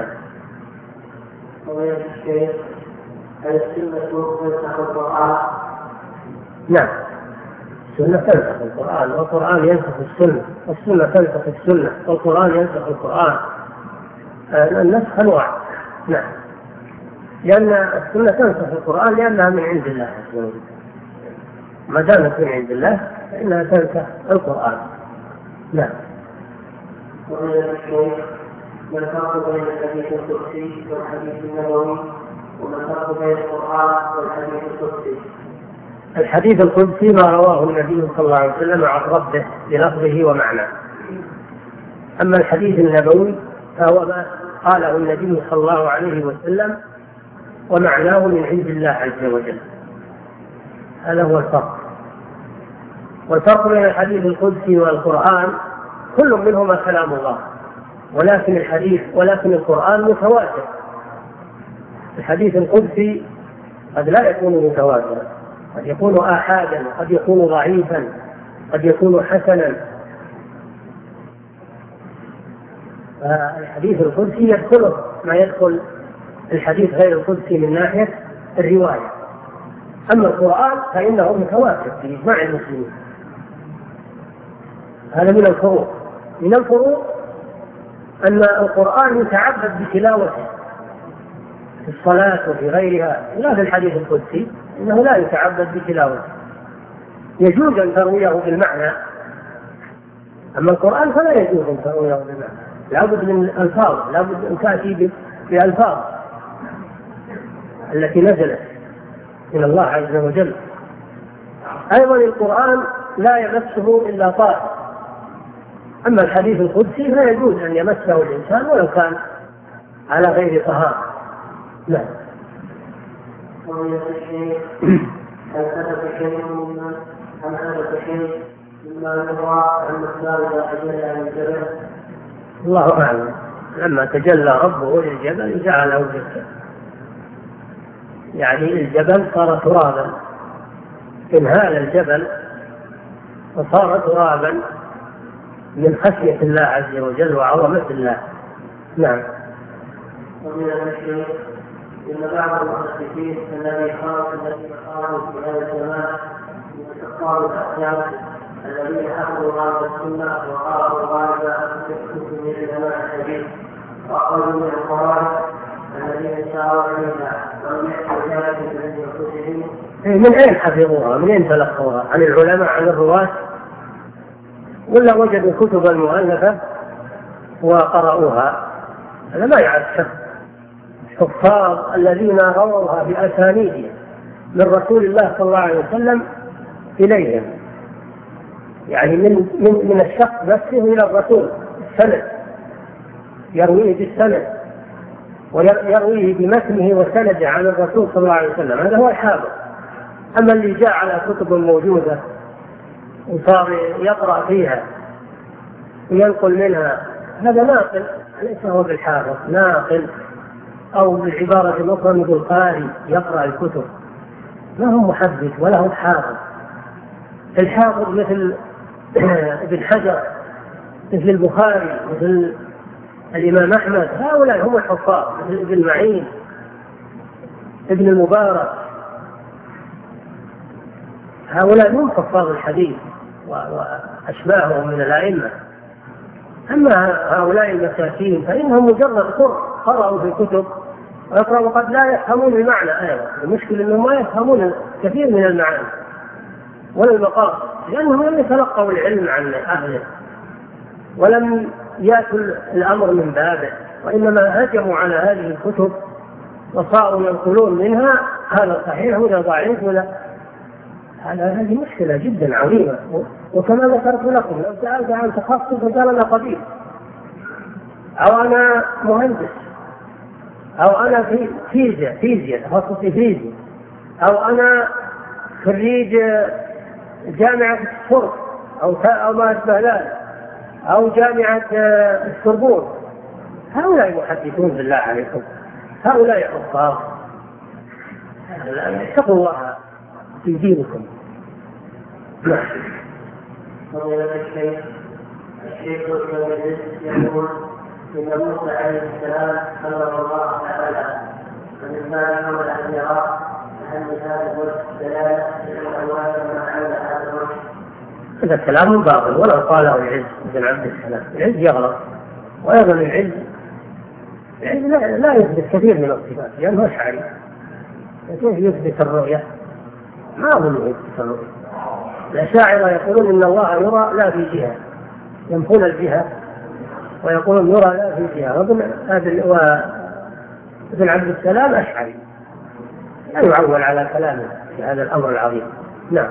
هل السنة تنسخ القرآن؟ نعم، السنة تنسخ القرآن، والقرآن ينسخ السنة، والسنة تنسخ السنة، والقرآن ينسخ القرآن. النسخ أنواع. نعم، لأن السنة تنسخ القرآن لأنها من عند الله، ما دامت من عند الله فإنها تنسخ القرآن. نعم. وهذا الشيء ما الفرق بين الحديث القدسي والحديث النبوي، وما الفرق بين القرآن والحديث القدسي؟ الحديث القدسي ما رواه النبي صلى الله عليه وسلم عن ربه بلفظه ومعناه، أما الحديث النبوي فهو ما قاله النبي صلى الله عليه وسلم ومعناه من عند الله عز وجل، هذا هو الفرق. والفرق بين الحديث القدسي والقرآن كل منهما كلام الله، ولكن الحديث ولكن القرآن متواتر. الحديث القدسي قد لا يكون متواترا، قد يكون آحادا، قد يكون ضعيفا، قد يكون حسنا. فالحديث القدسي يدخله ما يدخل الحديث غير القدسي من ناحية الرواية، أما القرآن فإنه متواتر في إجماع المسلمين. هذا من الفروق. من الفروق أن القرآن يتعبد بتلاوته في الصلاة وفي غيرها، لا في الحديث القدسي إنه لا يتعبد بتلاوته، يجوز أن ترويه بالمعنى، أما القرآن فلا يجوز أن ترويه بالمعنى، لابد من الألفاظ، لابد أن تأتي بألفاظ التي نزلت من الله عز وجل. أيضا القرآن لا يمسه إلا طاهر، أما الحديث القدسي لا يجوز أن يمسه الإنسان ولو كان على غير طهارة. نعم. قضية الشيء هل حدث شيء مما هل حدث شيء مما يرى أن الإسلام إذا تجلى عن الجبل؟ الله أعلم. لما تجلى ربه للجبل جعله جدا، يعني الجبل صار ترابا، انهال الجبل وصار ترابا من خشية الله عز وجل وعظمة الله. نعم. ومن الشيء إن بعض المحدثين الذي خاف الذي خافوا في هذا الزمان من استقطاب الأحكام الذين حفظوا هذا السنة وقالوا غالبا في من علماء الحديث وأخرجوا من القرآن الذين ساروا عليها ولم يحفظوا ذلك من أنفسهم. من أين حفظوها؟ من أين تلقوها؟ عن العلماء، عن الرواة، ولا وجدوا كتبا مؤلفة وقرأوها؟ هذا ما يعرف شخص. الحفاظ الذين رووها بأسانيد من رسول الله صلى الله عليه وسلم إليهم، يعني من من من الشخص نفسه إلى الرسول، السند يرويه بالسند ويرويه بمتنه وسنده عن الرسول صلى الله عليه وسلم، هذا هو الحافظ. أما اللي جاء على كتب موجودة وصار يقرأ فيها وينقل منها، هذا ناقل، ليس هو بالحافظ، ناقل، أو بالعبارة الأخرى مثل قارئ يقرأ الكتب، ما هو محدث ولا هو حافظ. الحافظ مثل ابن حجر، مثل البخاري، مثل الإمام أحمد، هؤلاء هم الحفاظ، مثل ابن معين، ابن المبارك، هؤلاء هم حفاظ الحديث وأشباههم من الأئمة. أما هؤلاء المساكين فإنهم مجرد قرأوا في الكتب ويقرأوا وقد لا يفهمون المعنى أيضا. المشكلة أنهم ما يفهمون كثير من المعاني ولا المقاصد، لأنهم لم يتلقوا العلم عن أهله ولم يأتوا الأمر من بابه، وإنما هجموا على هذه الكتب وصاروا ينقلون منها هذا صحيح ولا ضعيف ولا هذا. هذه مشكلة جدا عظيمة. وكما ذكرت لكم لو سألت عن تخصص فقال أنا طبيب، أو أنا مهندس، أو أنا في فيزياء فيزياء تخصصي فيزياء، أو أنا خريج جامعة الشرق أو أو ما أشبه ذلك، أو جامعة السوربون، هؤلاء محدثون بالله عليكم، هؤلاء حفاظ. اتقوا الله في دينكم. نعم. الشيخ الشيخ يقول إن موسى عليه السلام خلق الله تعالى فالإنسان حول أن يرى أن هذا الوجه دلالة الألوان ما حول هذا الوجه. هذا كلام باطل ولو قاله العز بن عبد السلام. العز يغلط، وأيضا العز العز لا, لا يثبت كثير من الصفات لأنه أشعري، كيف يثبت الرؤية؟ ما أظن يثبت الرؤية. الأشاعرة يقولون إن الله يرى لا في جهة، ينفون الجهة ويقولون يرى لا في جهة. وابن عبد السلام أشعري، لا يعول على كلامه في هذا الأمر العظيم. نعم.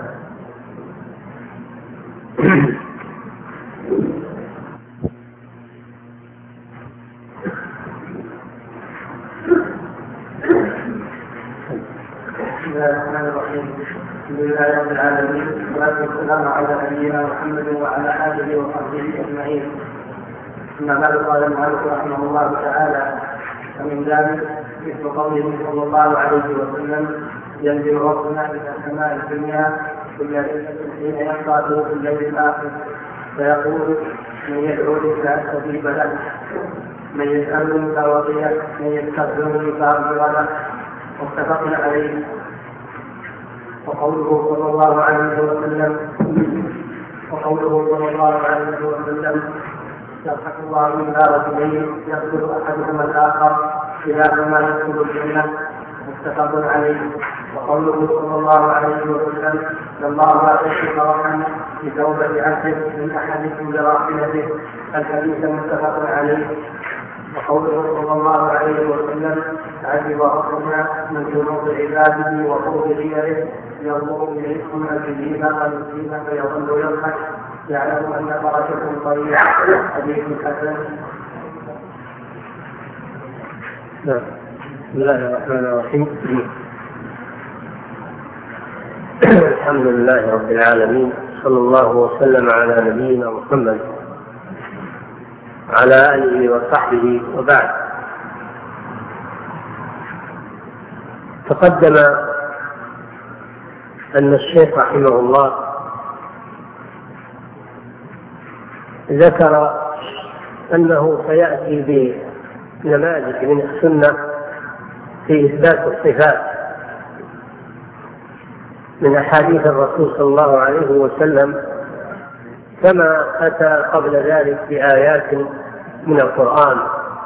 بسم الله الرحمن الرحيم. الحمد لله رب العالمين، والصلاة والسلام على نبينا محمد وعلى آله وصحبه أجمعين. أما بعد، قال المؤلف رحمه الله تعالى: ومن ذلك مثل قوله صلى الله عليه وسلم: ينزل ربنا إلى السماء الدنيا كل ليلة حين يقرأ في الليل الآخر فيقول: من يدعوني فأستجيب له، من يسألني فأعطيه، من يستغفرني فأغفر له. متفق عليه. وقوله صلى الله عليه وسلم وقوله صلى الله عليه وسلم: يضحك الله من رجلين يقتل احدهما الاخر كلاهما يدخل الجنه. متفق عليه. وقوله صلى الله عليه وسلم: الله يحب رحمه بتوبه عبده من احدكم براحلته. الحديث متفق عليه. وقوله صلى الله عليه وسلم: عجب ربنا من جنود عباده وقوه دياره ينظر اليكم الجديد قد فيظل يضحك يعلم ان فرجكم طيب. حديث حسن. بسم الله الرحمن الرحيم. الحمد لله رب العالمين، صلى الله وسلم على نبينا محمد على آله وصحبه، وبعد. تقدم أن الشيخ رحمه الله ذكر أنه سيأتي بنماذج من السنة في إثبات الصفات من أحاديث الرسول صلى الله عليه وسلم، كما أتى قبل ذلك بآيات من القرآن.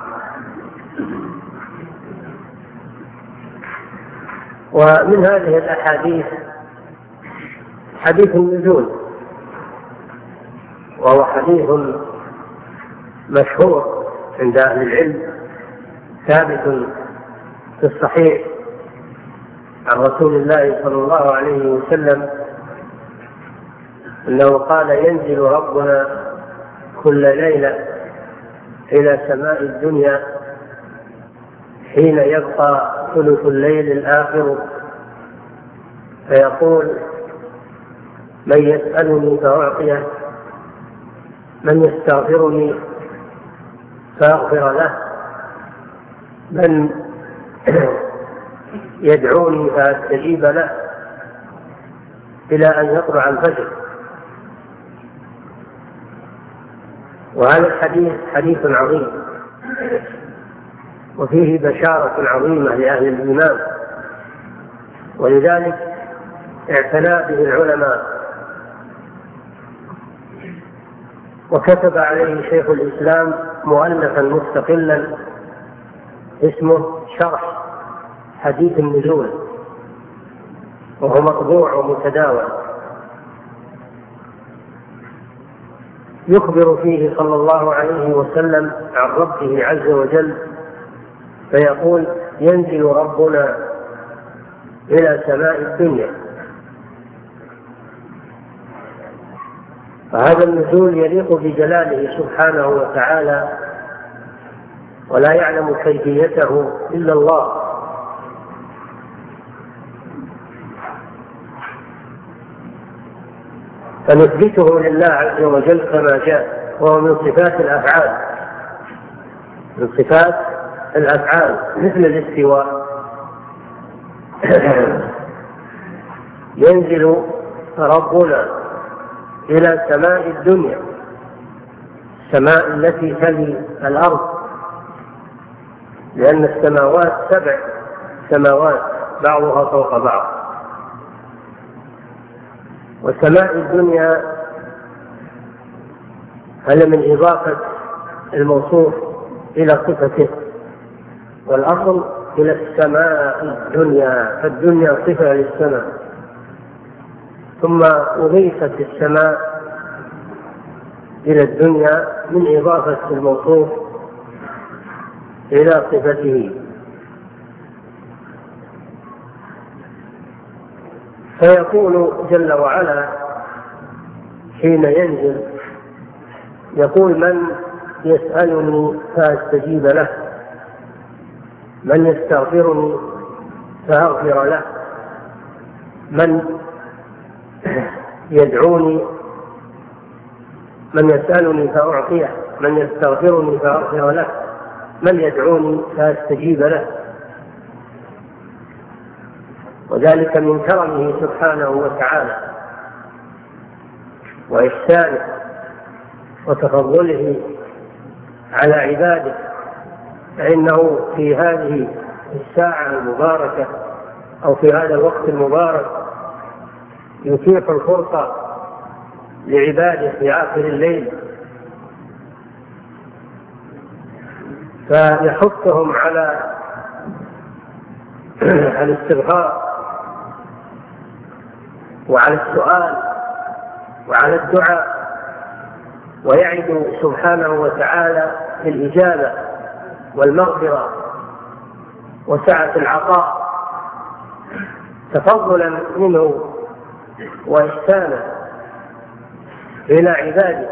ومن هذه الأحاديث حديث النزول، وهو حديث مشهور عند أهل العلم، ثابت في الصحيح عن رسول الله صلى الله عليه وسلم أنه قال: ينزل ربنا كل ليلة إلى سماء الدنيا حين يبقى ثلث الليل الآخر، فيقول: من يسألني فأعطيه، من يستغفرني فأغفر له، من يدعوني فأستجيب له، إلى أن يطلع الفجر. وهذا الحديث حديث عظيم، وفيه بشارة عظيمة لأهل الإيمان، ولذلك اعتنى به العلماء، وكتب عليه شيخ الإسلام مؤلفا مستقلا اسمه شرح حديث النزول، وهو مطبوع ومتداول، يخبر فيه صلى الله عليه وسلم عن ربه عز وجل، فيقول: ينزل ربنا إلى سماء الدنيا. فهذا النزول يليق بجلاله سبحانه وتعالى، ولا يعلم كيفيته إلا الله. فنثبته لله عز وجل كما جاء، وهو من صفات الأفعال، من صفات الأفعال مثل الاستواء. ينزل ربنا إلى سماء الدنيا، السماء التي تلي الأرض، لأن السماوات سبع سماوات بعضها فوق بعض، وسماء الدنيا هذا من إضافة الموصوف إلى صفته، والأصل إلى السماء الدنيا، فالدنيا صفة للسماء، ثم أضيفت السماء إلى الدنيا من إضافة الموصوف إلى صفته. فيقول جل وعلا حين ينزل، يقول: من يسألني فأستجيب له، من يستغفرني فأغفر له، من يدعوني، من يسألني فأعطيه، من يستغفرني فأغفر له، من يدعوني فأستجيب له. وذلك من كرمه سبحانه وتعالى وإحسانه وتفضله على عباده، فإنه في هذه الساعة المباركة أو في هذا الوقت المبارك يتيح الفرصة لعباده في آخر الليل، فيحثهم على الاستغفار وعلى السؤال وعلى الدعاء، ويعد سبحانه وتعالى بالإجابة والمغفرة وسعة العطاء تفضلا منه وإحسانا إلى عباده،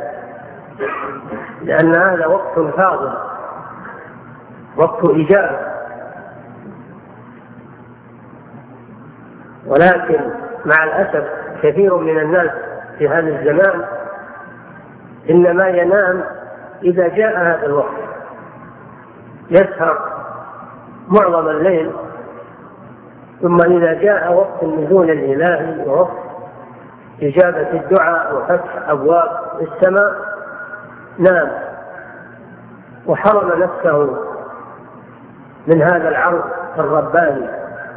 لأن هذا وقت فاضل، وقت إجابة، ولكن مع الأسف كثير من الناس في هذا الزمان إنما ينام إذا جاء هذا الوقت، يسهر معظم الليل، ثم إذا جاء وقت النزول الإلهي ووقت إجابة الدعاء وفتح أبواب السماء نام وحرم نفسه من هذا العرض الرباني.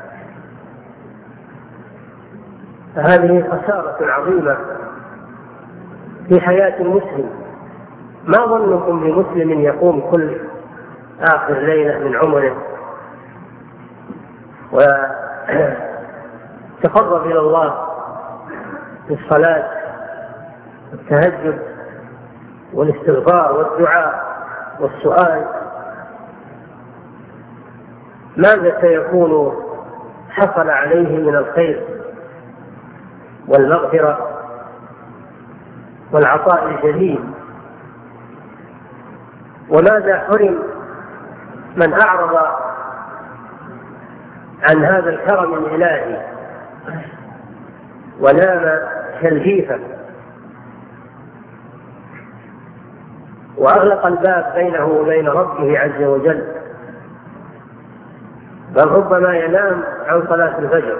فهذه خسارة عظيمة في حياة المسلم. ما ظنكم بمسلم يقوم كل آخر ليلة من عمره وتقرب إلى الله بالصلاة والتهجد والاستغفار والدعاء والسؤال، ماذا سيكون حصل عليه من الخير والمغفرة والعطاء الجليل؟ وماذا حرم من أعرض عن هذا الكرم الإلهي ونام كالجيفة وأغلق الباب بينه وبين ربه عز وجل، بل ربما ينام عن صلاة الفجر.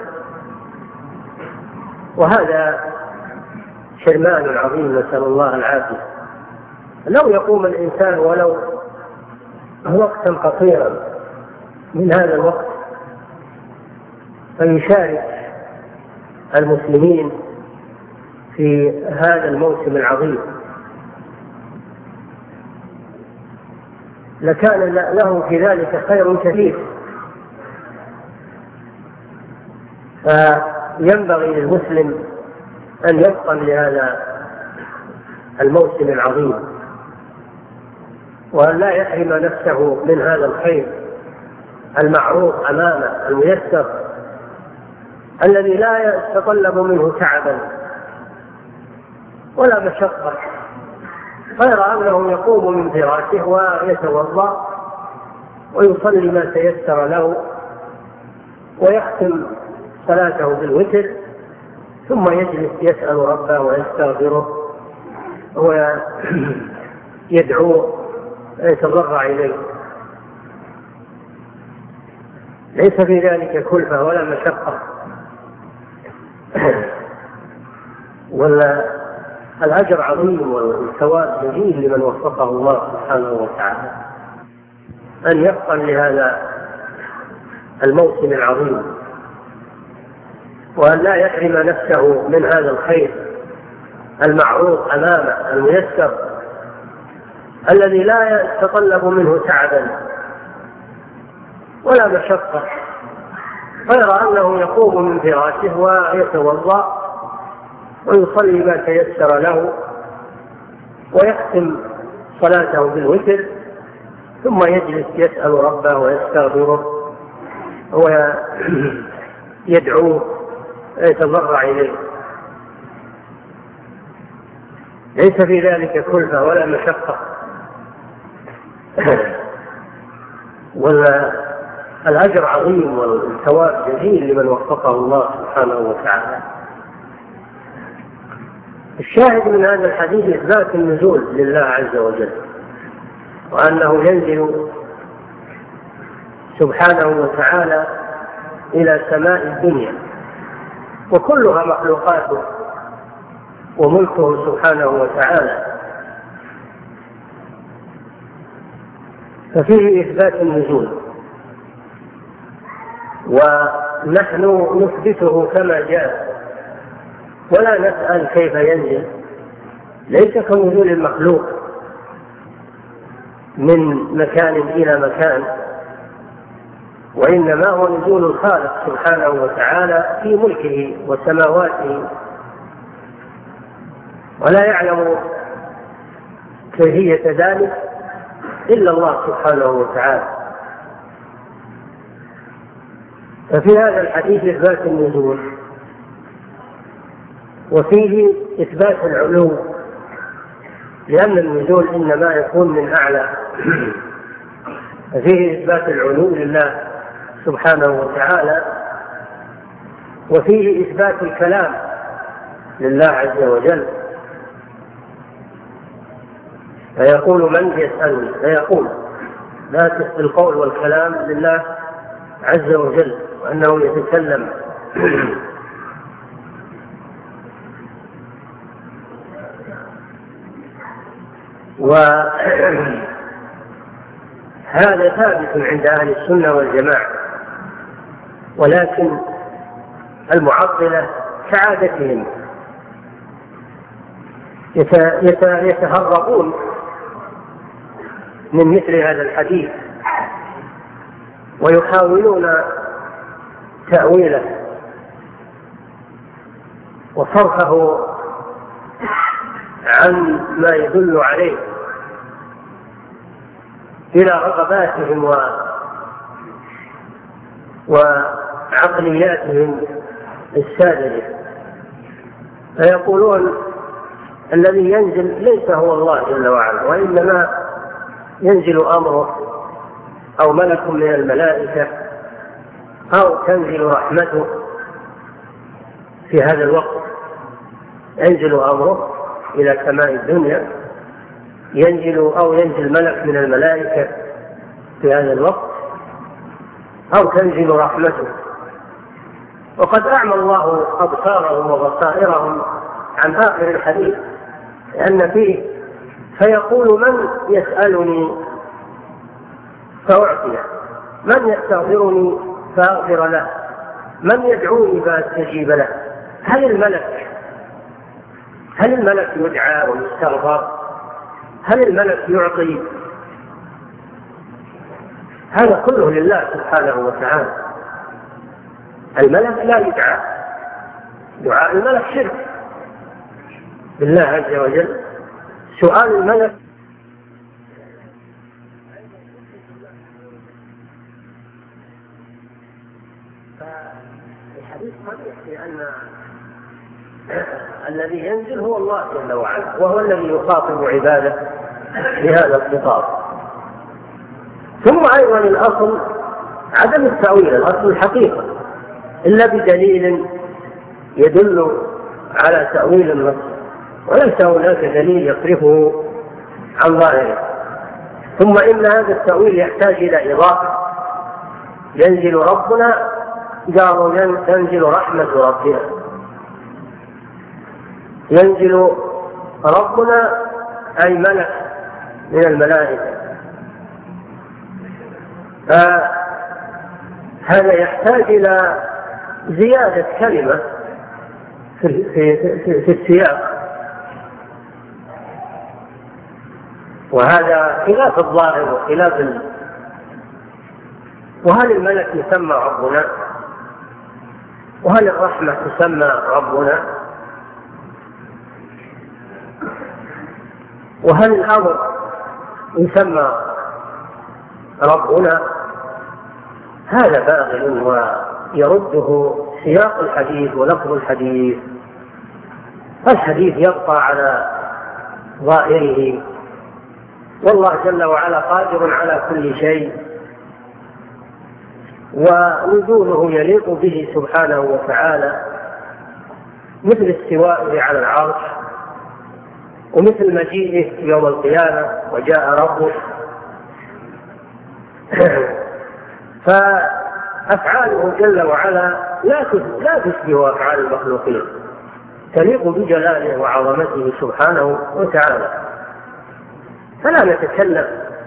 وهذا حرمان عظيم، نسأل الله العافية. لو يقوم الإنسان ولو وقتا قصيرا من هذا الوقت فيشارك المسلمين في هذا الموسم العظيم لكان له في ذلك خير كثير. فينبغي للمسلم أن يفطن لهذا الموسم العظيم وأن لا يحرم نفسه من هذا الخير المعروض أمامه الميسر الذي لا يتطلب منه تعبا ولا مشقة، غير أنه يقوم من فراشه ويتوضأ ويصلي ما تيسر له ويختم صلاته بالوتر، ثم يجلس يسأل ربه ويستغفره ويدعوه ويتضرع إليه. ليس في ذلك كلفة ولا مشقة، ولا الأجر عظيم والثواب جزيل لمن وفقه الله سبحانه وتعالى أن يفطن لهذا الموسم العظيم وأن لا يحرم نفسه من هذا الخير المعروض أمامه الميسر الذي لا يتطلب منه تعبا ولا مشقة، غير أنه يقوم من فراشه ويتوضأ ويصلي ما تيسر له ويختم صلاته بالوتر، ثم يجلس يسأل ربه ويستغفره ويدعوه ويتضرع إليه. ليس في ذلك كلفة ولا مشقة، ولا الأجر عظيم والثواب جزيل لمن وفقه الله سبحانه وتعالى. الشاهد من هذا الحديث إثبات النزول لله عز وجل، وأنه ينزل سبحانه وتعالى إلى سماء الدنيا وكلها مخلوقاته وملكه سبحانه وتعالى، ففيه إثبات النزول، ونحن نثبته كما جاء ولا نسأل كيف ينزل. ليس كنزول المخلوق من مكان إلى مكان، وإنما هو نزول الخالق سبحانه وتعالى في ملكه وسماواته، ولا يعلم كيفية ذلك إلا الله سبحانه وتعالى. ففي هذا الحديث إثبات النزول، وفيه إثبات العلو، لأن النزول إنما يكون من أعلى، ففيه إثبات العلو لله سبحانه وتعالى، وفيه إثبات الكلام لله عز وجل، فيقول من يسألني، فيقول لا القول والكلام لله عز وجل وأنه يتكلم. وهذا ثابت عند أهل السنة والجماعة، ولكن المعطلة كعادتهم يتهربون من مثل هذا الحديث ويحاولون تأويله وصرفه عن ما يدل عليه إلى رغباتهم و... وعقلياتهم الساذجة، فيقولون الذي ينزل ليس هو الله جل وعلا، وإنما ينزل أمره أو ملك من الملائكة أو تنزل رحمته في هذا الوقت. ينزل أمره إلى سماء الدنيا، ينزل أو ينزل ملك من الملائكة في هذا الوقت، أو تنزل رحمته. وقد أعمى الله أبصارهم وبصائرهم عن آخر الحديث، لأن فيه فيقول من يسألني فأعطيه، من يستغفرني فأغفر له، من يدعوني فأستجيب له. هل الملك هل الملك يدعى ويستغفر؟ هل الملك يعطي؟ هذا كله لله سبحانه وتعالى. الملك لا يدعى، دعاء الملك شرك بالله عز وجل. سؤال الملك فالحديث صريح في أن الذي ينزل هو الله جل وعلا، وهو الذي يخاطب عباده بهذا الخطاب. ثم أيضا الأصل عدم التأويل، الأصل الحقيقة، إلا بدليل يدل على تأويل النص، وليس هناك دليل يصرفه عن ظاهره. ثم إن هذا التأويل يحتاج إلى إضافة. ينزل ربنا، قالوا تنزل رحمة ربنا. ينزل ربنا أي ملك من الملائكة. فهذا يحتاج إلى زيادة كلمة في, في, في, في السياق، وهذا خلاف الظاهر وخلاف ال... وهل الملك يسمى ربنا؟ وهل الرحمة تسمى ربنا؟ وهل الأمر يسمى ربنا؟ هذا باطل ويرده سياق الحديث ولفظ الحديث. الحديث يبقى على ظاهره، والله جل وعلا قادر على كل شيء، ونزوله يليق به سبحانه وتعالى، مثل استوائه على العرش، ومثل مجيئه يوم القيامة وجاء ربه. فأفعاله جل وعلا لا تشبه أفعال المخلوقين، تليق بجلاله وعظمته سبحانه وتعالى. فلا نتكلم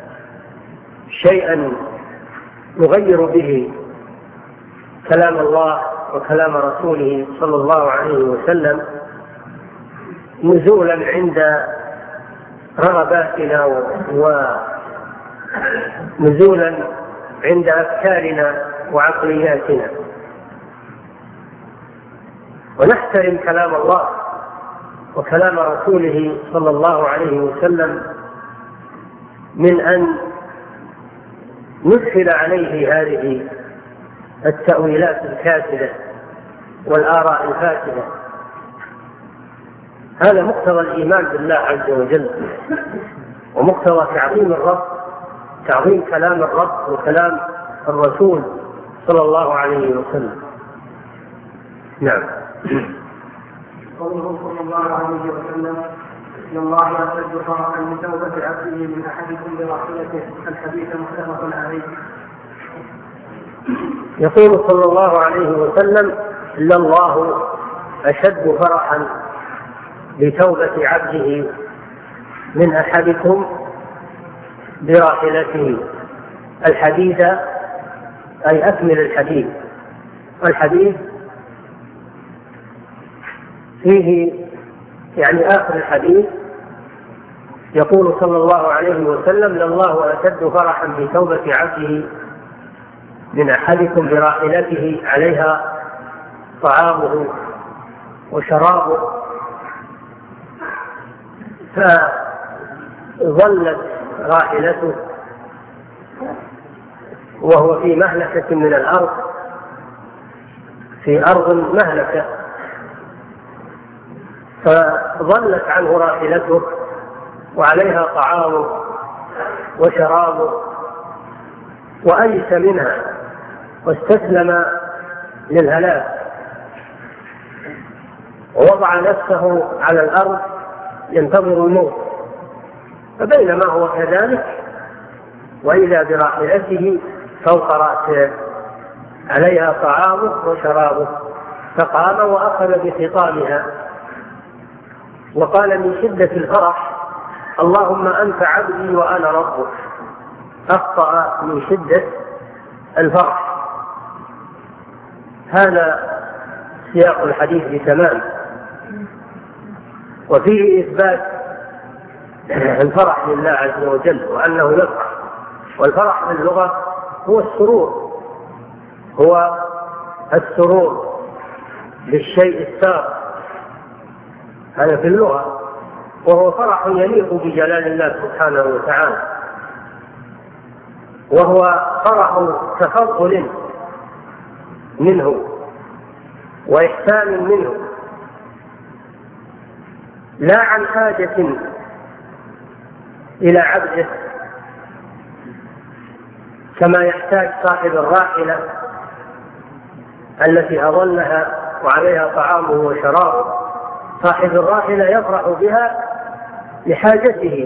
شيئا نغير به كلام الله وكلام رسوله صلى الله عليه وسلم نزولا عند رغباتنا ونزولا عند أفكارنا وعقلياتنا. ونحترم كلام الله وكلام رسوله صلى الله عليه وسلم من أن ندخل عليه هذه التأويلات الكاسدة والآراء الفاسدة. هذا مقتضى الإيمان بالله عز وجل، ومقتضى تعظيم الرب، تعظيم كلام الرب وكلام الرسول صلى الله عليه وسلم. نعم. قوله صلى الله عليه وسلم إن الله يرد فرحا من توبة عبده من أحدكم براحلته، الحديث متفق عليه. يقول صلى الله عليه وسلم إن الله أشد فرحا بتوبة عبده من أحدكم براحلته. الحديث أي أكمل الحديث. الحديث فيه يعني آخر الحديث يقول صلى الله عليه وسلم لله أشد فرحا بتوبة عبده من أحدكم براحلته عليها طعامه وشرابه، فظلت راحلته وهو في مهلكة من الأرض، في أرض مهلكة، فظلت عنه راحلته وعليها طعامه وشرابه، وأيس منها واستسلم للهلاك ووضع نفسه على الأرض ينتظر الموت. فبينما هو كذلك وإذا براحلته فوق رأسه عليها طعامه وشرابه، فقام وأخذ بخطامها وقال من شدة الفرح اللهم أنت عبدي وأنا ربك. أخطأ من شدة الفرح. هذا سياق الحديث بتمام، وفيه إثبات الفرح لله عز وجل وأنه يفرح. والفرح في اللغة هو السرور، هو السرور بالشيء السار، هذا في اللغة، وهو فرح يليق بجلال الله سبحانه وتعالى، وهو فرح تفضل منه وإحسان منه، لا عن حاجة إلى عبده كما يحتاج صاحب الراحلة التي أظلها وعليها طعامه وشرابه. صاحب الراحلة يفرح بها لحاجته،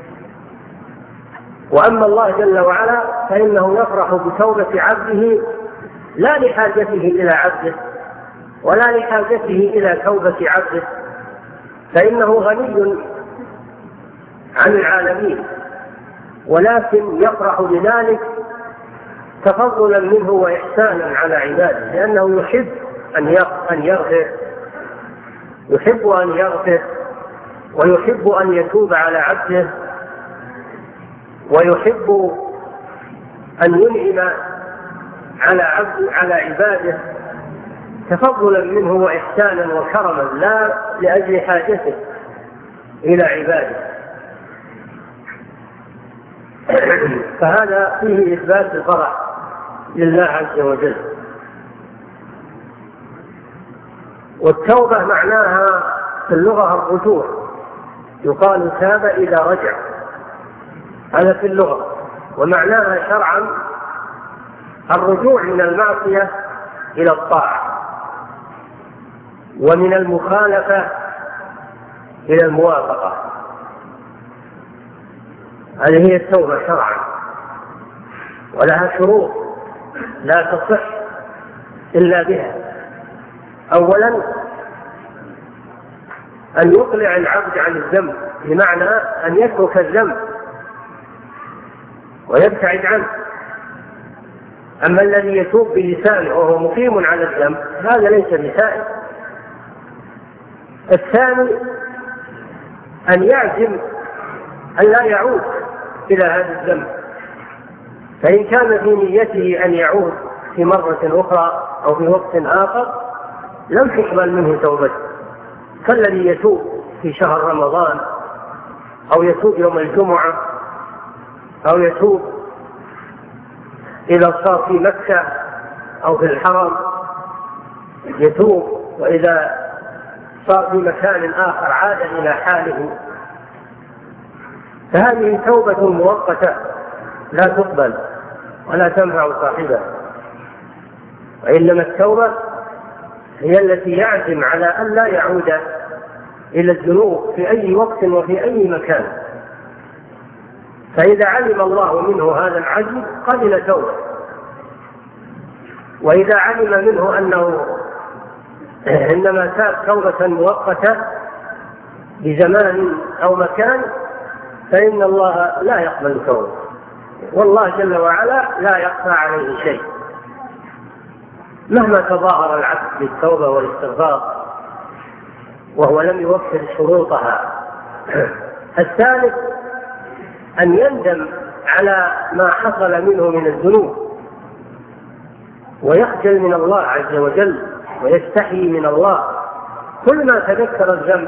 وأما الله جل وعلا فإنه يفرح بتوبة عبده لا لحاجته إلى عبده ولا لحاجته إلى توبة عبده، فإنه غني عن العالمين، ولكن يفرح بذلك تفضلا منه وإحسانا على عباده، لأنه يحب أن يغفر يحب أن يغفر ويحب أن يتوب على عبده، ويحب أن ينعم على عبد على عباده تفضلا منه وإحسانا وكرما، لا لأجل حاجته إلى عباده. فهذا فيه إثبات الفرح لله عز وجل. والتوبة معناها في اللغة الرجوع، يقال تاب إذا رجع، هذا في اللغة. ومعناها شرعا الرجوع من المعصية إلى الطاعة، ومن المخالفة إلى الموافقة. هذه هي التوبة شرعا، ولها شروط لا تصح إلا بها. أولا أن يقلع العبد عن الذنب، بمعنى أن يترك الذنب ويبتعد عنه. أما الذي يتوب بلسانه وهو مقيم على الذنب هذا ليس بتائب. الثاني أن يعزم أن لا يعود إلى هذا الذنب، فإن كان في نيته أن يعود في مرة أخرى أو في وقت آخر لم تقبل منه توبته، كالذي يتوب في شهر رمضان أو يتوب يوم الجمعة أو يتوب إذا صار في مكة أو في الحرم يتوب، وإذا صار في مكان آخر عاد إلى حاله. فهذه توبة مؤقتة لا تقبل ولا تنفع صاحبها، وإنما التوبة هي التي يعزم على أن لا يعود إلى الذنوب في أي وقت وفي أي مكان. فإذا علم الله منه هذا العزم قبل توبة، وإذا علم منه أنه إنما تاب توبة مؤقتة بزمان أو مكان فإن الله لا يقبل توبة، والله جل وعلا لا يخفى عليه شيء مهما تظاهر العبد بالتوبة والاستغفار وهو لم يوفر شروطها. الثالث أن يندم على ما حصل منه من الذنوب ويخجل من الله عز وجل ويستحيي من الله، كل ما تذكر الذنب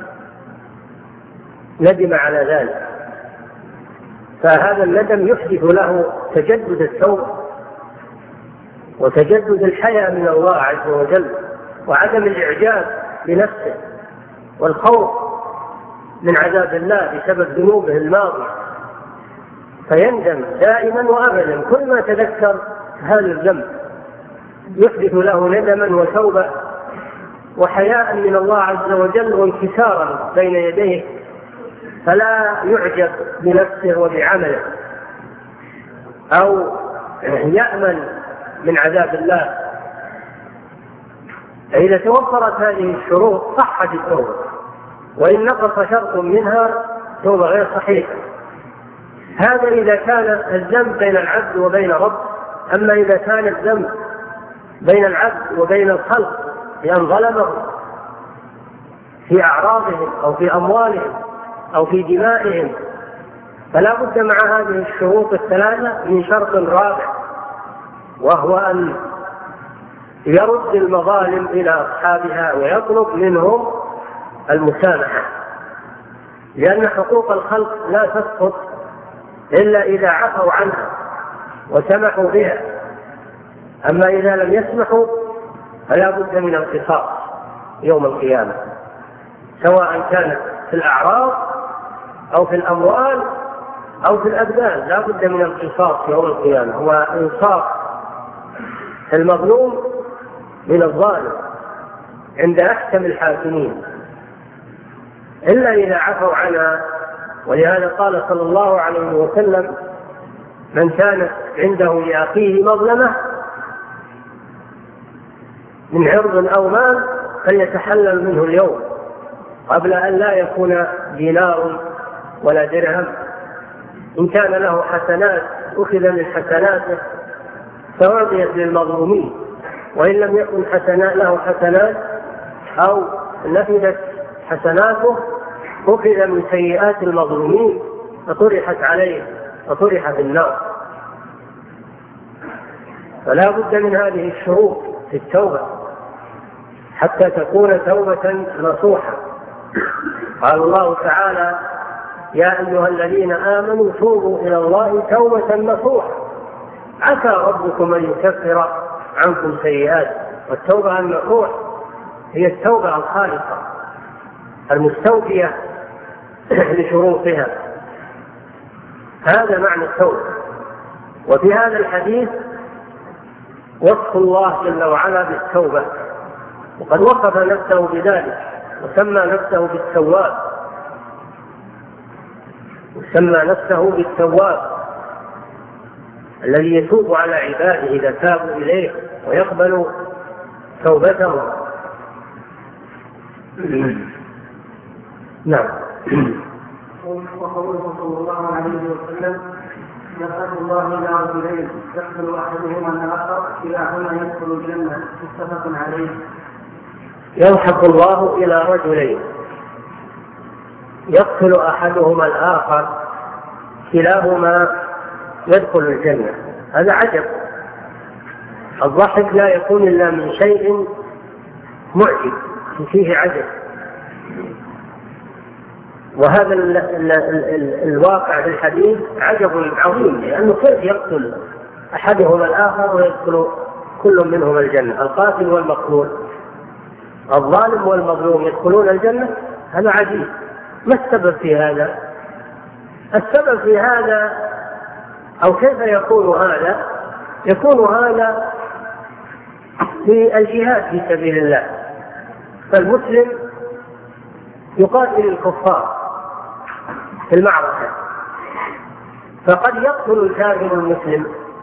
ندم على ذلك، فهذا الندم يحدث له تجدد التوبة وتجدد الحياء من الله عز وجل وعدم الإعجاب بنفسه والخوف من عذاب الله بسبب ذنوبه الماضية، فيندم دائما وأبدا كل ما تذكر هذا الذنب يحدث له ندما وتوبة وحياء من الله عز وجل وانكسارا بين يديه، فلا يعجب بنفسه وبعمله أو يأمن من عذاب الله. إذا توفرت هذه الشروط صحت التوبة، وإن نقص شرط منها توبة غير صحيحة. هذا إذا كان الذنب بين العبد وبين رب. أما إذا كان الذنب بين العبد وبين الخلق بأن ظلمهم في أعراضهم أو في أموالهم أو في دمائهم، فلا بد مع هذه الشروط الثلاثة من شرط رابع، وهو أن يرد المظالم إلى أصحابها ويطلب منهم المسامحة، لأن حقوق الخلق لا تسقط إلا إذا عفوا عنها وسمحوا بها. أما إذا لم يسمحوا فلا بد من القصاص يوم القيامة، سواء كانت في الأعراض أو في الأموال أو في الأبدان، لا بد من القصاص يوم القيامة، هو إنصاف المظلوم من الظالم عند أحكم الحاكمين، إلا إذا عفوا عنها. ولهذا قال صلى الله عليه وسلم: من كانت عنده لأخيه مظلمة من عرض أو مال فليتحلل منه اليوم قبل أن لا يكون دينار ولا درهم. إن كان له حسنات أخذ من حسناته فأعطيت للمظلومين، وإن لم يكن حسنات له حسنات أو نفذت حسناته أخذ من سيئات المظلومين فطرحت عليه فطرح في النار. فلا بد من هذه الشروط في التوبة حتى تكون توبة نصوحة. قال الله تعالى: يا أيها الذين آمنوا توبوا إلى الله توبة نصوحة عسى ربكم أن يكفر عنكم سيئات. والتوبة النصوح هي التوبة الخالصة المستوفية لشروطها، هذا معنى التوبة. وفي هذا الحديث وصف الله جل وعلا بالتوبة، وقد وصف نفسه بذلك وسمى نفسه بالتواب وسمى نفسه بالتواب الذي يتوب على عباده إذا تابوا إليه ويقبل توبتهم. نعم. وقوله صلى الله عليه وسلم: يخلق الله إلى رجلين يقتل أحدهما الآخر كلاهما يدخل الجنة، متفق عليه. يضحك الله إلى رجلين يقتل أحدهما الآخر كلاهما يدخل الجنة. هذا عجب. الضحك لا يكون إلا من شيء معجب فيه عجب، وهذا ال ال ال الواقع في الحديث عجب عظيم، لأنه كيف يقتل أحدهما الآخر ويدخل كل منهما الجنة؟ القاتل والمقتول، الظالم والمظلوم يدخلون الجنة؟ هذا عجيب. ما السبب في هذا؟ السبب في هذا أو كيف يكون هذا؟ يكون هذا في الجهاد في سبيل الله. فالمسلم يقاتل الكفار في المعركة، فقد يقتل الكافر المسلم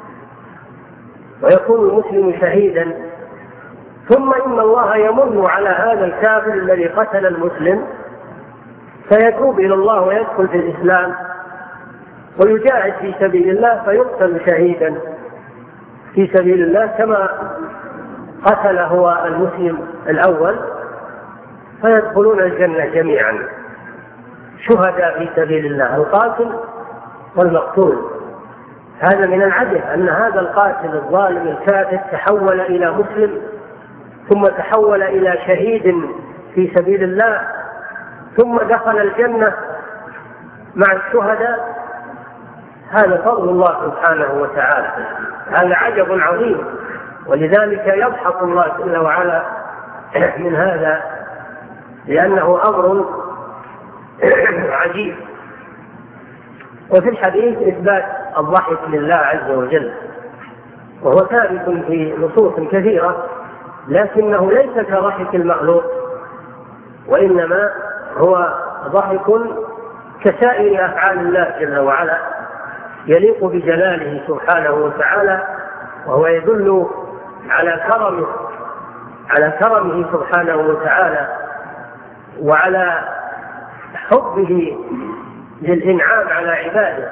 ويكون المسلم شهيدا، ثم إن الله يمن على هذا الكافر الذي قتل المسلم فيتوب إلى الله ويدخل في الإسلام ويجاهد في سبيل الله فيقتل شهيدا في سبيل الله كما قتل هو المسلم الأول، فيدخلون الجنة جميعا شهداء في سبيل الله، القاتل والمقتول. هذا من العدل أن هذا القاتل الظالم الكافر تحول إلى مسلم ثم تحول إلى شهيد في سبيل الله ثم دخل الجنة مع الشهداء. هذا فضل الله سبحانه وتعالى، هذا عجب عظيم، ولذلك يضحك الله جل وعلا من هذا لأنه أمر عجيب. وفي الحديث إثبات الضحك لله عز وجل، وهو ثابت في نصوص كثيرة، لكنه ليس كضحك المخلوق، وإنما هو ضحك كسائر أفعال الله جل وعلا يليق بجلاله سبحانه وتعالى، وهو يدل على كرمه على كرمه سبحانه وتعالى وعلى حبه للإنعام على عباده،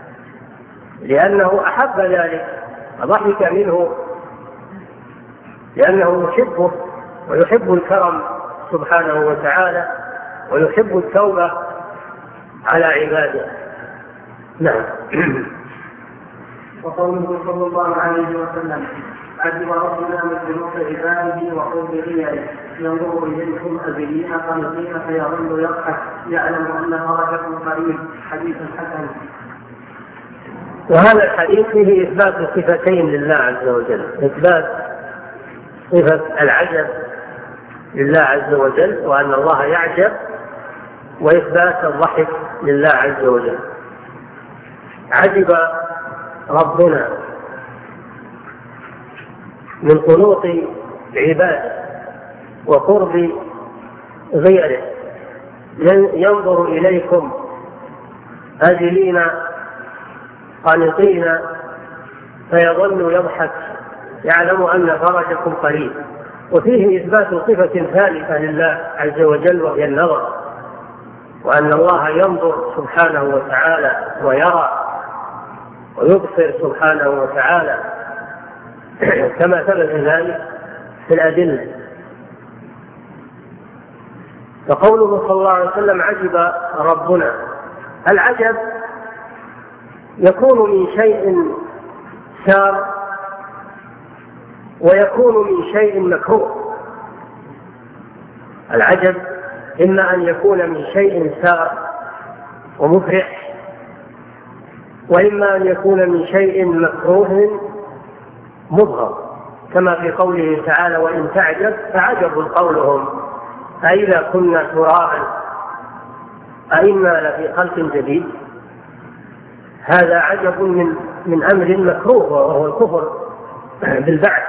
لأنه أحب ذلك ضحك منه لأنه يحبه ويحب الكرم سبحانه وتعالى ويحب التوبة على عباده. نعم. وقوله صلى الله عليه وسلم عجب ربنا من ذنوب عباده وقوم رياله ينظر اليكم أذلين قانطين فيظل يضحك يعلم أن فرجكم قريب. حديث حسن. وهذا الحديث فيه إثبات صفتين لله عز وجل، إثبات صفة العجب لله عز وجل وأن الله يعجب، وإثبات الضحك لله عز وجل. عجب ربنا من قنوط عباده وقرب غيره ينظر إليكم آجلين قانطين فيظل يضحك يعلم أن فرجكم قريب. وفيه إثبات صفة ثالثة لله عز وجل وهي النظر، وأن الله ينظر سبحانه وتعالى ويرى ويبصر سبحانه وتعالى كما ثبت ذلك في الأدلة. فقوله صلى الله عليه وسلم عجب ربنا، العجب يكون من شيء سار ويكون من شيء مكروه. العجب إما أن يكون من شيء سار ومفرح، وإما أن يكون من شيء مكروه مبغض، كما في قوله تعالى وإن تعجب فعجب قولهم أإذا كنا ترابا أإنا لفي خلق جديد. هذا عجب من من أمر مكروه وهو الكفر بالبعث.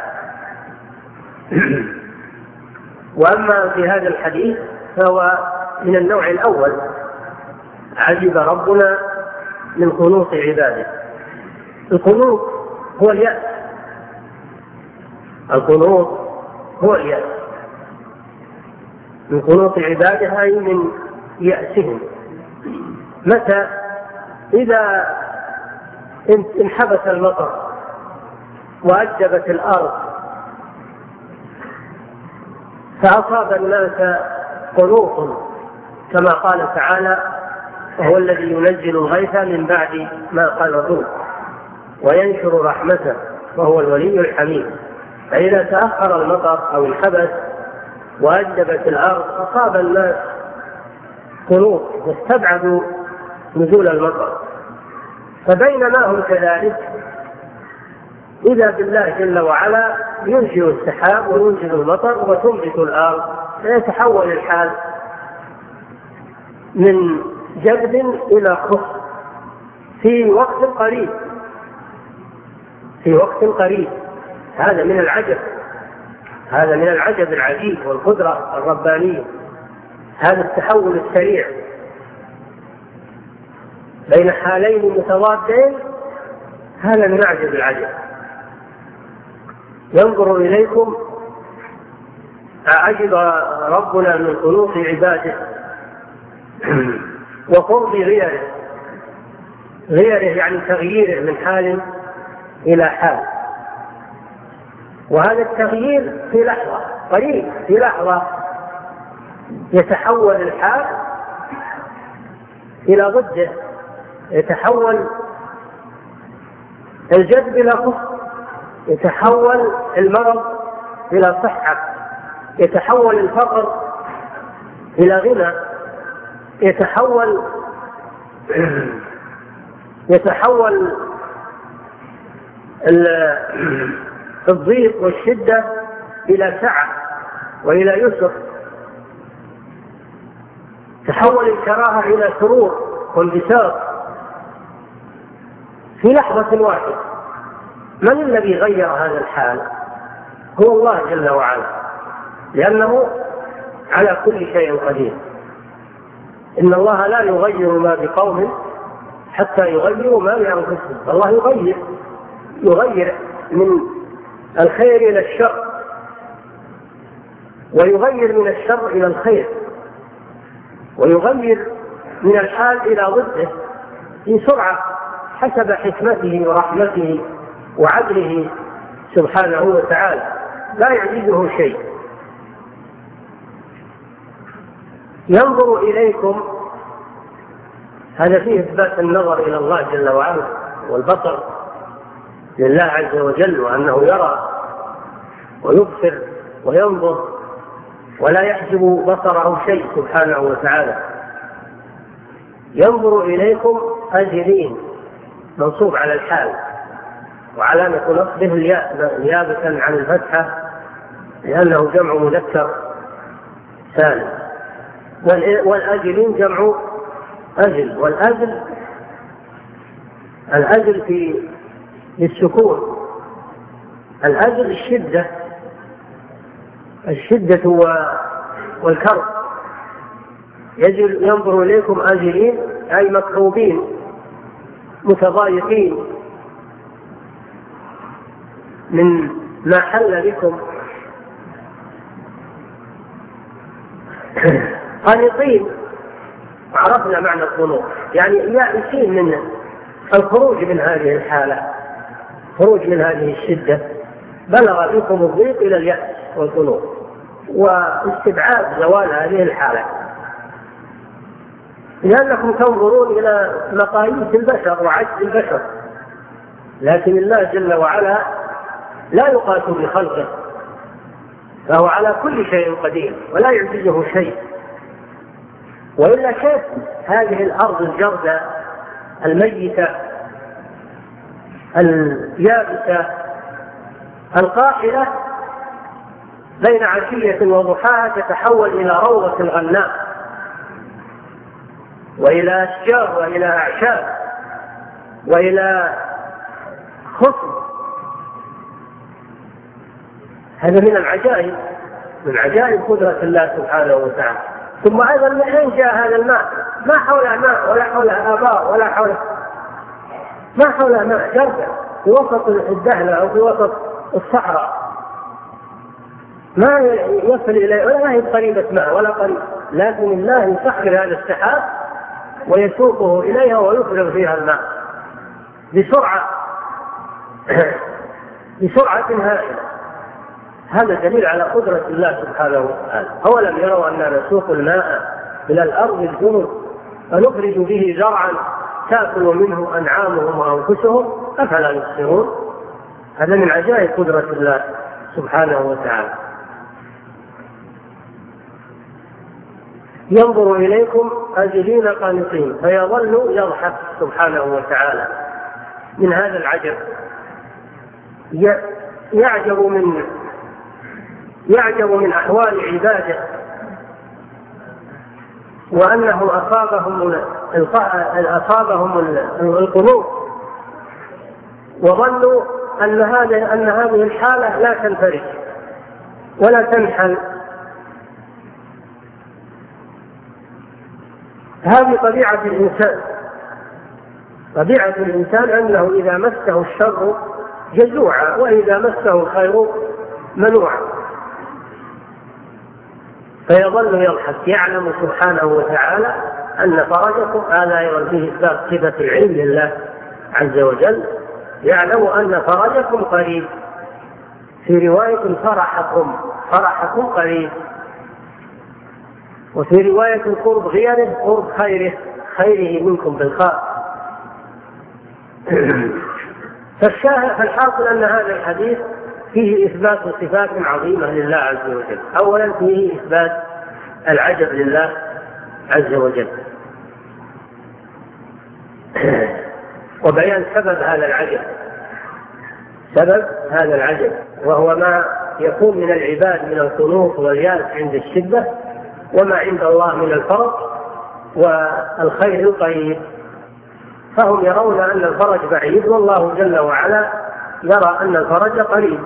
وأما في هذا الحديث فهو من النوع الأول، عجب ربنا من قنوط عباده. القنوط هو اليأس، القنوط هو اليأس من قنوط عباده أي من يأسهم. متى؟ إذا انحبس المطر وأجدبت الأرض فأصاب الناس قنوط، كما قال تعالى وهو الذي ينزل الغيث من بعد ما قنطوا وينشر رحمته وهو الولي الحميد. فإذا تأخر المطر أو انحبس وأجدبت الأرض أصاب الناس قنوط واستبعدوا نزول المطر. فبينما هم كذلك إذا بالله جل وعلا ينشئ السحاب وينزل المطر وتنبت الأرض، فيتحول الحال من جذب إلى خصب في وقت قريب في وقت قريب. هذا من العجب هذا من العجب العجيب والقدرة الربانية، هذا التحول السريع بين حالين متضادين، هذا من أعجب العجب. ينظر إليكم أعجب ربنا من قنوط عباده وقرب غيره، غيره يعني تغييره من حال إلى حال، وهذا التغيير في لحظة قريب، في لحظة يتحول الحال إلى ضده، يتحول الجذب إلى كفر، يتحول المرض إلى صحة، يتحول الفقر إلى غنى، يتحول يتحول الضيق والشدة إلى سعة وإلى يسر، تحول الكراهة إلى سرور وانبساط في لحظة واحدة. من الذي غير هذا الحال؟ هو الله جل وعلا، لأنه على كل شيء قدير. إن الله لا يغير ما بقوم حتى يغيروا ما بأنفسهم. الله يغير يغير من الخير إلى الشر، ويغير من الشر إلى الخير، ويغير من الحال إلى ضده في سرعة حسب حكمته ورحمته وعدله سبحانه وتعالى، لا يعجزه شيء. ينظر إليكم، هذا فيه إثبات النظر إلى الله جل وعلا والبصر لله عز وجل، وأنه يرى ويبصر وينظر ولا يحجب بصره شيء سبحانه وتعالى. ينظر إليكم أجلين، منصوب على الحال، وعلامة نصبه الياء نيابة عن الفتحة لأنه جمع مذكر سالم، والأجلين جمع أجل، والأجل الأجل في السكون، الأجل الشدة، الشدة والكرب. يجل ينظر إليكم آجلين أي مكروبين متضايقين من ما حل بكم، قانطين. عرفنا معنى القنوط، يعني يائسين من الخروج من هذه الحالة، خروج من هذه الشدة، بلغ بكم الضيق إلى اليأس والقنوط واستبعاد زوال هذه الحالة، لأنكم تنظرون إلى مقاييس البشر وعجز البشر، لكن الله جل وعلا لا يقاس بخلقه، فهو على كل شيء قدير ولا يعجزه شيء. وإلا كيف هذه الأرض الجردة الميتة اليابسة القاحلة بين عشية وضحاها تتحول إلى روضة غناء وإلى أشجار وإلى أعشاب وإلى خصم؟ هذا من العجائب، من عجائب قدرة الله سبحانه وتعالى. ثم أيضا من أين جاء هذا الماء؟ ما حولها ماء ولا حولها آبار ولا حولها ما حولها ماء، جردة في وسط الدهلة أو في وسط الصحراء، ما يصل إليه ولا هي قريبة ماء ولا قريب، لكن الله يسخر هذا السحاب ويسوقه إليها ويفرغ فيها الماء بسرعة بسرعة هائلة. هذا دليل على قدرة الله سبحانه وتعالى. أولم يروا أننا نسوق الماء إلى الأرض الجنوب فنخرج به زرعا تأكل منه أنعامهم وأنفسهم أفلا يبصرون؟ هذا من عجائب قدرة الله سبحانه وتعالى. ينظر إليكم أجلين قانطين فيظل يضحك سبحانه وتعالى من هذا العجب، يعجب من يعجب من أحوال عباده، وأنه أصابهم أصابهم القنوط وظنوا أن هذه أن هذه الحالة لا تنفرج، ولا تنحل. هذه طبيعة الإنسان. طبيعة الإنسان أنه إذا مسه الشر جزوعا وإذا مسه الخير منوعا، فيظل يضحك. يعلم سبحانه وتعالى أن فرجكم، هذا أيضا فيه إثبات صفة العلم لله عز وجل، يعلم أن فرجكم قريب. في رواية فرحكم، فرحكم قريب. وفي رواية قرب غيره، قرب خيره، خيره منكم بالخاء. فالحاصل أن هذا الحديث فيه إثبات صفات عظيمة لله عز وجل. أولا فيه إثبات العجب لله عز وجل، وبيان سبب هذا العجب، سبب هذا العجب وهو ما يكون من العباد من القنوط والياس عند الشدة، وما عند الله من الفرج والخير القريب. فهم يرون أن الفرج بعيد، والله جل وعلا يرى أن الفرج قريب.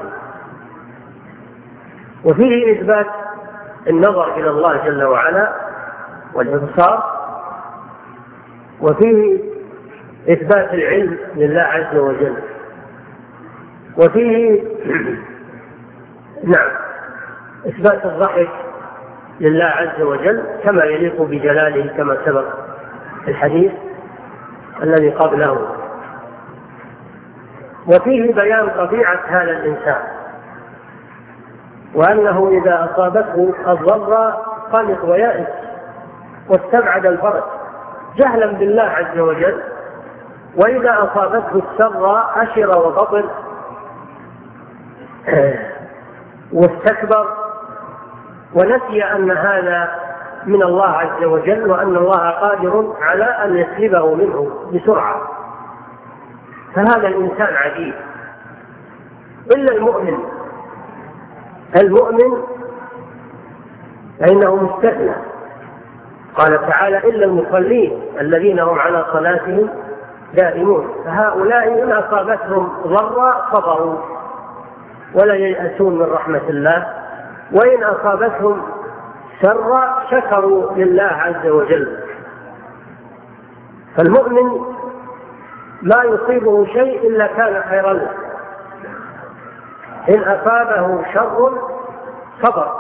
وفيه إثبات النظر إلى الله جل وعلا والإبصار، وفيه إثبات العلم لله عز وجل، وفيه نعم إثبات الضحك لله عز وجل كما يليق بجلاله كما سبق الحديث الذي قبله. وفيه بيان طبيعة هذا الإنسان، وأنه إذا أصابته الضر قلق ويأس واستبعد الفرج جهلا بالله عز وجل، وإذا أصابته السر أشر وبطل واستكبر ونسي أن هذا من الله عز وجل، وأن الله قادر على أن يسلبه منه بسرعة. فهذا الإنسان عجيب. إلا المؤمن، المؤمن فإنه مستثنى. قال تعالى: إلا المصلين الذين هم على صلاتهم دائمون. فهؤلاء إن أصابتهم ضرا صبروا ولا ييأسون من رحمة الله، وإن أصابتهم شر شكروا لله عز وجل. فالمؤمن لا يصيبه شيء إلا كان خيرا له. إن أصابه شر صبر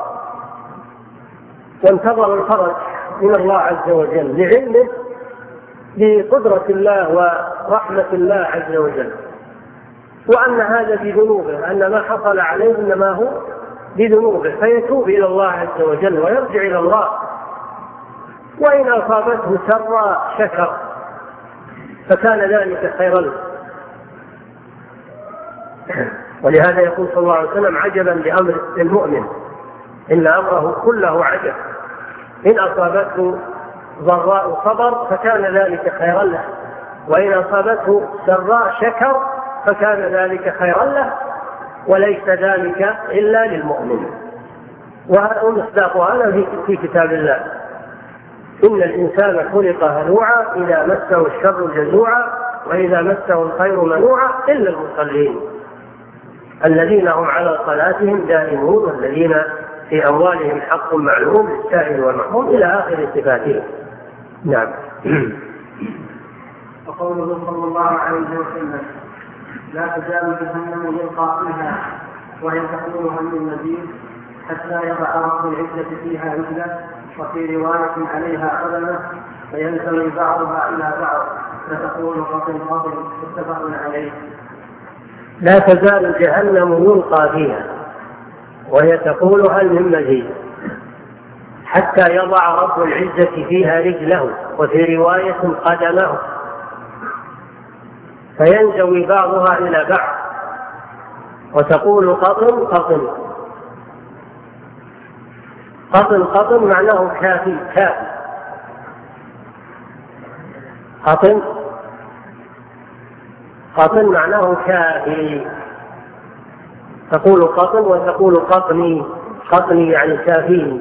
وانتظر الفرج من الله عز وجل لعلمه بقدرة الله ورحمة الله عز وجل، وأن هذا بذنوبه، أن ما حصل عليه إنما هو بذنوبه، فيتوب إلى الله عز وجل ويرجع إلى الله. وإن أصابته شر شكر فكان ذلك خيرا له. ولهذا يقول صلى الله عليه وسلم: عجبا لأمر المؤمن إن أمره كله عجب، إن أصابته ضراء صبر فكان ذلك خيرا له، وإن أصابته سراء شكر فكان ذلك خيرا له، وليس ذلك إلا للمؤمن. ومصداق هذا في كتاب الله: إن الإنسان خلق هلوعا إذا مسه الشر جزوعا وإذا مسه الخير منوعا إلا المصلين الذين هم على صلاتهم دائمون والذين في أموالهم حق معلوم للسائل والمحروم إلى آخر صفاتهم. نعم. وقوله صلى الله عليه وسلم: لا تزال جهنم يلقى فيها وهي تقول هل من مزيد حتى يضع رب العزة فيها رجله، وفي رواية عليها قدمه فينزوي بعضها إلى بعض فتقول قطن قطن متفق عليه. لا تزال جهنم يلقى فيها وهي تقول هل من مزيد حتى يضع رب العزة فيها رجله، وفي رواية قدمه فينزوي بعضها إلى بعض وتقول قطن قطن. قطن قطن معناه كافي كافي. قطن قطن معناه كافي. تقول قطن وتقول قطني، قطني يعني كافيني.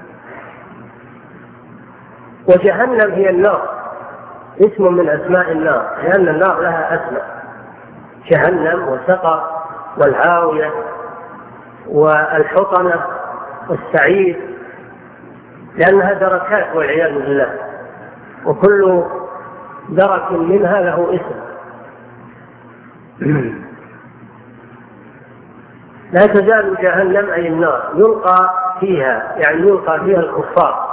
وجهنم هي النار، اسم من أسماء النار، لأن النار لها أسماء: جهنم وسقر والهاوية والحطمة والسعيد، لأنها دركات والعياذ بالله، وكل درك منها له اسم. لا تزال جهنم أي النار يلقى فيها، يعني يلقى فيها الكفار.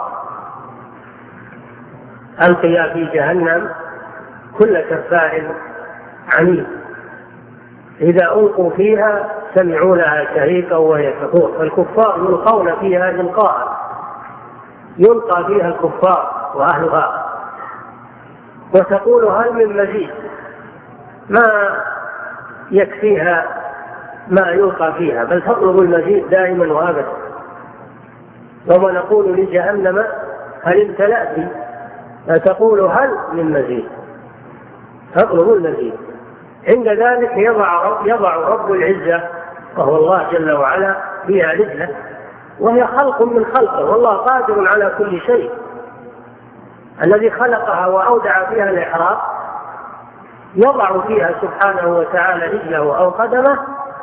ألقي في جهنم كل كفار عنيد، إذا ألقوا فيها سمعوا لها شهيقا وهي تفور. فالكفار يلقون فيها إلقاء، يلقى فيها الكفار وأهلها، وتقول هل من مزيد، ما يكفيها ما يلقى فيها، بل تطلب المزيد دائما وابدا. وما نقول لجهنم هل امتلأت، فتقول هل من مزيد، تطلب المزيد. عند ذلك يضع رب, يضع رب العزة وهو الله جل وعلا فيها رجله، وهي خلق من خلقه، والله قادر على كل شيء. الذي خلقها وأودع فيها الإحراق يضع فيها سبحانه وتعالى رجله أو قدمه،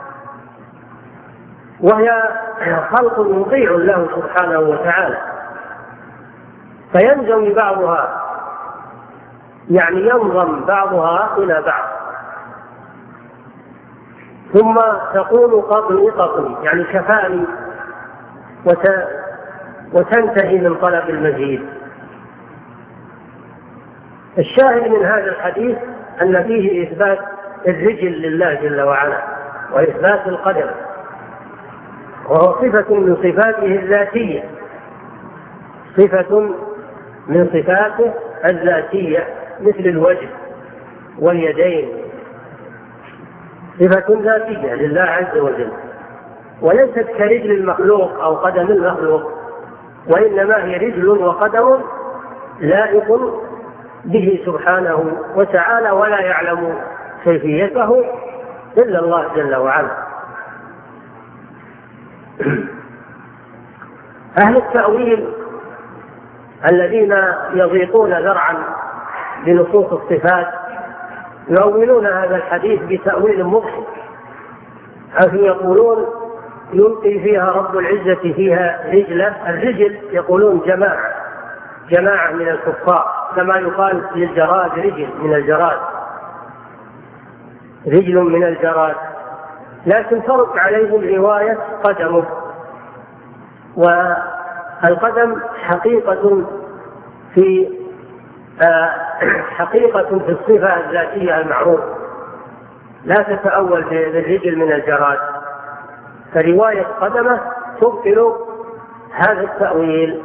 وهي خلق مطيع له سبحانه وتعالى، فينزوي بعضها، يعني ينضم بعضها إلى بعض، ثم تقول قطني قطني، يعني كفاني، وت... وتنتهي من طلب المزيد. الشاهد من هذا الحديث أن فيه إثبات الرجل لله جل وعلا، وإثبات القدم، وهو صفة من صفاته الذاتية، صفة من صفاته الذاتية مثل الوجه واليدين، صفة ذاتية لله عز وجل، وليست كرجل المخلوق أو قدم المخلوق، وإنما هي رجل وقدم لائق به سبحانه وتعالى، ولا يعلم كيفيته إلا الله جل وعلا. أهل التأويل الذين يضيقون ذرعا بنصوص الصفات يؤولون هذا الحديث بتأويل مضحك، حيث يقولون يلقي فيها رب العزة فيها رجلة. الرجل يقولون جماعة جماعة من الكفار، كما يقال للجراد رجل من الجراد، رجل من الجراد، لكن فرق عليهم رواية قدمه. والقدم حقيقة في حقيقة في الصفة الذاتية المعروفة، لا تتأول بالرجل من الجراد، فرواية قدمه تبطل هذا التأويل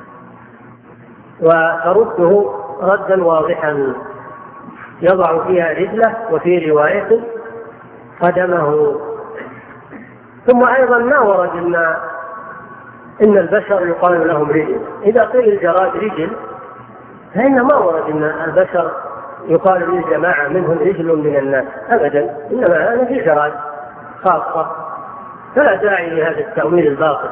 وترده ردا واضحا، يضع فيها رجله وفي رواية قدمه. ثم أيضا ما ورد إن, إن البشر يقال لهم رجل. إذا قيل الجراد رجل فإن ما ورد إن البشر يقال للجماعة منهم رجل من الناس أبدا، إنما هذا في جراد خاصة، فلا داعي لهذا التأويل الباطل.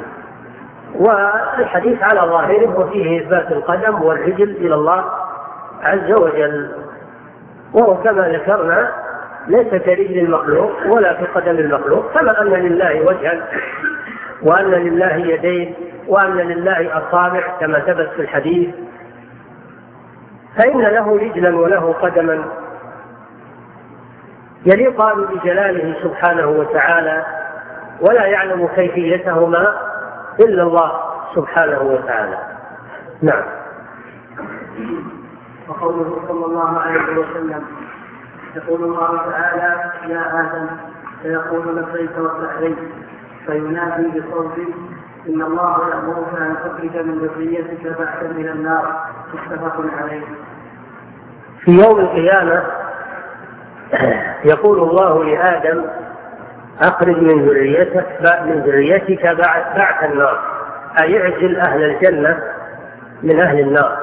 والحديث على ظاهره وفيه إثبات القدم والرجل إلى الله عز وجل، وهو كما ذكرنا ليس كرجل المخلوق ولا في قدم المخلوق، كما أن لله وجها وأن لله يدين وأن لله أصابع كما ثبت في الحديث، فإن له رجلا وله قدما يليقان بجلاله سبحانه وتعالى، ولا يعلم كيفيتهما إلا الله سبحانه وتعالى. نعم. وقوله صلى الله عليه وسلم يقول الله تعالى يا آدم فيقول لبيك وسعديك، فينادي بصوت إن الله يأمرك أن تخرج من ذريتك بعثا من النار، متفق عليه. في يوم القيامة يقول الله لآدم أخرج من ذريتك من ذريتك بعث النار، أي اعزل أهل الجنة من أهل النار،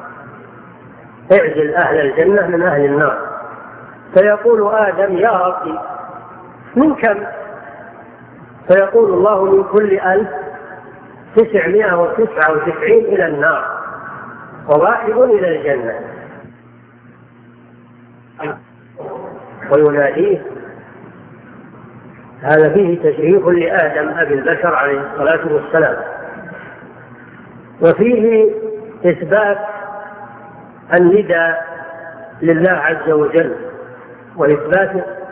اعزل أهل الجنة من أهل النار. فيقول آدم يا ربي من كم؟ فيقول الله من كل ألف تسعمائة وتسعة وتسعين إلى النار وواحد إلى الجنة. ويناديه هذا فيه تشريف لآدم أبي البشر عليه الصلاة والسلام. وفيه إثبات النداء لله عز وجل، وإثبات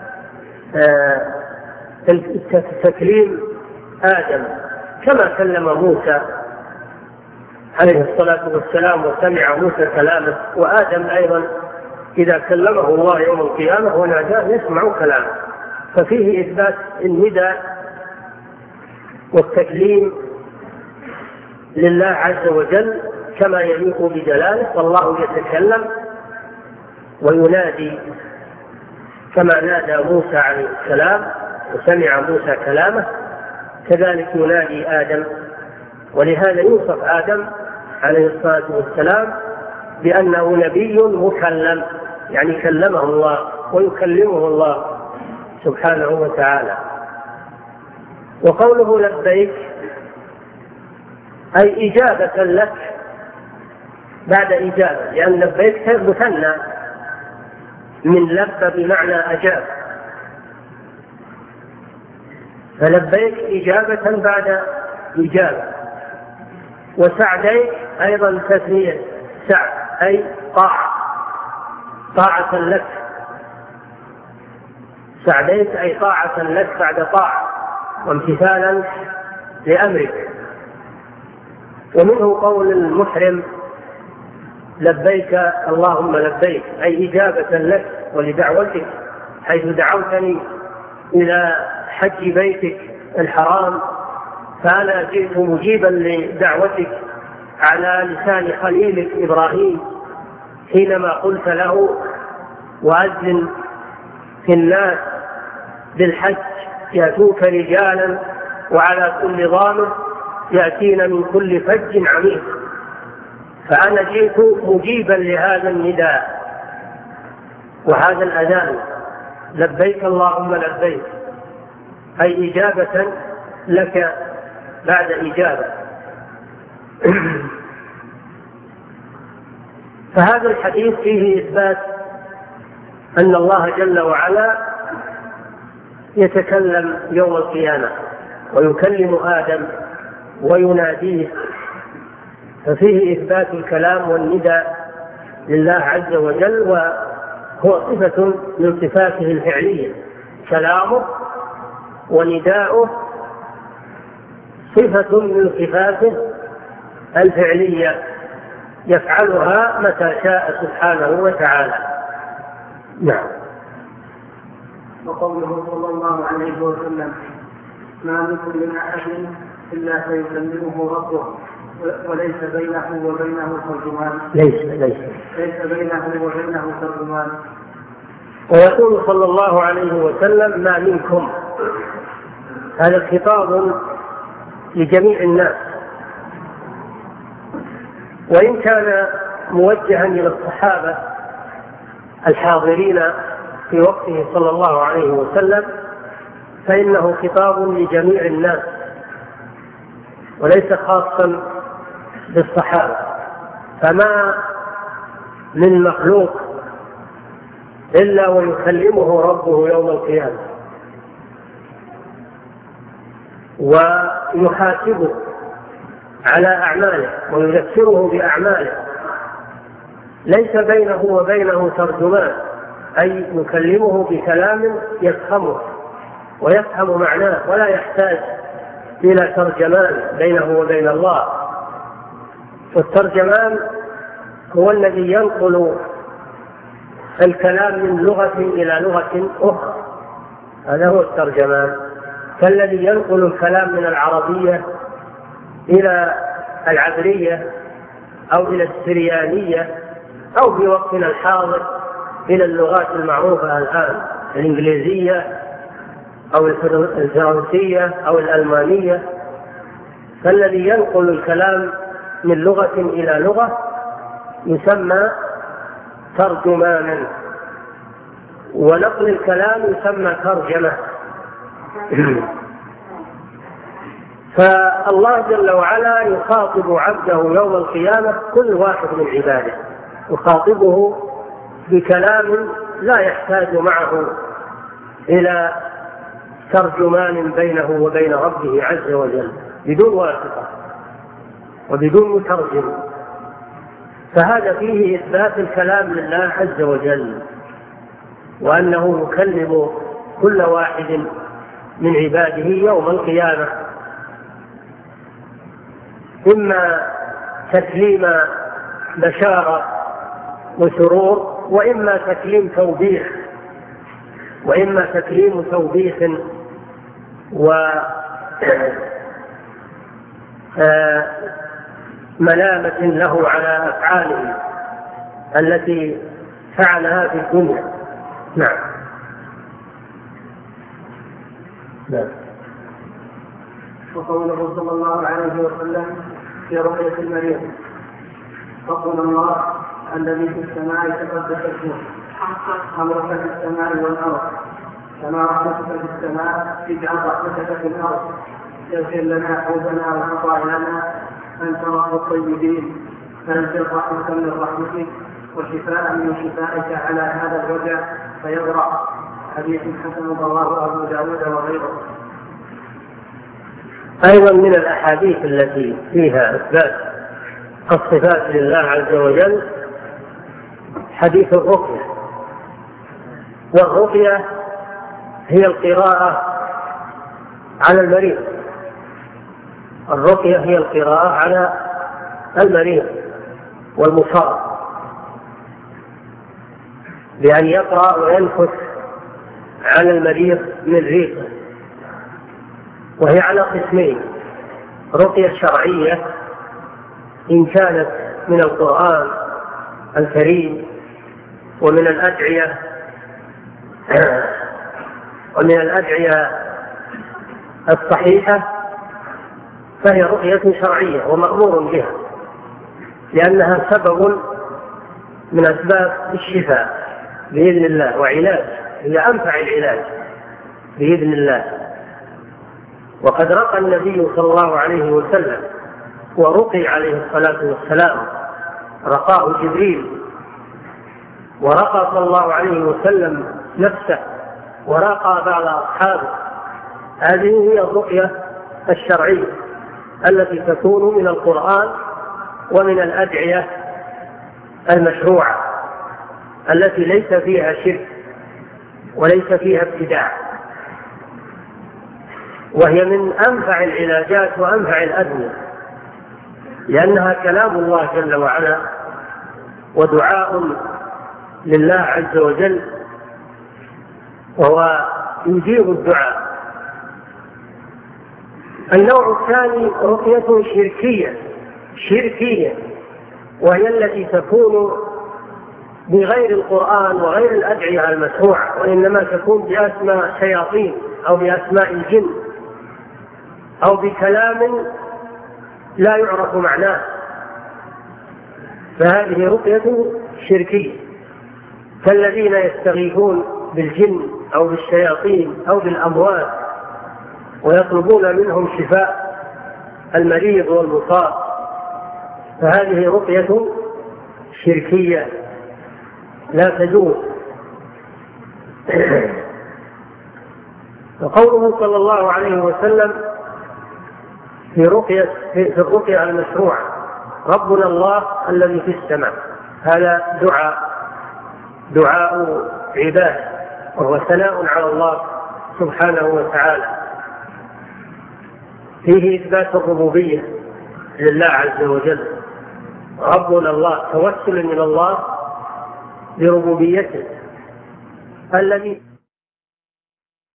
تكليم آدم كما كلم موسى عليه الصلاة والسلام وسمع موسى كلامه، وآدم أيضا إذا كلمه الله يوم القيامة وناداه يسمع كلامه. ففيه إثبات النداء والتكليم لله عز وجل كما يليق بجلاله، والله يتكلم وينادي كما نادى موسى عليه السلام وسمع موسى كلامه، كذلك ينادي آدم. ولهذا يوصف آدم عليه الصلاة والسلام بأنه نبي مكلم، يعني كلمه الله ويكلمه الله سبحانه وتعالى. وقوله لبيك أي إجابة لك بعد إجابة، لأن لبيك مثنى من لب بمعنى أجاب، فلبيك إجابة بعد إجابة. وسعديك أيضا تثنية سعد أي طاعة، طاعة لك، سعديك أي طاعة لك بعد طاعة وامتثالا لأمرك. ومنه قول المحرم لبيك اللهم لبيك أي إجابة لك ولدعوتك، حيث دعوتني إلى حج بيتك الحرام فأنا جئت مجيبا لدعوتك على لسان خليلك إبراهيم حينما قلت له وأذن في الناس بالحج يأتوك رجالا وعلى كل ضامر يأتين من كل فج عميق، فأنا جئت مجيبا لهذا النداء وهذا الأذان لبيك اللهم لبيك أي إجابة لك بعد إجابة. فهذا الحديث فيه إثبات أن الله جل وعلا يتكلم يوم القيامة ويكلم آدم ويناديه، ففيه إثبات الكلام والنداء لله عز وجل، وهو صفة من صفاته الفعلية، كلامه ونداؤه صفة من صفاته الفعلية يفعلها متى شاء سبحانه وتعالى. نعم. وقوله صلى الله عليه وسلم ما منكم من أحد إلا سيكلمه ربه وليس بينه وبينه ترجمان. ليس ليس ليس بينه وبينه ترجمان. ويقول صلى الله عليه وسلم ما منكم، هذا الخطاب لجميع الناس، وإن كان موجها إلى الصحابة الحاضرين في وقته صلى الله عليه وسلم فإنه خطاب لجميع الناس وليس خاصا بالصحابة. فما من مخلوق إلا ويكلمه ربه يوم القيامة ويحاسبه على أعماله ويذكره بأعماله، ليس بينه وبينه ترجمان أي يكلمه بكلام يفهمه ويفهم معناه ولا يحتاج إلى ترجمان بينه وبين الله. والترجمان هو الذي ينقل الكلام من لغة إلى لغة أخرى، هذا هو الترجمان، كالذي ينقل الكلام من العربية إلى العبرية أو إلى السريانية أو في وقتنا الحاضر إلى اللغات المعروفة الآن الإنجليزية أو الفرنسية أو الألمانية. فالذي ينقل الكلام من لغة إلى لغة يسمى ترجمانا، ونقل الكلام يسمى ترجمة. فالله جل وعلا يخاطب عبده يوم القيامة كل واحد من عباده، يخاطبه بكلام لا يحتاج معه إلى ترجمان بينه وبين ربه عز وجل بدون واسطة وبدون مترجم، فهذا فيه إثبات الكلام لله عز وجل، وأنه يكلم كل واحد من عباده يوم القيامة، إما تكليم بشارة وسرور، وإما تكليم توبيخ، وإما تكليم توبيخ وملامة له على أفعاله التي فعلها في الدنيا. نعم. نعم. وقوله صلى الله عليه وسلم في رؤية المريض: ربنا الله الذي في السماء تقدس اسمه، أمرك في السماء والأرض، كما رحمتك في السماء اجعل رحمتك في الأرض، اغفر لنا حوبنا وخطايانا، أنت رب الطيبين، فانزل رحمة من رحمتك وشفاء من شفائك على هذا الوجع فيبرأ. حديث حسن رواه أبو داود وغيره. أيضا من الأحاديث التي فيها إثبات الصفات لله عز وجل حديث الرقية، والرقية هي القراءة على المريض، الرقية هي القراءة على المريض والمصاب بأن يقرأ وينفث على المريض من ريقه، وهي على قسمين: رقية شرعية إن كانت من القرآن الكريم ومن الأدعية ومن الأدعية الصحيحة، فهي رقية شرعية ومأمور بها، لأنها سبب من أسباب الشفاء بإذن الله وعلاج، هي أنفع العلاج بإذن الله. وقد رقى النبي صلى الله عليه وسلم ورقي عليه الصلاة والسلام، رقاه جبريل، ورقى صلى الله عليه وسلم نفسه، ورقى بعض أصحابه. هذه هي الرقية الشرعية التي تكون من القرآن ومن الأدعية المشروعة التي ليس فيها شرك وليس فيها ابتداع، وهي من أنفع العلاجات وأنفع الأدوية، لأنها كلام الله جل وعلا ودعاء لله عز وجل، وهو يجيب الدعاء. النوع الثاني رقية شركية شركية وهي التي تكون بغير القرآن وغير الأدعية المشروعة، وإنما تكون بأسماء شياطين أو بأسماء الجن أو بكلام لا يعرف معناه، فهذه رقية شركية، كالذين يستغيثون بالجن أو بالشياطين أو بالأموات ويطلبون منهم شفاء المريض والمصاب، فهذه رقية شركية لا تجوز. وقوله صلى الله عليه وسلم في رقية في الرقية المشروعة: ربنا الله الذي في السماء، هذا دعاء دعاء عباد، وهو ثناء على الله سبحانه وتعالى، فيه إثبات الربوبية لله عز وجل. ربنا الله توسل من الله بربوبيته الذي